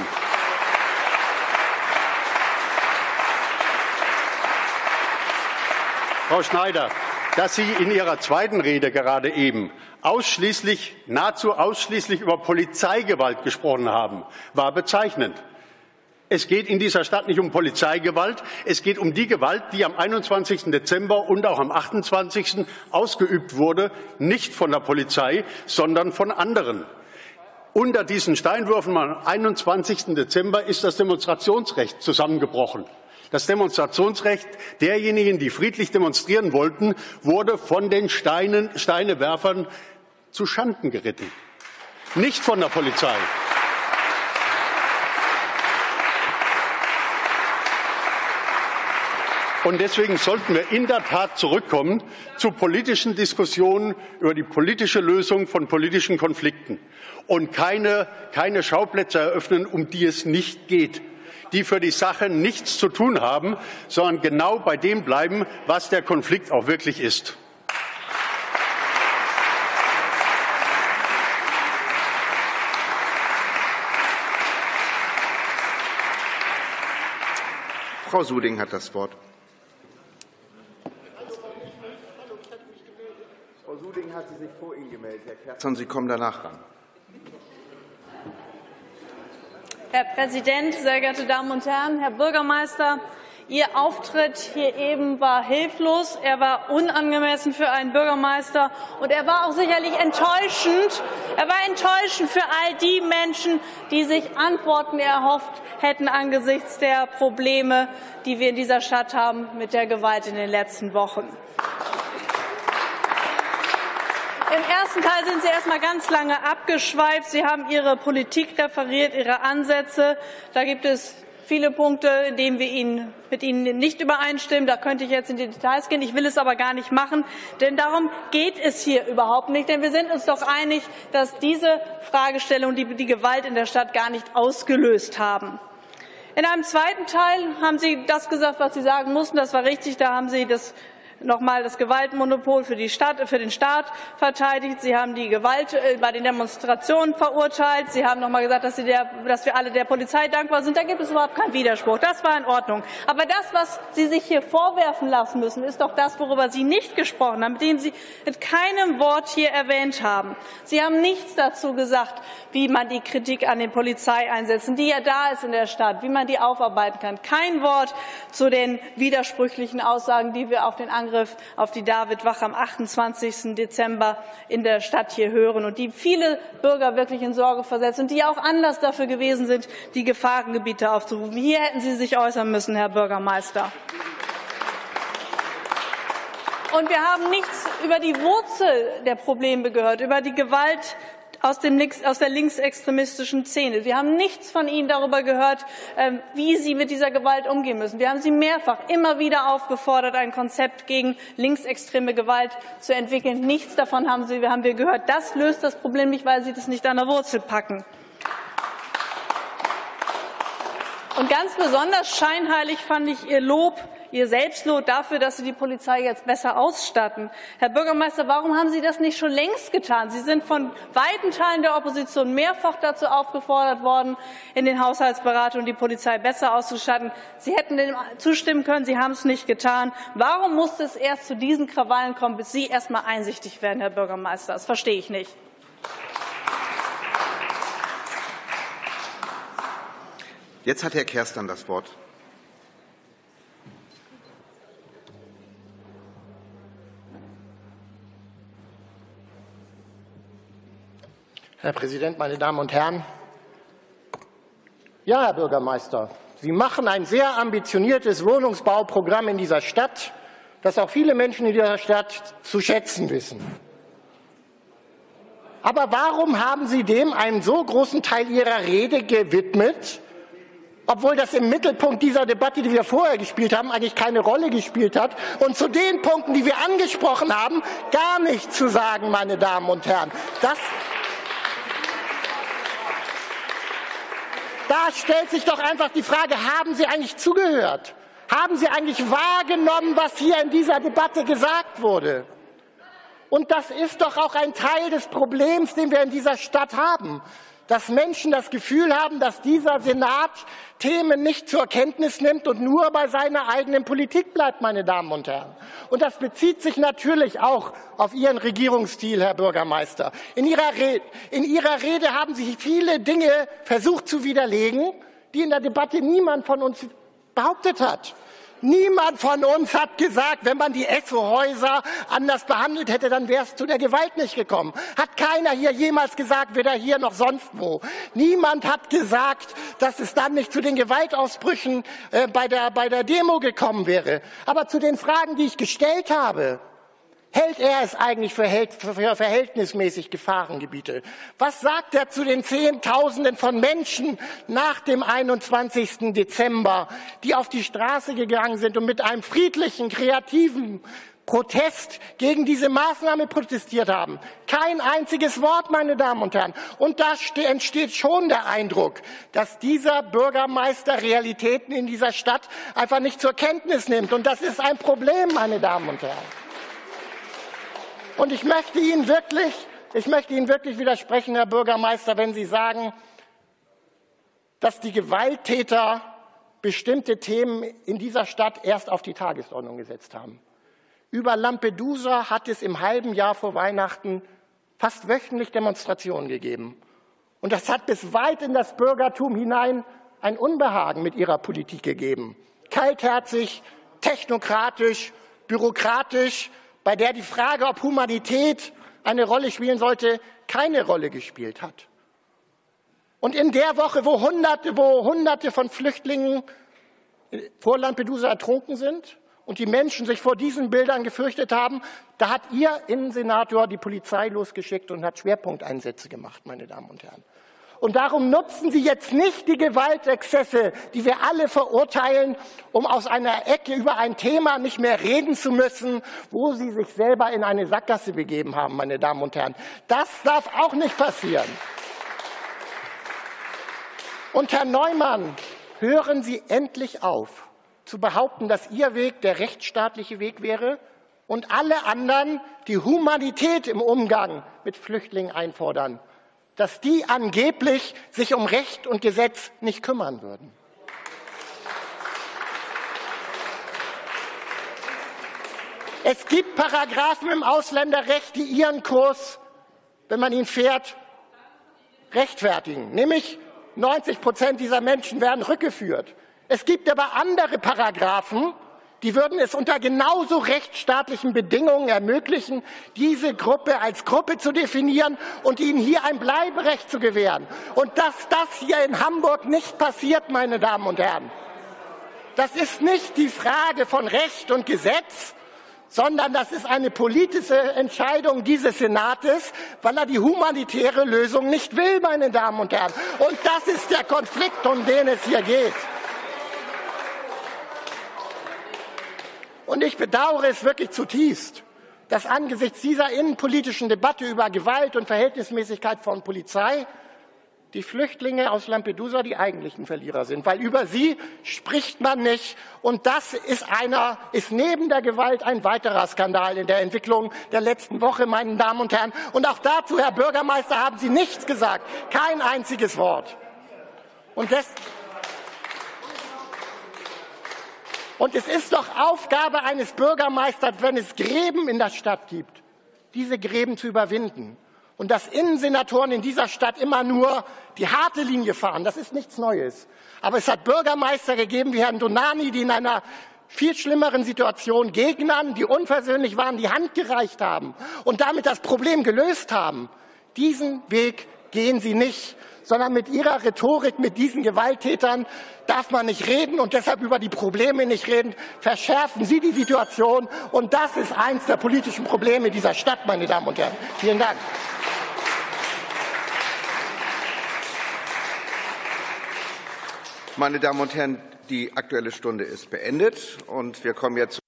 Frau Schneider, dass Sie in Ihrer zweiten Rede gerade eben nahezu ausschließlich über Polizeigewalt gesprochen haben, war bezeichnend. Es geht in dieser Stadt nicht um Polizeigewalt, es geht um die Gewalt, die am 21. Dezember und auch am 28. ausgeübt wurde, nicht von der Polizei, sondern von anderen. Unter diesen Steinwürfen am 21. Dezember ist das Demonstrationsrecht zusammengebrochen. Das Demonstrationsrecht derjenigen, die friedlich demonstrieren wollten, wurde von den Steinewerfern zu Schanden geritten, nicht von der Polizei. Und deswegen sollten wir in der Tat zurückkommen zu politischen Diskussionen über die politische Lösung von politischen Konflikten und keine Schauplätze eröffnen, um die es nicht geht, die für die Sache nichts zu tun haben, sondern genau bei dem bleiben, was der Konflikt auch wirklich ist. Frau Suding hat das Wort. Frau Suding hat sich vor Ihnen gemeldet, Herr Kerzon, Sie kommen danach ran. Herr Präsident, sehr geehrte Damen und Herren, Herr Bürgermeister! Ihr Auftritt hier eben war hilflos, er war unangemessen für einen Bürgermeister und er war auch sicherlich enttäuschend. Er war enttäuschend für all die Menschen, die sich Antworten erhofft hätten angesichts der Probleme, die wir in dieser Stadt haben mit der Gewalt in den letzten Wochen. Im ersten Teil sind Sie erst mal ganz lange abgeschweift. Sie haben Ihre Politik referiert, Ihre Ansätze. Da gibt es viele Punkte, in denen wir mit Ihnen nicht übereinstimmen. Da könnte ich jetzt in die Details gehen. Ich will es aber gar nicht machen, denn darum geht es hier überhaupt nicht. Denn wir sind uns doch einig, dass diese Fragestellung die Gewalt in der Stadt gar nicht ausgelöst haben. In einem zweiten Teil haben Sie das gesagt, was Sie sagen mussten. Das war richtig. Da haben Sie nochmal das Gewaltmonopol für den Staat verteidigt. Sie haben die Gewalt bei den Demonstrationen verurteilt. Sie haben nochmal gesagt, dass wir alle der Polizei dankbar sind. Da gibt es überhaupt keinen Widerspruch. Das war in Ordnung. Aber das, was Sie sich hier vorwerfen lassen müssen, ist doch das, worüber Sie nicht gesprochen haben, mit dem Sie mit keinem Wort hier erwähnt haben. Sie haben nichts dazu gesagt, wie man die Kritik an den Polizeieinsätzen, die ja da ist in der Stadt, wie man die aufarbeiten kann. Kein Wort zu den widersprüchlichen Aussagen, die wir auf den Angriff auf die David-Wache am 28. Dezember in der Stadt hier hören und die viele Bürger wirklich in Sorge versetzen und die auch Anlass dafür gewesen sind, die Gefahrengebiete aufzurufen. Hier hätten Sie sich äußern müssen, Herr Bürgermeister. Und wir haben nichts über die Wurzel der Probleme gehört, über die Gewalt aus der linksextremistischen Szene. Wir haben nichts von Ihnen darüber gehört, wie Sie mit dieser Gewalt umgehen müssen. Wir haben Sie mehrfach immer wieder aufgefordert, ein Konzept gegen linksextreme Gewalt zu entwickeln. Nichts davon haben wir gehört. Das löst das Problem nicht, weil Sie das nicht an der Wurzel packen. Und ganz besonders scheinheilig fand ich Ihr Selbstlob dafür, dass Sie die Polizei jetzt besser ausstatten. Herr Bürgermeister, warum haben Sie das nicht schon längst getan? Sie sind von weiten Teilen der Opposition mehrfach dazu aufgefordert worden, in den Haushaltsberatungen die Polizei besser auszustatten. Sie hätten dem zustimmen können, Sie haben es nicht getan. Warum musste es erst zu diesen Krawallen kommen, bis Sie erst mal einsichtig werden, Herr Bürgermeister? Das verstehe ich nicht. Jetzt hat Herr Kerstern das Wort. Herr Präsident, meine Damen und Herren! Ja, Herr Bürgermeister, Sie machen ein sehr ambitioniertes Wohnungsbauprogramm in dieser Stadt, das auch viele Menschen in dieser Stadt zu schätzen wissen. Aber warum haben Sie dem einen so großen Teil Ihrer Rede gewidmet, obwohl das im Mittelpunkt dieser Debatte, die wir vorher gespielt haben, eigentlich keine Rolle gespielt hat und zu den Punkten, die wir angesprochen haben, gar nichts zu sagen, meine Damen und Herren. Da stellt sich doch einfach die Frage, haben Sie eigentlich zugehört? Haben Sie eigentlich wahrgenommen, was hier in dieser Debatte gesagt wurde? Und das ist doch auch ein Teil des Problems, den wir in dieser Stadt haben, dass Menschen das Gefühl haben, dass dieser Senat Themen nicht zur Kenntnis nimmt und nur bei seiner eigenen Politik bleibt, meine Damen und Herren. Und das bezieht sich natürlich auch auf Ihren Regierungsstil, Herr Bürgermeister. In Ihrer Rede haben Sie viele Dinge versucht zu widerlegen, die in der Debatte niemand von uns behauptet hat. Niemand von uns hat gesagt, wenn man die Esso-Häuser anders behandelt hätte, dann wäre es zu der Gewalt nicht gekommen. Hat keiner hier jemals gesagt, weder hier noch sonst wo. Niemand hat gesagt, dass es dann nicht zu den Gewaltausbrüchen bei der Demo gekommen wäre. Aber zu den Fragen, die ich gestellt habe, hält er es eigentlich für verhältnismäßig Gefahrengebiete? Was sagt er zu den Zehntausenden von Menschen nach dem 21. Dezember, die auf die Straße gegangen sind und mit einem friedlichen, kreativen Protest gegen diese Maßnahme protestiert haben? Kein einziges Wort, meine Damen und Herren. Und da entsteht schon der Eindruck, dass dieser Bürgermeister Realitäten in dieser Stadt einfach nicht zur Kenntnis nimmt. Und das ist ein Problem, meine Damen und Herren. Und ich möchte Ihnen wirklich widersprechen, Herr Bürgermeister, wenn Sie sagen, dass die Gewalttäter bestimmte Themen in dieser Stadt erst auf die Tagesordnung gesetzt haben. Über Lampedusa hat es im halben Jahr vor Weihnachten fast wöchentlich Demonstrationen gegeben. Und das hat bis weit in das Bürgertum hinein ein Unbehagen mit ihrer Politik gegeben. Kaltherzig, technokratisch, bürokratisch, bei der die Frage, ob Humanität eine Rolle spielen sollte, keine Rolle gespielt hat. Und in der Woche, wo Hunderte von Flüchtlingen vor Lampedusa ertrunken sind und die Menschen sich vor diesen Bildern gefürchtet haben, da hat Ihr Innensenator die Polizei losgeschickt und hat Schwerpunkteinsätze gemacht, meine Damen und Herren. Und darum nutzen Sie jetzt nicht die Gewaltexzesse, die wir alle verurteilen, um aus einer Ecke über ein Thema nicht mehr reden zu müssen, wo Sie sich selber in eine Sackgasse begeben haben, meine Damen und Herren. Das darf auch nicht passieren. Und Herr Neumann, hören Sie endlich auf, zu behaupten, dass Ihr Weg der rechtsstaatliche Weg wäre und alle anderen, die Humanität im Umgang mit Flüchtlingen einfordern, dass die angeblich sich um Recht und Gesetz nicht kümmern würden. Es gibt Paragraphen im Ausländerrecht, die Ihren Kurs, wenn man ihn fährt, rechtfertigen. Nämlich 90% dieser Menschen werden rückgeführt. Es gibt aber andere Paragraphen, die würden es unter genauso rechtsstaatlichen Bedingungen ermöglichen, diese Gruppe als Gruppe zu definieren und ihnen hier ein Bleiberecht zu gewähren. Und dass das hier in Hamburg nicht passiert, meine Damen und Herren, das ist nicht die Frage von Recht und Gesetz, sondern das ist eine politische Entscheidung dieses Senates, weil er die humanitäre Lösung nicht will, meine Damen und Herren. Und das ist der Konflikt, um den es hier geht. Und ich bedauere es wirklich zutiefst, dass angesichts dieser innenpolitischen Debatte über Gewalt und Verhältnismäßigkeit von Polizei die Flüchtlinge aus Lampedusa die eigentlichen Verlierer sind, weil über sie spricht man nicht. Und das ist neben der Gewalt ein weiterer Skandal in der Entwicklung der letzten Woche, meine Damen und Herren. Und auch dazu, Herr Bürgermeister, haben Sie nichts gesagt, kein einziges Wort. Und es ist doch Aufgabe eines Bürgermeisters, wenn es Gräben in der Stadt gibt, diese Gräben zu überwinden. Und dass Innensenatoren in dieser Stadt immer nur die harte Linie fahren, das ist nichts Neues. Aber es hat Bürgermeister gegeben wie Herrn Donani, die in einer viel schlimmeren Situation Gegnern, die unversöhnlich waren, die Hand gereicht haben und damit das Problem gelöst haben. Diesen Weg gehen Sie nicht, sondern mit Ihrer Rhetorik, mit diesen Gewalttätern darf man nicht reden und deshalb über die Probleme nicht reden. Verschärfen Sie die Situation und das ist eins der politischen Probleme dieser Stadt, meine Damen und Herren. Vielen Dank. Meine Damen und Herren, die Aktuelle Stunde ist beendet und wir kommen jetzt